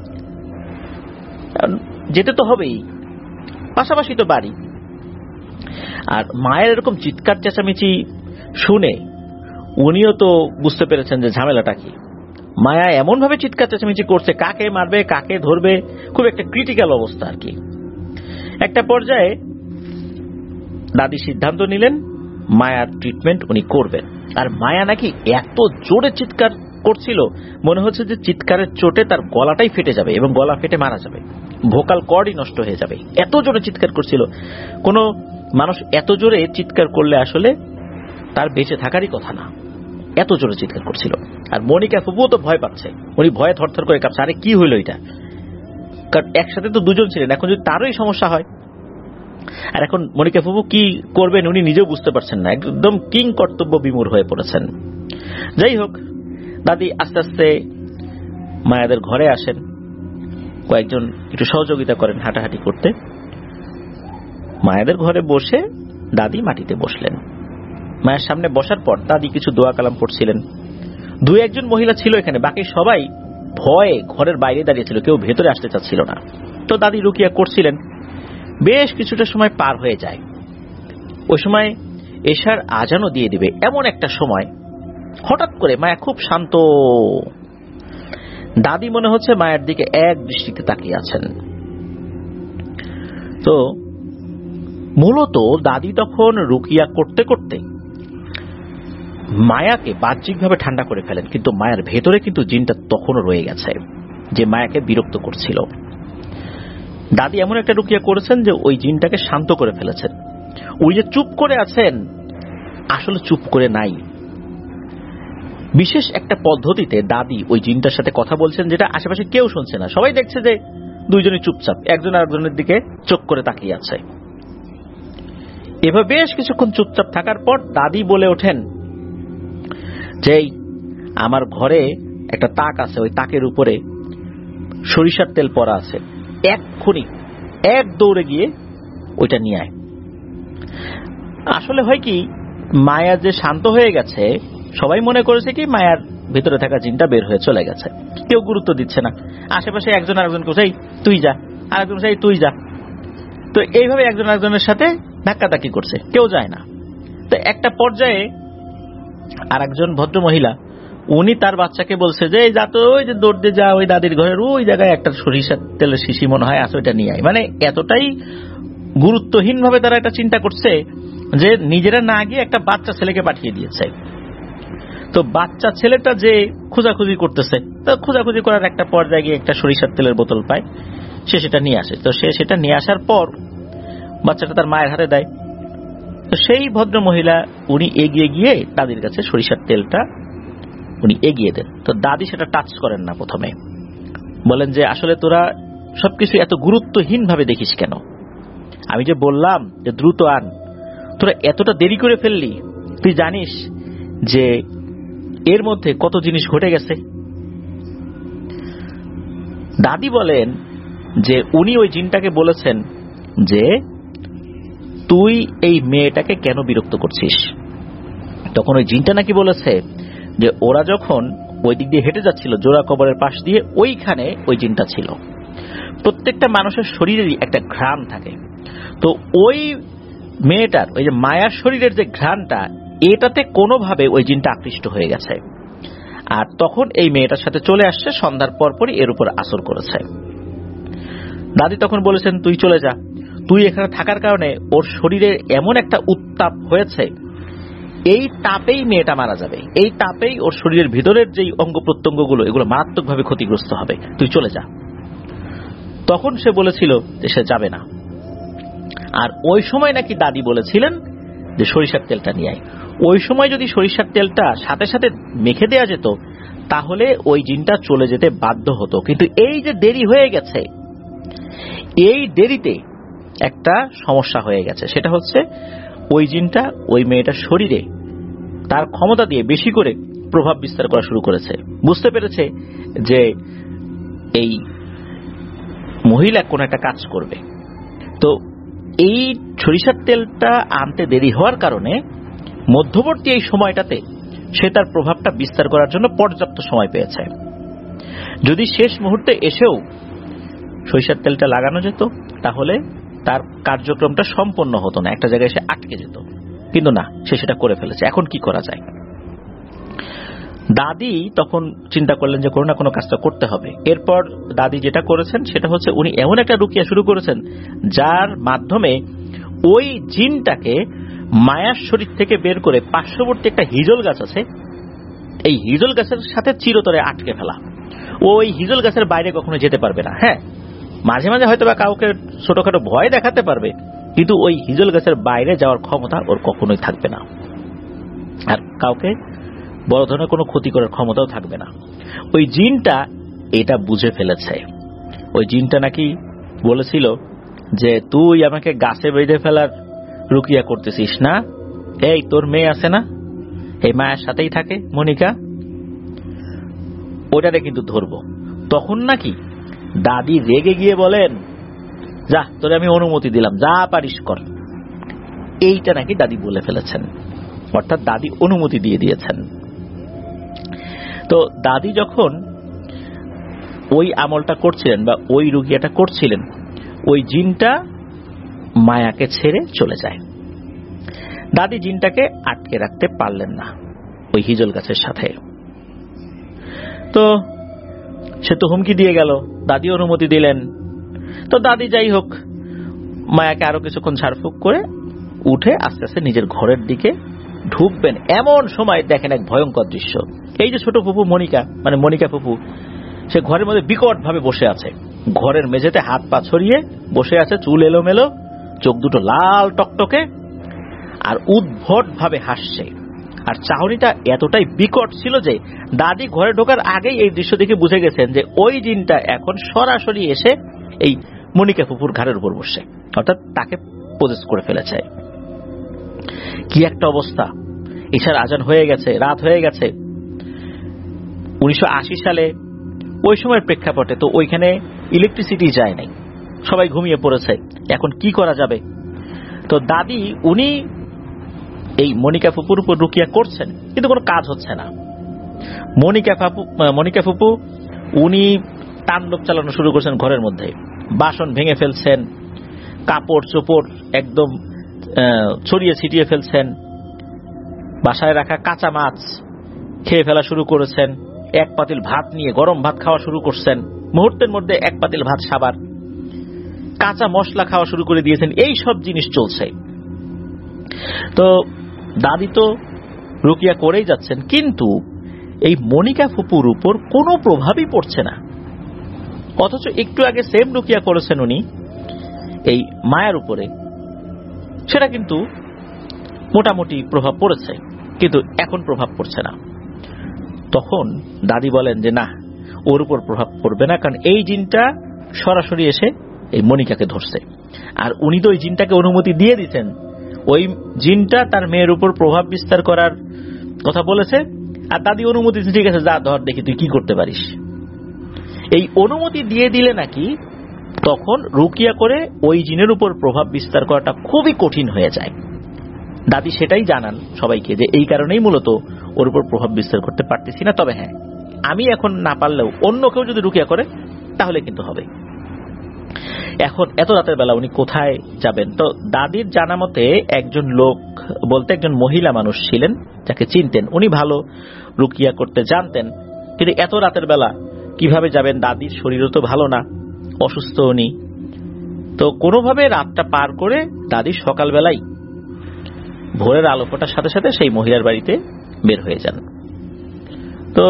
Speaker 2: যেতে তো হবেই, পাশাপাশি তো বাড়ি। আর মায়ের এরকম চিৎকার চেঁচামেচি শুনে উনিও তো বুঝতে পেরেছেন যে ঝামেলাটা কি। মায়া এমন ভাবে চিৎকার চেঁচামেচি করছে, কাকে মারবে কাকে ধরবে, খুব একটা ক্রিটিক্যাল অবস্থা আর কি। একটা পর্যায়ে দাদি সিদ্ধান্ত নিলেন মায়ার ট্রিটমেন্ট উনি করবেন। আর মায়া নাকি এত জোরে চিৎকার করছিল, মনে হচ্ছে যে চিৎকারের চোটে তার গলাটাই ফেটে যাবে এবং গলা ফেটে মারা যাবে, ভোকাল কর্ডই নষ্ট হয়ে যাবে, এত জোরে চিৎকার করছিল। কোন মানুষ এত জোরে চিৎকার করলে আসলে তার বেঁচে থাকারই কথা না, এত জোরে চিৎকার করছিল। আর মনিকা ফুপুও তো ভয় পাচ্ছে, উনি ভয়ে থরথর করে কাঁপছে, আরে কি হইল এটা, কারণ একসাথে তো দুজন ছিলেন, এখন যদি তারই সমস্যা হয়। আর এখন মনিকা ফুপু কি করবেন উনি নিজেও বুঝতে পারছেন না, একদম কিং কর্তব্য বিমূঢ় হয়ে পড়েছেন। যাই হোক, দাদি আস্তে আস্তে মায়াদের ঘরে আসেন, কয়েকজন একটু সহযোগিতা করেন হাঁটাহাঁটি করতে। মায়াদের ঘরে বসে দাদি মাটিতে বসলেন। মায়ের সামনে বসার পর দাদি কিছু দোয়া কালাম পড়ছিলেন। দুই একজন মহিলা ছিল এখানে, বাকি সবাই ভয়ে ঘরের বাইরে দাঁড়িয়েছিল, কেউ ভেতরে আসতে চাচ্ছিল না। তো দাদি রুকিয়া করছিলেন। বেশ কিছুটা সময় পার হয়ে যায়। ওই সময় এশার আজানও দিয়ে দিবে এমন একটা সময় হঠাৎ করে মায়া খুব শান্ত, দাদি মনে হচ্ছে মায়ের দিকে এক দৃষ্টিতে তাকিয়ে আছেন। তো মূলত দাদি তখন রুকিয়া করতে করতে মায়াকে বাহ্যিকভাবে ঠান্ডা করে ফেলেন, কিন্তু মায়ের ভেতরে কিন্তু জিনটা তখনও রয়ে গেছে, যে মায়াকে বিরক্ত করছিল। দাদি এমন একটা রুকিয়া করেছেন যে ওই জিনটাকে শান্ত করে ফেলেছেন। ওই যে চুপ করে আছেন, আসলে চুপ করে নাই। বিশেষ একটা পদ্ধতিতে দাদি ওই জিনটার সাথে কথা বলছেন, যেটা আশেপাশে কেউ শুনছে না, সবাই দেখছে যে দুইজনই চুপচাপ একজন আরেকজনের দিকে চোখ করে তাকিয়ে আছে। এভাবে বেশ কিছুক্ষণ চুপচাপ থাকার পর দাদি বলে ওঠেন যে আমার ঘরে একটা তাক আছে, ওই তাকের উপরে সরিষার তেল পড়া আছে, এক্ষুনি এক দৌড়ে গিয়ে ওইটা নিয়ে আয়। আসলে হয় কি, মায়া যে শান্ত হয়ে গেছে, সবাই মনে করেছে কি মায়ার ভিতরে থাকা জিনটা বের হয়ে চলে গেছে, কেউ গুরুত্ব দিচ্ছে না। আশেপাশে একজন আরেকজন কোথায় তুই যা, আরেকজন চাই তুই যা, তো এইভাবে একজন আরেকজনের সাথে ধাক্কাধাক্কি করছে, কেউ যায় না। তো একটা পর্যায়ে আর একজন ভদ্র মহিলা, উনি তার বাচ্চাকে বলছে যে যা তো ওই যে দৌড় দিয়ে যা, ওই দাদির ঘরের ওই জায়গায় একটা সরিষার তেলের শিশি মনে হয় আছে, ওইটা নিয়ে আয়। মানে এতটাই গুরুত্বহীন ভাবে তারা এটা চিন্তা করছে যে নিজেরা না গিয়ে একটা বাচ্চা ছেলেকে পাঠিয়ে দিয়েছে। তো বাচ্চা ছেলেটা যে খোঁজাখুঁজি করতেছে, তো খোঁজাখুঁজি করার একটা পর্যায়ে গিয়ে একটা সরিষার তেলের বোতল পায়, সে সেটা নিয়ে আসে। তো সে সেটা নিয়ে আসার পর বাচ্চাটা তার মায়ের হাতে দেয়। তো সেই ভদ্র মহিলা উনি এগিয়ে গিয়ে দাদির কাছে সরিষার তেলটা উনি এগিয়ে দেন। তো দাদি সেটা টাচ করেন না, প্রথমে বলেন যে আসলে তোরা সবকিছু এত গুরুত্বহীন ভাবে দেখিস কেন, আমি যে বললাম যে দ্রুত আন, তোরা এতটা দেরি করে ফেললি, তুই জানিস যে এর মধ্যে কত জিনিস ঘটে গেছে। দাদি বলেন যে উনি ওই জিনটাকে বলেছেন যে তুই এই মেয়েটাকে কেন বিরক্ত করছিস। তখন ওই জিনটা নাকি বলেছে যে ওরা যখন ওই দিক দিয়ে হেঁটে যাচ্ছিল জোড়া কবরের পাশ দিয়ে, ওইখানে ওই জিনটা ছিল। প্রত্যেকটা মানুষের শরীরেরই একটা ঘ্রাণ থাকে, তো ওই মেয়েটার ওই যে মায়ার শরীরের যে ঘ্রাণটা, এটাতে কোনোভাবে ওই জিনটা আকৃষ্ট হয়ে গেছে, আর তখন এই মেয়েটার সাথে চলে আসছে, সন্ধ্যার পরপরই এর উপর আসর করেছে। দাদি তখন বলেছেন তুই চলে যা, তুই এখানে থাকার কারণে ওর শরীরে এমন একটা উত্তাপ হয়েছে, এই তাপেই মেয়েটা মারা যাবে, এই তাপেই ওর শরীরের ভিতরের যেই অঙ্গ প্রত্যঙ্গগুলো এগুলো মারাত্মকভাবে ক্ষতিগ্রস্ত হবে, তুই চলে যা। তখন সে বলেছিল যে সে যাবে না। আর ওই সময় নাকি দাদি বলেছিলেন যে সরিষার তেলটা নিয়ে আয়। ওই সময় যদি সরিষার তেলটা সাথে সাথে মেখে দেওয়া যেত, তাহলে ওই জিনটা চলে যেতে বাধ্য হতো। কিন্তু এই যে দেরি হয়ে গেছে, এই দেরিতে একটা সমস্যা হয়ে গেছে, সেটা হচ্ছে ওই জিনটা ওই মেয়েটার শরীরে তার ক্ষমতা দিয়ে বেশি করে প্রভাব বিস্তার করা শুরু করেছে। বুঝতে পেরেছে যে এই মহিলা কোন একটা কাজ করবে। তো এই সরিষার তেলটা আনতে দেরি হওয়ার কারণে মধ্যবর্তী এই সময়টাতে সে তার প্রভাবটা বিস্তার করার জন্য পর্যাপ্ত সময় পেয়েছে। যদি শেষ মুহূর্তে এসেও সরিষার তেলটা লাগানো যেত তাহলে তার কার্যক্রমটা সম্পন্ন হতো না, একটা জায়গায় সে আটকে যেত। কিন্তু না, সে সেটা করে ফেলেছে। এখন কি করা যায়? দাদি তখন চিন্তা করলেন যে কোনো না কোনো কাজটা করতে হবে। এরপর দাদি যেটা করেছেন সেটা হচ্ছে উনি এমন একটা রুকিয়া শুরু করেছেন যার মাধ্যমে ওই জিনটাকে মায়ার শরীর থেকে বের করে পার্শ্ববর্তী একটা হিজল গাছ আছে, এই হিজল গাছের সাথে চিরতরে আটকে ফেলা। ওই হিজল গাছের বাইরে কখনো যেতে পারবে না। হ্যাঁ, মাঝে মাঝে হয়তো বা কাউকে ছোটখাটো ভয় দেখাতে পারবে, কিন্তু ওই হিজল গাছের বাইরে যাওয়ার ক্ষমতা ওর কখনোই থাকবে না, আর কাউকে বড় ধরনের কোনো ক্ষতি করার ক্ষমতাও থাকবে না। ওই জিনটা এটা বুঝে ফেলেছে। ওই জিনটা নাকি বলেছিল যে তুই আমাকে গাছে বেঁধে ফেলার রুকিয়া করতেছিস না, এই তোর মেয়ে আছে না, এই মায়ের সাথেই থাকে মনিকা, ওটারে কিন্তু ধরবো। তখন নাকি দাদি রেগে গিয়ে বলেন, যা তোরে আমি অনুমতি দিলাম, যা পারিস কর। এইটা নাকি দাদি বলে ফেলেছেন, অর্থাৎ দাদি অনুমতি দিয়ে দিয়েছেন। তো দাদি যখন ওই আমলটা করছিলেন বা ওই রুকিয়াটা করছিলেন, ওই জিনটা মায়াকে ছেড়ে চলে যায়। দাদি জিনটাকে আটকে রাখতে পারলেন না ওই হিজল গাছের সাথে। তো সে তো হুমকি দিয়ে গেল, দাদি অনুমতি দিলেন। তো দাদি যাই হোক মায়াকে আরো কিছুক্ষণ ঝাড়ফুঁক করে উঠে আস্তে আস্তে নিজের ঘরের দিকে ঢুকবেন, এমন সময় দেখেন এক ভয়ঙ্কর দৃশ্য। এই যে ছোট ফুপু মনিকা, মানে মনিকা ফুপু, সে ঘরের মধ্যে বিকট ভাবে বসে আছে, ঘরের মেঝেতে হাত পা ছড়িয়ে বসে আছে, চুল এলোমেলো, চোখ দুটো লাল টকটকে, আর উদ্ভট ভাবে হাসছে। আর চাহনিটা এতটাই বিকট ছিল যে দাদি ঘরে ঢোকার আগেই এই দৃশ্য দেখে বুঝে গেছেন যে ওই জিনটা এখন সরাসরি এসে এই মনিকা ফুপুর ঘাড়ের উপর বসে, অর্থাৎ তাকে পজেস করে ফেলেছে। কি একটা অবস্থা! ঈশার আজান হয়ে গেছে, রাত হয়ে গেছে। উনিশশো আশি সালে ওই সময়ের প্রেক্ষাপটে তো ওইখানে ইলেকট্রিসিটি যায় নাই, সবাই ঘুমিয়ে পড়েছে। এখন কি করা যাবে? তো দাদি উনি এই মনিকা ফুপুর উপর রুকিয়া করছেন, কিন্তু কোনো কাজ হচ্ছে না। মনিকা ফুপু মনিকা ফুপু উনি তাণ্ডব চালানো শুরু করছেন ঘরের মধ্যে, বাসন ভেঙে ফেলছেন, কাপড় চোপড় একদম ছড়িয়ে ছিটিয়ে ফেলছেন, বাসায় রাখা কাঁচা মাছ খেয়ে ফেলা শুরু করেছেন, এক পাতিল ভাত নিয়ে গরম ভাত খাওয়া শুরু করছেন, মুহূর্তের মধ্যে এক পাতিল ভাত সাবার, কাঁচা মশলা খাওয়া শুরু করে দিয়েছেন। এই সব জিনিস চলছে। তো দাদি তো রুকিয়া করেই যাচ্ছেন, কিন্তু এই মনিকা ফুপুর উপর কোনো প্রভাবই পড়ছে না। অথচ একটু আগে সেম রুকিয়া করেছেন উনি এই মায়ের উপরে, সেটা কিন্তু মোটামুটি প্রভাব পড়েছে, কিন্তু এখন প্রভাব পড়ছে না। তখন দাদি বলেন যে না, ওর উপর প্রভাব পড়বে না, কারণ এই জিনটা সরাসরি এসে এই মনিকাকে ধরছে, আর উনি তো ওই জিনটাকে অনুমতি দিয়ে দিচ্ছেন। ওই জিনটা তার মেয়ের উপর প্রভাব বিস্তার করার কথা বলেছে, আর দাদি অনুমতি দিচ্ছে, ঠিক আছে যা ধর, দেখি তুই কি করতে পারিস। এই অনুমতি দিয়ে দিলে নাকি তখন রুকিয়া করে ওই জিনের উপর প্রভাব বিস্তার করাটা খুবই কঠিন হয়ে যায়। দাদি সেটাই জানান সবাইকে যে এই কারণেই মূলত ওর উপর প্রভাব বিস্তার করতে পারতেছি না, তবে হ্যাঁ আমি এখন না পারলেও অন্য কেউ যদি রুকিয়া করে তাহলে কিন্তু হবে। এখন এত রাতের বেলা উনি কোথায় যাবেন? তো দাদির জানা মতে একজন লোক বলতে একজন মহিলা মানুষ ছিলেন যাকে চিনতেন, উনি ভালো রুকিয়া করতে জানতেন, কিন্তু এত রাতের বেলা কিভাবে যাবেন? দাদির শরীরও তো ভালো না, অসুস্থ উনি। তো কোনোভাবে রাতটা পার করে দাদি সকালবেলাই ভোরের আলো ফোটার সাথে সাথে সেই মহিলার বাড়িতে বের হয়ে যান। তো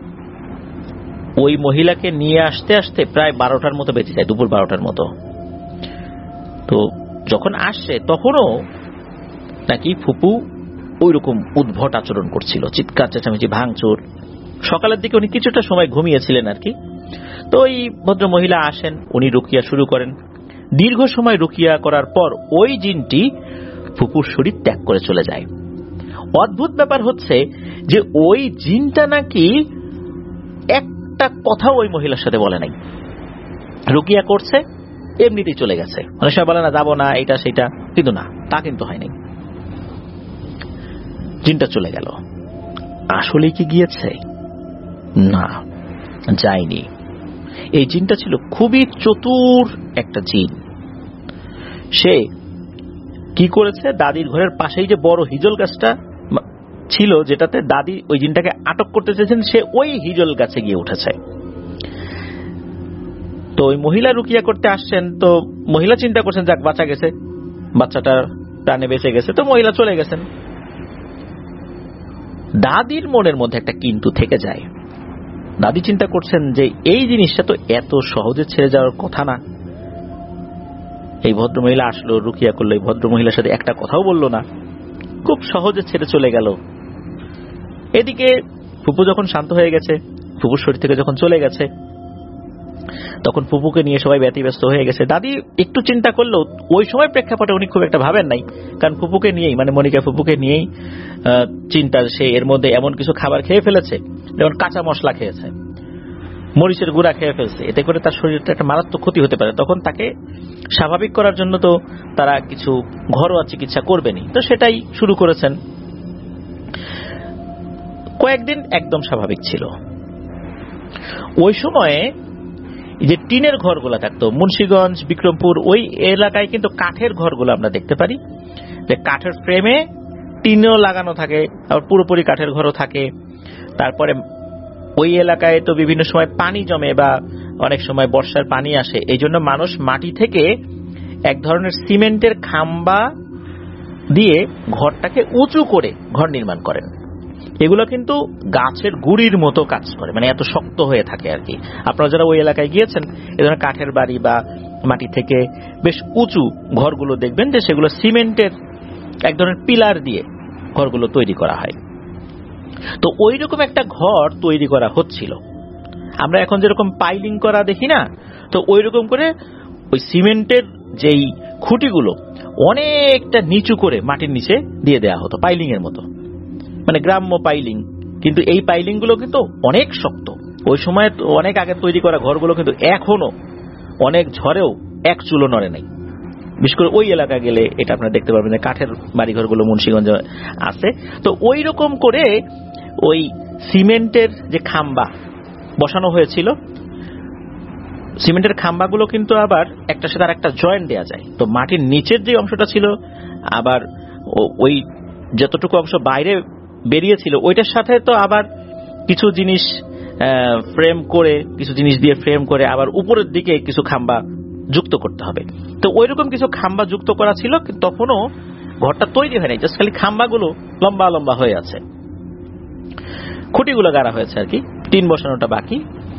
Speaker 2: ওই মহিলাকে নিয়ে আসতে আসতে প্রায় বারোটার মতো বেঁচে যায়, দুপুর বারোটার মতো। তো যখন আসছে তখনও নাকি ফুপু ওই রকম উদ্ভট আচরণ করছিল, চিৎকার চেঁচামেচি ভাঙচুর। সকালের দিকে উনি কিছুটা সময় ঘুমিয়েছিলেন আর কি। তো ওই ভদ্র মহিলা আসেন, উনি রুকিয়া শুরু করেন। দীর্ঘ সময় রুকিয়া করার পর ওই জিনটি ফুপুর শরীর ত্যাগ করে চলে যায়। অদ্ভুত ব্যাপার হচ্ছে যে ওই জিনটা নাকি একটা কথা ওই মহিলার সাথে বলে নাই, রুকিয়া করছে এমনিতেই চলে গেছে। অনেক সময় বলে না যাবো না এটা সেটা, কিন্তু না, তা কিন্তু হয়নি, জিনটা চলে গেল। আসলে কি গিয়েছে? না, যায়নি। এই জিনটা ছিল খুবই চতুর একটা জিন। সে কি করেছে, দাদির ঘরের পাশেই যে বড় হিজল গাছটা ছিল যেটাতে দাদি ওই জিনটাকে আটক করতে চেয়েছেন, সে ওই হিজল গাছে গিয়ে উঠেছে। তো ওই মহিলা রুকিয়া করতে আসছেন, তো মহিলা চিন্তা করছেন যাক বাঁচা গেছে, বাচ্চাটার প্রাণে বেঁচে গেছে, তো মহিলা চলে গেছেন। দাদির মনের মধ্যে একটা কিন্তু থেকে যায়। দাদি চিন্তা করছেন যে এই জিনিসটা তো এত সহজে ছেড়ে যাওয়ার কথা না। এই ভদ্রমহিলা আসলো, রুকিয়া করলো, এই ভদ্রমহিলার সাথে একটা কথাও বললো না, খুব সহজে ছেড়ে চলে গেল। এদিকে ফুপু যখন শান্ত হয়ে গেছে, ফুপুর শরীর থেকে যখন চলে গেছে, তখন ফুপুকে নিয়ে সবাই ব্যতিব্যস্ত হয়ে গেছে। দাদি একটু চিন্তা করলো, ওই সময় প্রেক্ষাপটে উনি খুব একটা ভাবেন নাই, কারণ ফুপুকে নিয়েই, মানে মনিকা ফুপুকে নিয়েই চিন্তা। সে এর মধ্যে এমন কিছু খাবার খেয়ে ফেলেছে, যেমন কাঁচা মশলা খেয়েছে, মরিচের গুঁড়া খেয়ে ফেলছে, এতে করে তার শরীরটা একটা মারাত্মক ক্ষতি হতে পারে। তখন তাকে স্বাভাবিক করার জন্য তো তারা কিছু ঘরোয়া চিকিৎসা করবেনি, তো সেটাই শুরু করেছেন। কয়েকদিন একদম স্বাভাবিক ছিল। ওই সময়ে যে টিনের ঘরগুলো থাকতো মুন্সিগঞ্জ, বিক্রমপুর, ওই এলাকায় কিন্তু কাঠের ঘরগুলো আমরা দেখতে পারি, যে কাঠের ফ্রেমে টিনও লাগানো থাকে, আবার পুরোপুরি কাঠের ঘরও থাকে। তারপরে ওই এলাকায় তো বিভিন্ন সময় পানি জমে বা অনেক সময় বর্ষার পানি আসে, এই জন্য মানুষ মাটি থেকে এক ধরনের সিমেন্টের খাম্বা দিয়ে ঘরটাকে উঁচু করে ঘর নির্মাণ করেন। এগুলো কিন্তু গাছের গুড়ির মতো কাজ করে, মানে এত শক্ত হয়ে থাকে আর কি। আপনারা যারা ওই এলাকায় গিয়েছেন, এই ধরনের কাঠের বাড়ি বা মাটি থেকে বেশ উঁচু ঘরগুলো দেখবেন যে সেগুলো সিমেন্টের এক ধরনের পিলার দিয়ে ঘরগুলো তৈরি করা হয়। তো ওই রকম একটা ঘর তৈরি করা হচ্ছিল। আমরা এখন যেরকম পাইলিং করা দেখি না, তো ওই রকম করে ওই সিমেন্টের যেই খুঁটিগুলো অনেকটা নিচু করে মাটির নিচে দিয়ে দেওয়া হতো, পাইলিং এর মতো, মানে গ্রাম্য পাইলিং। কিন্তু এই পাইলিং গুলো কিন্তু অনেক শক্ত। ওই সময় অনেক আগে তৈরি করা ঘরগুলো কিন্তু এখনো অনেক ঝড়েও এক চুলো নড়ে নাই। বিশেষ করে ওই এলাকা গেলে এটা আপনারা দেখতে পারবেন যে কাঠের বাড়িঘরগুলো মুন্সিগঞ্জে আছে। তো ওই রকম করে ওই সিমেন্টের যে খাম্বা বসানো হয়েছিল, সিমেন্টের খাম্বাগুলো কিন্তু আবার একটার সাথে আর একটা জয়েন্ট দেওয়া যায়। তো মাটির নিচের যে অংশটা ছিল, আবার ওই যতটুকু অংশ বাইরে বেরিয়েছিল ওইটার সাথে তো আবার কিছু জিনিস ফ্রেম করে, কিছু জিনিস দিয়ে ফ্রেম করে আবার উপরের দিকে কিছু খাম্বা যুক্ত করতে হবে। তো ওইরকম কিছু খাম্বা যুক্ত করা ছিল, কিন্তু তখনও ঘরটা তৈরি হয়নি, জাস্ট খালি খাম্বাগুলো লম্বা লম্বা হয়ে আছে, খুঁটিগুলো গাড়া হয়েছে আর কি, টিন বসানোটা বাকি।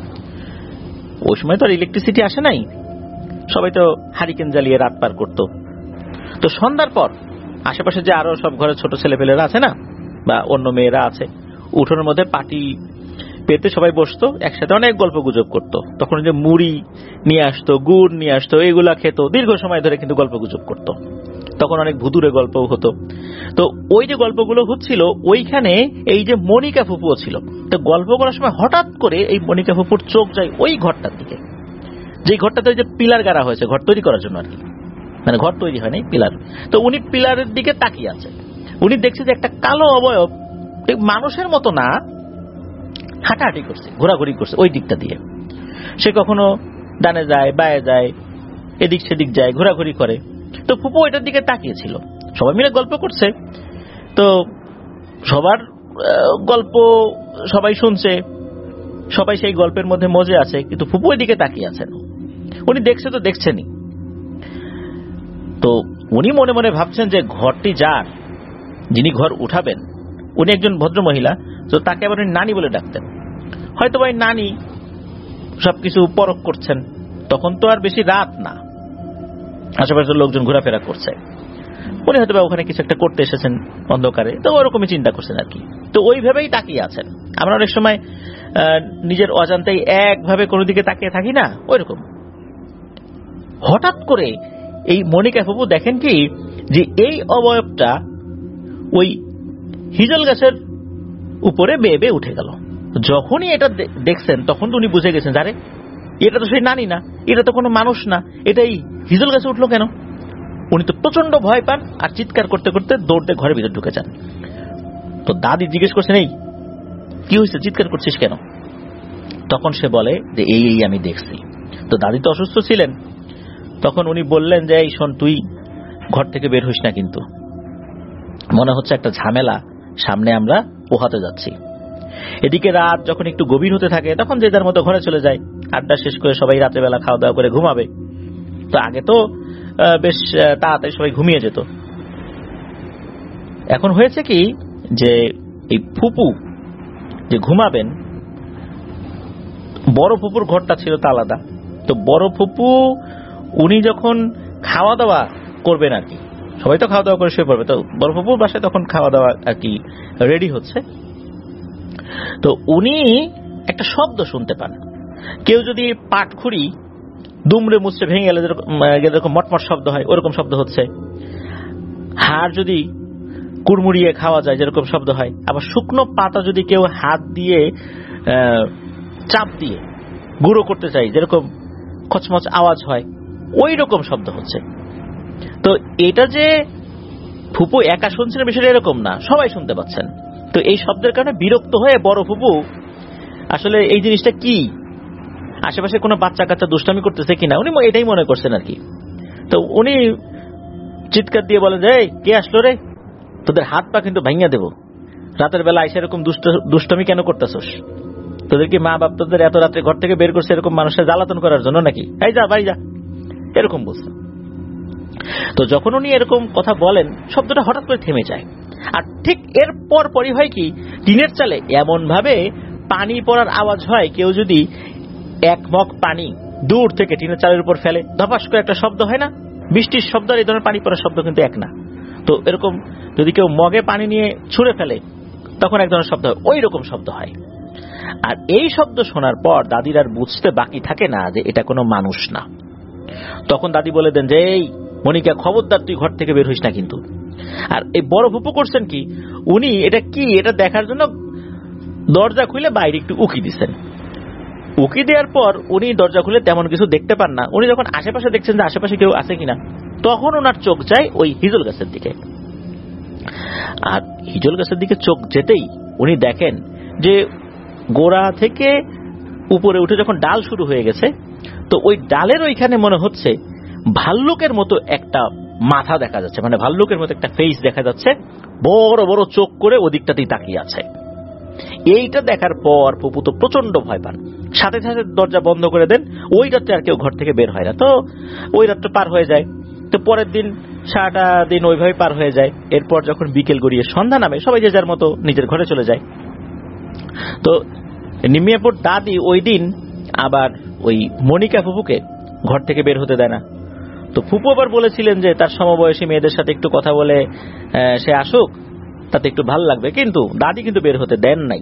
Speaker 2: ওই সময় তো আর ইলেকট্রিসিটি আসে নাই, সবাই তো হারিকেন জ্বালিয়ে রাত পার করত। তো সন্ধ্যার পর আশেপাশে যে আরো সব ঘরে ছোট ছেলেপেলেরা আছে না, বা অন্য মেয়েরা আছে, উঠোনের মধ্যে পাটি পেতে সবাই বসতো, একসাথে অনেক গল্প গুজব করতো। তখন যে মুড়ি নিয়ে আসতো, গুড় নিয়ে আসতো, এইগুলা খেত, দীর্ঘ সময় ধরে কিন্তু গল্প গুজব করতো। তখন অনেক ভুতুরে গল্প হতো। তো ওই যে গল্পগুলো হচ্ছিল, ওইখানে এই যে মনিকা ফুপুও ছিল। তো গল্প করার সময় হঠাৎ করে এই মনিকা ফুপুর চোখ যায় ওই ঘরটার দিকে, যে ঘরটাতে যে পিলার গাড়া হয়েছে ঘর তৈরি করার জন্য আর কি, মানে ঘর তৈরি হয় নাই, পিলার। তো উনি পিলারের দিকে তাকিয়ে আছে। উনি দেখছে যে একটা কালো অবয়ব, মানুষের মতো না, হাঁটাহাঁটি করছে, ঘোরাঘুরি করছে ওই দিকটা দিয়ে। সে কখনো ডানে যায়, বায়ে যায়, এদিক সেদিক যায়, ঘোরাঘুরি করে। তো ফুপু এটার দিকে তাকিয়েছিল, সবাই মিলে গল্প করছে। তো সবার গল্প সবাই শুনছে, সবাই সেই গল্পের মধ্যে মজে আছে, কিন্তু ফুপু এদিকে তাকিয়ে আছেন। উনি দেখছে তো দেখছেনই। তো উনি মনে মনে ভাবছেন যে ঘরটি যার, যিনি ঘর উঠাবেন, উনি একজন ভদ্র মহিলা, তো তাকে আবার নানি বলে ডাকতেন। হয়তো ভাই নানি সবকিছু পরখ করছেন, তখন তো আর বেশি রাত না, আশেপাশের লোকজন ঘোরাফেরা করছে, উনি হয়তো ওখানে কিছু একটা করতে এসেছেন অন্ধকারে, তো ওরকমই চিন্তা করছেন আর কি। তো ওইভাবেই তাকিয়ে আছেন। আমরা অনেক সময় নিজের অজান্তেই একভাবে কোনো দিকে তাকিয়ে থাকি না, ওইরকম। হঠাৎ করে এই মনিকা ফুপু দেখেন কি যে এই অবয়বটা ওই হিজল গাছের উপরে বেয়ে বেয়ে উঠে গেল। যখনই এটা দেখছেন তখন তো উনি বুঝে গেছেন, আরে এটা তো সেই নানি না, এটা তো কোনো মানুষ না, এটা এই হিজল গাছে উঠলো কেন? উনি তো প্রচন্ড ভয় পান আর চিৎকার করতে করতে দৌড়তে ঘরের ভিতর ঢুকে যান। তো দাদি জিজ্ঞেস করছেন, এই কি হয়েছে, চিৎকার করছিস কেন? তখন সে বলে যে এই এই আমি দেখছি। তো দাদি তো অসুস্থ ছিলেন, তখন উনি বললেন যে এই শোন, তুই ঘর থেকে বের হইস না, কিন্তু মনে হচ্ছে একটা ঝামেলা সামনে আমরা পোহাতে যাচ্ছি। এদিকে রাত যখন একটু গভীর হতে থাকে তখন যে যার মতো ঘরে চলে যায়, আড্ডা শেষ করে সবাই রাত্রেবেলা খাওয়া দাওয়া করে ঘুমাবে। তো আগে তো বেশ তাড়াতাড়ি সবাই ঘুমিয়ে যেত। এখন হয়েছে কি যে এই ফুপু যে ঘুমাবেন, বড় ফুপুর ঘরটা ছিল তো আলাদা। তো বড় ফুপু উনি যখন খাওয়া দাওয়া করবেন আর কি, সবাই তো খাওয়া দাওয়া করে শুয়ে পড়বে, তো বড় ফুপুর বাসায় তখন খাওয়া দাওয়া আর কি রেডি হচ্ছে। তো উনি একটা শব্দ শুনতে পান, কেউ যদি পাটখুরি দুমড়ে মুচড়ে ভেঙে গেলে যেরকম মটমট শব্দ হয় ওরকম শব্দ হচ্ছে, হাড় যদি কুড়মুড়িয়ে খাওয়া যায় যেরকম শব্দ হয়, আবার শুকনো পাতা যদি কেউ হাত দিয়ে চাপ দিয়ে গুঁড়ো করতে চাই যেরকম খচমচ আওয়াজ হয় ওই রকম শব্দ হচ্ছে। তো এটা যে ফুপু একা শুনছেন বিষয়টা এরকম না, সবাই শুনতে পাচ্ছেন। তো এই শব্দের কারণে বিরক্ত হয়ে বড় ফুপু আসলে এই জিনিসটা কি, আশেপাশে কোনো বাচ্চা কাচ্চা দুষ্টামি করতেছে কিনা উনি এটাই মনে করছেন আর কি। তো উনি চিৎকার দিয়ে বলেন যে এই কে আসলো রে, তোদের হাত পা কিন্তু ভাঙিয়ে দেবো, রাতের বেলা এসে এরকম দুষ্টামি কেন করতেছস? তোদের কি মা বাপ তোদের এত রাত্রে ঘর থেকে বের করছে এরকম মানুষের জ্বালাতন করার জন্য নাকি? এই যা বাড়ি যা, এরকম বলছে। তো যখন উনি এরকম কথা বলেন শব্দটা হঠাৎ করে থেমে যায়, আর ঠিক এর পর পরই হয় কি টিনের চালে এমন ভাবে পানি পড়ার আওয়াজ হয়, কেউ যদি এক মগ পানি দূর থেকে টিনের চালের উপর ফেলে ধপাস করে একটা শব্দ হয় না, বৃষ্টির শব্দ আর এই ধরনের পানি পড়ার শব্দ কিন্তু এক না। তো এরকম যদি কেউ মগে পানি নিয়ে ছুঁড়ে ফেলে তখন এক ধরনের শব্দ হয়, ওই রকম শব্দ হয়। আর এই শব্দ শোনার পর দাদির আর বুঝতে বাকি থাকে না যে এটা কোনো মানুষ না। তখন দাদি বলে দেন যে এই মনিকা, খবরদার তুই ঘর থেকে বের হইস না কিন্তু। আর এই বড় ফুপু করছেন কি, উনি এটা কি এটা দেখার জন্য দরজা খুলে বাইরে একটু উকি দিচ্ছেন। উকি দেওয়ার পর উনি দরজা খুলে তেমন কিছু দেখতে পান না। উনি যখন আশেপাশে দেখছেন যে আশেপাশে কেউ আছে কিনা, তখন ওনার চোখ যায় ওই হিজল গাছের দিকে। আর হিজল গাছের দিকে চোখ যেতেই উনি দেখেন যে গোড়া থেকে উপরে উঠে যখন ডাল শুরু হয়ে গেছে, তো ওই ডালের ওইখানে মনে হচ্ছে ভাল্লুকের মতো একটা মাথা দেখা যাচ্ছে, মানে ভাল্লুকের মতো একটা ফেস দেখা যাচ্ছে, বড় বড় চোখ করে ওদিকটাতেই তাকিয়ে আছে। এইটা দেখার পর ফুপু তো প্রচন্ড ভয় পান, সাথে সাথে দরজা বন্ধ করে দেন। ওই রাত্রে আর কেউ ঘর থেকে বের হয় না। তো ওই রাত্রে পার হয়ে যায়। তো পরের দিন সারাটা দিন ওইভাবে পার হয়ে যায়। এরপর যখন বিকেল গড়িয়ে সন্ধ্যা নামে সবাই যে যার মতো নিজের ঘরে চলে যায়। তো নিমিয়াপুর দাদি ওই দিন আবার ওই মনিকা ফুপুকে ঘর থেকে বের হতে দেয় না। তো ফুপু আবার বলেছিলেন যে তার সমবয়সী মেয়েদের সাথে একটু কথা বলে সে আসুক, তাতে একটু ভালো লাগবে, কিন্তু দাদি কিন্তু বের হতে দেন নাই।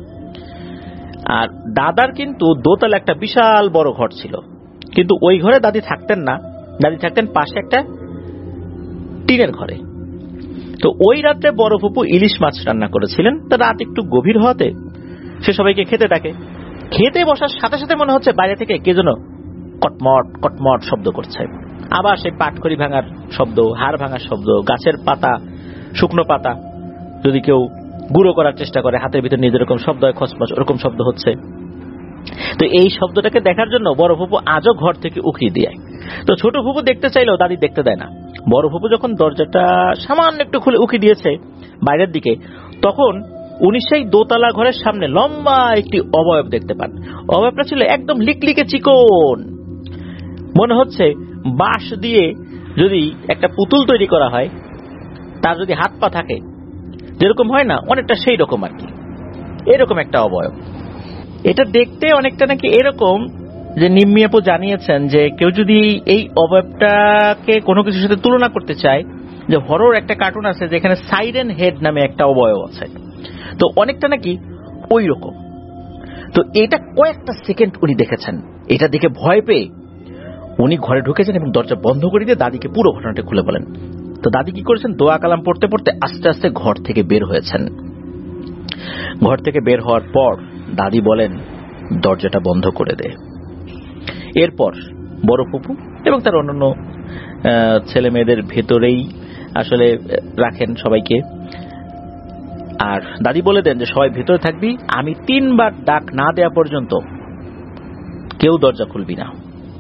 Speaker 2: আর দাদার কিন্তু দোতলা একটা বিশাল বড় ঘর ছিল, কিন্তু ওই ঘরে দাদি থাকতেন না, দাদি থাকতেন পাশে একটা টিনের ঘরে। তো ওই রাতে বড় ফুপু ইলিশ মাছ রান্না করেছিলেন। তো রাত একটু গভীর হওয়াতে সে সবাইকে খেতে ডাকে। খেতে বসার সাথে সাথে মনে হচ্ছে বাইরে থেকে কে যেন কটমট কটমট শব্দ করছে। আবার সেই পাটখড়ি ভাঙার শব্দ, হাড় ভাঙার শব্দ, গাছের পাতা, শুকনো পাতা যদি কেউ গুঁড়ো করার চেষ্টা করে হাতের ভিতর নিয়ে যেরকম শব্দ হয় খচমচ ওরকম শব্দ হচ্ছে। তো এই শব্দটাকে দেখার জন্য বড় ফুপু আজও ঘর থেকে উকি দিয়ে। তো ছোট ফুপু দেখতে চাইলেও দাদি দেখতে দেয় না। বড় ফুপু যখন দরজাটা সামান্য একটু খুলে উকি দিয়েছে বাইরের দিকে, তখন উনি সেই দোতলা ঘরের সামনে লম্বা একটি অবয়ব দেখতে পান। অবয়বটা ছিল একদম লিকলিকে চিকন, মনে হচ্ছে বাঁশ দিয়ে যদি একটা পুতুল তৈরি করা হয়, তার যদি হাত পা থাকে যেরকম হয় না, অনেকটা সেই রকম আর কি, এরকম একটা অবয়ব। এটা দেখতে অনেকটা নাকি এরকম যে নিম্মি আপু জানিয়েছেন যে কেউ যদি এই অবয়বটাকে কোনো কিছুর সাথে তুলনা করতে চায়, যে হরর একটা কার্টুন আছে যেখানে সাইরেন হেড নামে একটা অবয়ব আছে, তো অনেকটা নাকি ওই রকম। তো এটা কয়েকটা সেকেন্ড উনি দেখেছেন। এটা দেখে ভয় পেয়ে উনি ঘরে ঢুকেছেন এবং দরজা বন্ধ করে দিয়ে দাদিকে পুরো ঘটনাটা খুলে বলেন। তো দাদি কি করেছেন, দোয়া কালাম পড়তে পড়তে আস্তে আস্তে ঘর থেকে বের হয়েছেন। ঘর থেকে বের হওয়ার পর দাদি বলেন, দরজাটা বন্ধ করে দে। এরপর বড় ফুপু এবং তার অন্যান্য ছেলে মেয়েদের ভেতরেই আসলে রাখেন সবাইকে। আর দাদি বলে দেন যে সবাই ভেতরে থাকবি, আমি তিনবার ডাক না দেওয়া পর্যন্ত কেউ দরজা খুলবি না।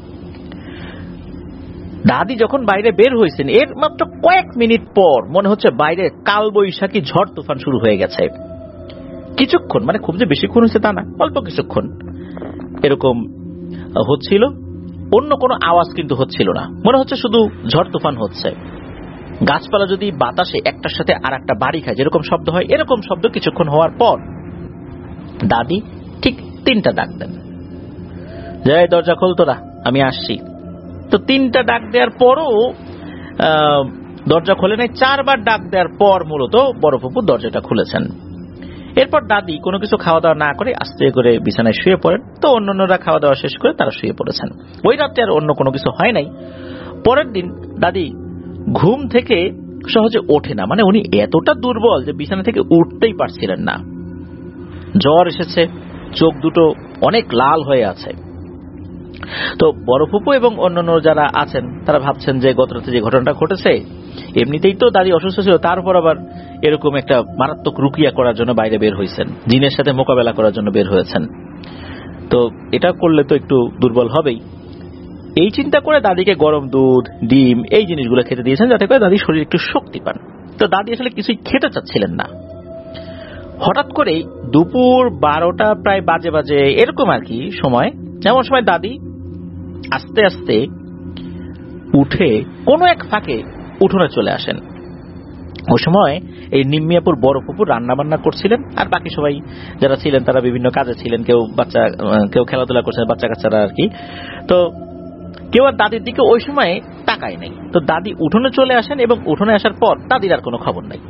Speaker 2: দাদি যখন বাইরে বের হয়েছেন এর মাত্র কয়েক মিনিট পর মনে হচ্ছে বাইরে কালবৈশাখী ঝড় তুফান শুরু হয়ে গেছে। কিছুক্ষণ, মানে খুব যে বেশিক্ষণ হয়েছে তা না, অল্প কিছুক্ষণ এরকম হচ্ছিল, অন্য কোনো আওয়াজ কিন্তু হচ্ছিল না, মনে হচ্ছে শুধু ঝড় তুফান হচ্ছে। গাছপালা যদি বাতাসে একটার সাথে আর একটা বাড়ি খায় যেরকম শব্দ হয়, এরকম শব্দ কিছুক্ষণ হওয়ার পর দাদি ঠিক তিনটা ডাক দেন, যাই দরজা খোল তোরা, আমি আসছি। তো তিনটা ডাক দেওয়ার পরও দরজা খোলে নাই। চারবার ডাক দেওয়ার পর মূলত বড় ফুপু দরজাটা খুলেছেন। এরপর দাদি কোনো কিছু খাওয়া দাওয়া না করে আস্তে করে বিছানায় শুয়ে পড়েন। তো অন্যান্যরা খাওয়া দাওয়া শেষ করে তারা শুয়ে পড়েছেন। ওই রাতে আর অন্য কোনো কিছু হয় নাই। পরের দিন দাদি ঘুম থেকে সহজে ওঠে না, মানে উনি এতটা দুর্বল যে বিছানা থেকে উঠতেই পারছিলেন না। জ্বর এসেছে, চোখ দুটো অনেক লাল হয়ে আছে। তো বড় ফুপু এবং অন্যান্য যারা আছেন তারা ভাবছেন যে গত রাতে যে ঘটনাটা ঘটেছে, এমনিতেই তো দাদি অসুস্থ ছিল, তারপর আবার এরকম একটা মারাত্মক রুকিয়া করার জন্য বাইরে বের হয়েছেন, জিনের সাথে মোকাবেলা করার জন্য বের হয়েছেন। তো এটা করলে তো একটু দুর্বল হবেই। এই চিন্তা করে দাদিকে গরম দুধ, ডিম এই জিনিসগুলো খেতে দিয়েছেন যাতে করে দাদির শরীর একটু শক্তি পান। তো দাদি আসলে কিছুই খেতে চাচ্ছিলেন না। হঠাৎ করেই দুপুর বারোটা প্রায় বাজে বাজে এরকম আর কি সময়, এমন সময় দাদি আস্তে আস্তে উঠে কোনো এক ফাঁকে উঠোনে চলে আসেন। ওই সময় এই নিম্মিয়াপুর বড় ফুপু রান্না বান্না করছিলেন, আর বাকি সবাই যারা ছিলেন তারা বিভিন্ন কাজে ছিলেন, কেউ বাচ্চা কেউ খেলাধুলা করছেন, বাচ্চা কাচ্চারা আর কি। তো কেউ আর দাদির দিকে ওই সময় তাকায় নাই। তো দাদি উঠোনে চলে আসেন এবং উঠোনে আসার পর দাদির আর কোনো খবর নাই।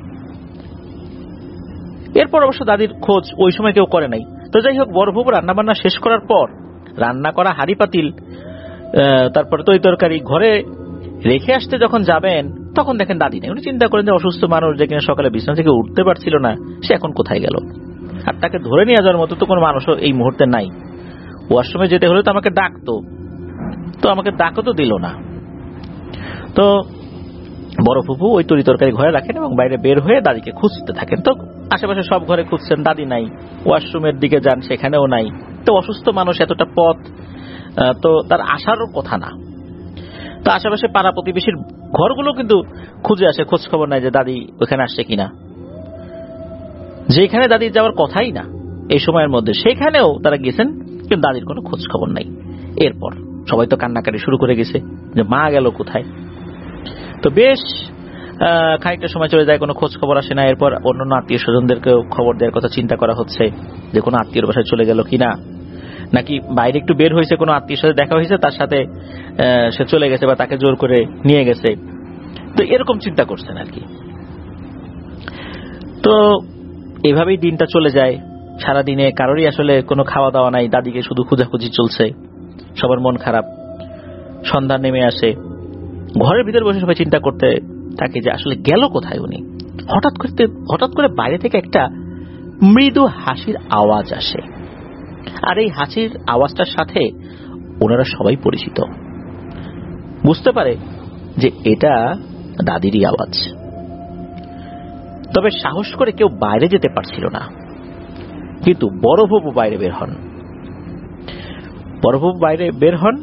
Speaker 2: এরপর অবশ্য দাদির খোঁজ ওই সময় কেউ করে নাই। তো যাই হোক, বড় ফুপু রান্না বান্না শেষ করার পর রান্না করা হাঁড়ি পাতিল তারপরে তরি তরকারি ঘরে রেখে আসতে যখন যাবেন তখন দেখেন দাদি নেই। উনি চিন্তা করেন যে অসুস্থ মানুষ যে কিনা সকালে বিছানা থেকে উঠতে পারছিল না, সে এখন কোথায় গেল। আর তাকে ধরে নিয়ে যাওয়ার মতো তো কোনো মানুষও এই মুহূর্তে নাই। ওয়াশরুমে যেতে হলে তো আমাকে ডাকতো, তো আমাকে ডাকও তো দিল না। তো বড় ফুপু ওই তরি তরকারি ঘরে রাখেন এবং বাইরে বের হয়ে দাদিকে খুঁজতে থাকেন। তো আশেপাশে সব ঘরে খুঁজছেন, দাদি নাই। ওয়াশরুমের দিকে যান, সেখানেও নাই। তো অসুস্থ মানুষ এতটা পথ, তো তার আসারও কথা না। তো আশেপাশে পাড়া প্রতিবেশীর ঘরগুলো কিন্তু খুঁজে আসে, খোঁজ খবর নাই যে দাদি ওখানে আসছে কিনা। যেখানে দাদির যাওয়ার কথাই না এই সময়ের মধ্যে, সেখানেও তারা গেছেন, কিন্তু দাদির কোনো খোঁজ খবর নাই। এরপর সবাই তো কান্নাকাটি শুরু করে গেছে যে মা গেল কোথায়। তো বেশ খানিকটা সময় চলে যায়, কোনো খোঁজ খবর আসে না। এরপর অন্যান্য আত্মীয় স্বজনদেরকেও খবর দেওয়ার কথা চিন্তা করা হচ্ছে যে কোনো আত্মীয়র বাসায় চলে গেল কিনা, নাকি বাইরে একটু বের হয়েছে, কোনো আত্মীয়ের সাথে দেখা হয়েছে, তার সাথে সে চলে গেছে বা তাকে জোর করে নিয়ে গেছে। তো এরকম চিন্তা করছেন আর কি। তো এভাবেই দিনটা চলে যায়। সারাদিনে কারোরই আসলে কোনো খাওয়া দাওয়া নাই, দাদিকে শুধু খোঁজাখুঁজি চলছে, সবার মন খারাপ। সন্ধ্যা নেমে আসে, ঘরের ভিতরে বসে সবাই চিন্তা করতে থাকে যে আসলে গেল কোথায় উনি। হঠাৎ করতে হঠাৎ করে বাইরে থেকে একটা মৃদু হাসির আওয়াজ আসে, আর এই হাসির আওয়াজটার সাথে ওনারা সবাই পরিচিত। বুঝতে পারে যে এটা দাদিরই আওয়াজ। তবে সাহস করে কেউ বাইরে যেতে পারছিল না। কিন্তু বড় ফুপু বাইরে বের হন। বড় ফুপু বাইরে বের হন,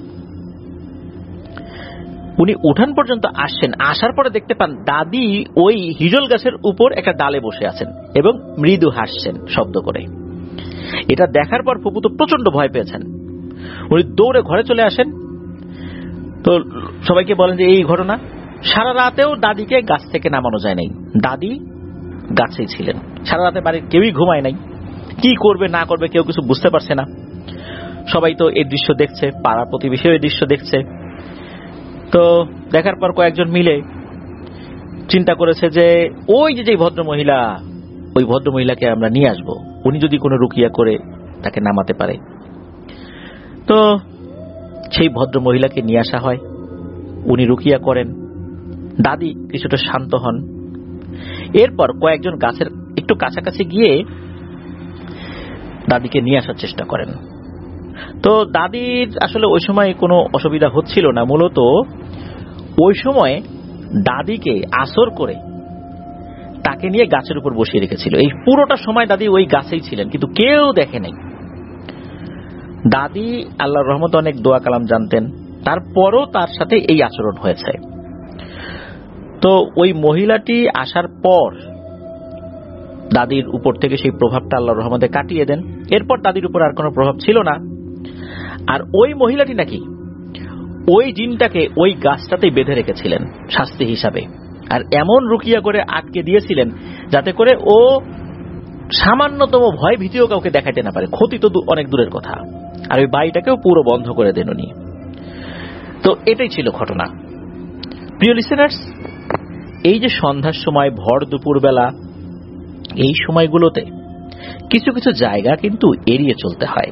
Speaker 2: উনি উঠান পর্যন্ত আসছেন। আসার পরে দেখতে পান দাদি ওই হিজল গাছের উপর একটা ডালে বসে আছেন এবং মৃদু হাসছেন শব্দ করে। এটা দেখার পর ফুপু তো প্রচন্ড ভয় পেয়েছেন। উনি দৌড়ে ঘরে চলে আসেন। তো সবাইকে বলেন যে এই ঘটনা। সারা রাতেও দাদিকে গাছ থেকে নামানো যায় নাই, দাদি গাছেই ছিলেন। সারা রাতে বাড়ির কেউই ঘুমায় নাই। কি করবে না করবে কেউ কিছু বুঝতে পারছে না। সবাই তো এই দৃশ্য দেখছে, পাড়া প্রতিবেশীও এই দৃশ্য দেখছে। তো দেখার পর কয়েকজন মিলে চিন্তা করেছে যে ওই যে যে ভদ্র মহিলা, ওই ভদ্র মহিলাকে আমরা নিয়ে আসবো, উনি যদি কোনো রুকিয়া করে তাকে নামাতে পারে। তো সেই ভদ্র মহিলাকে নিয়ে আসা হয়, উনি রুকিয়া করেন, দাদি কিছুটা শান্ত হন। এরপর কয়েকজন গাছের একটু কাছাকাছি গিয়ে দাদিকে নিয়ে আসার চেষ্টা করেন। তো দাদির আসলে ওই সময় কোনো অসুবিধা হচ্ছিল না। মূলত ওই সময় দাদিকে আসর করে তাকে নিয়ে গাছের উপর বসিয়ে রেখেছিল। এই পুরোটা সময় দাদি ওই গাছেই ছিলেন, কিন্তু কেউ দেখে নাই। দাদি আল্লাহর রহমতে অনেক দোয়া কালাম জানতেন, তারপরও তার সাথে এই আচরণ হয়েছে। তো ওই মহিলাটি আসার পর দাদির উপর থেকে সেই প্রভাবটা আল্লাহর রহমতে কাটিয়ে দেন। এরপর দাদির উপর আর কোনো প্রভাব ছিল না। আর ওই মহিলাটি নাকি ওই জিনটাকে ওই গাছটাতেই বেঁধে রেখেছিলেন শাস্তি হিসাবে, আর এমন রুকিয়া করে আটকে দিয়েছিলেন যাতে করে ও সামান্যতম ভয় ভীতিও কাউকে দেখাইতে না পারে। ক্ষতি তো অনেক দূরের কথা। আর ওই বাড়িটাকেও পুরো বন্ধ করে দেন উনি। তো এটাই ছিল ঘটনা। প্রিয় লিসেনার্স, এই যে সন্ধ্যার সময়, ভর দুপুর বেলা, এই সময়গুলোতে কিছু কিছু জায়গা কিন্তু এড়িয়ে চলতে হয়।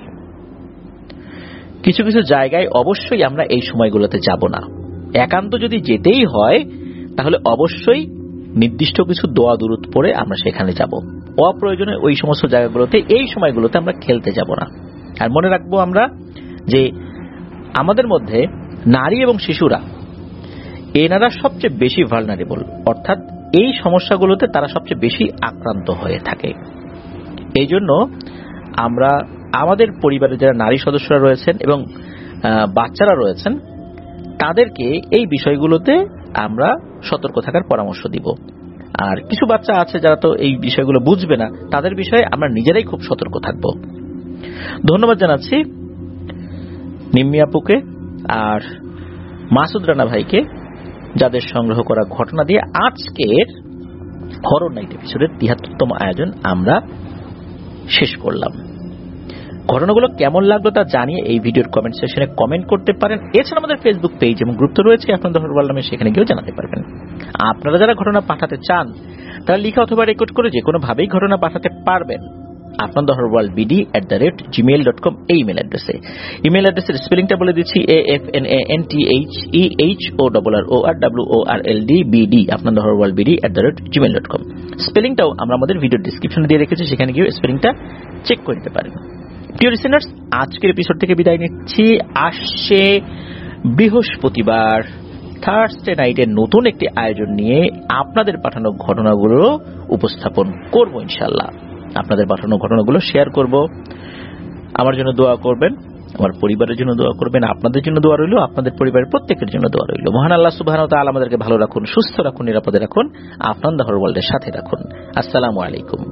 Speaker 2: কিছু কিছু জায়গায় অবশ্যই আমরা এই সময়গুলোতে যাব না। একান্ত যদি যেতেই হয় তাহলে অবশ্যই নির্দিষ্ট কিছু দোয়া দুরূদ পড়ে আমরা সেখানে যাব। অপ্রয়োজনে ওই সমস্ত জায়গাগুলোতে এই সময়গুলোতে আমরা খেলতে যাব না। আর মনে রাখবো আমরা যে আমাদের মধ্যে নারী এবং শিশুরা, এনারা সবচেয়ে বেশি ভালনারেবল, অর্থাৎ এই সমস্যাগুলোতে তারা সবচেয়ে বেশি আক্রান্ত হয়ে থাকে। এই জন্য আমরা আমাদের পরিবারে যারা নারী সদস্যরা রয়েছেন এবং বাচ্চারা রয়েছেন তাদেরকে এই বিষয়গুলোতে আমরা সতর্ক থাকার পরামর্শ দিব। আর কিছু বাচ্চা আছে যারা তো এই বিষয়গুলো বুঝবে না, তাদের বিষয়ে আমরা নিজেরাই খুব সতর্ক থাকব। ধন্যবাদ জানাচ্ছি নিম্মি আপুকে আর মাসুদ রানা ভাইকে, যাদের সংগ্রহ করা ঘটনা দিয়ে আজকের হরর নাইট এপিসোডের তিয়াত্তরতম আয়োজন আমরা শেষ করলাম। ঘটনাগুলো কেমন লাগলো তা জানিয়ে এই ভিডিওর কমেন্ট সেকশনে কমেন্ট করতে পারেন। এছাড়া আমাদের ফেসবুক পেজ এবং গ্রুপ তো রয়েছে আপনাদের হরর ওয়ার্ল্ড নামে, সেখানে গিয়েও জানাতে পারবেন। আপনারা যারা ঘটনা পাঠাতে চান তারা লিখা অথবা রেকর্ড করে যে কোনো ভাবেই ঘটনা পাঠাতে পারবেন আপনাদের horror world BD at the rate Gmail dot com এই ইমেল অ্যাড্রেসে। ইমেল অ্যাড্রেসের স্পেলিংটা বলে দিচ্ছি, A F N A N T H E H O double R O R W O R L D BD আপনাদের horror world BD at the rate Gmail dot com. স্পেলিংটাও আমরা আমাদের video ডিসক্রিপশনে দিয়ে রেখেছি, সেখানে গিয়ে স্পেলিংটা চেক করে নিতে পারেন। প্রিয় লিসেনার্স, আজকের এপিসোড থেকে বিদায় নিচ্ছি। আসছে বৃহস্পতিবার থার্সডে নাইটের নতুন একটি আয়োজন নিয়ে আপনাদের পাঠানো ঘটনাগুলো উপস্থাপন করব ইনশাআল্লাহ। আপনাদের পাঠানো ঘটনাগুলো শেয়ার করব। আমার জন্য দোয়া করবেন, আমার পরিবারের জন্য দোয়া করবেন, আপনাদের জন্য দোয়া রইল, আপনাদের পরিবারের প্রত্যেকের জন্য দোয়া রইল। মহান আল্লাহ সুবহানাহু ওয়া তাআলা আমাদেরকে ভালো রাখুন, সুস্থ রাখুন, নিরাপদে রাখুন, আপনাদের হরর ওয়ার্ল্ডের সাথে রাখুন। আসসালামু আলাইকুম।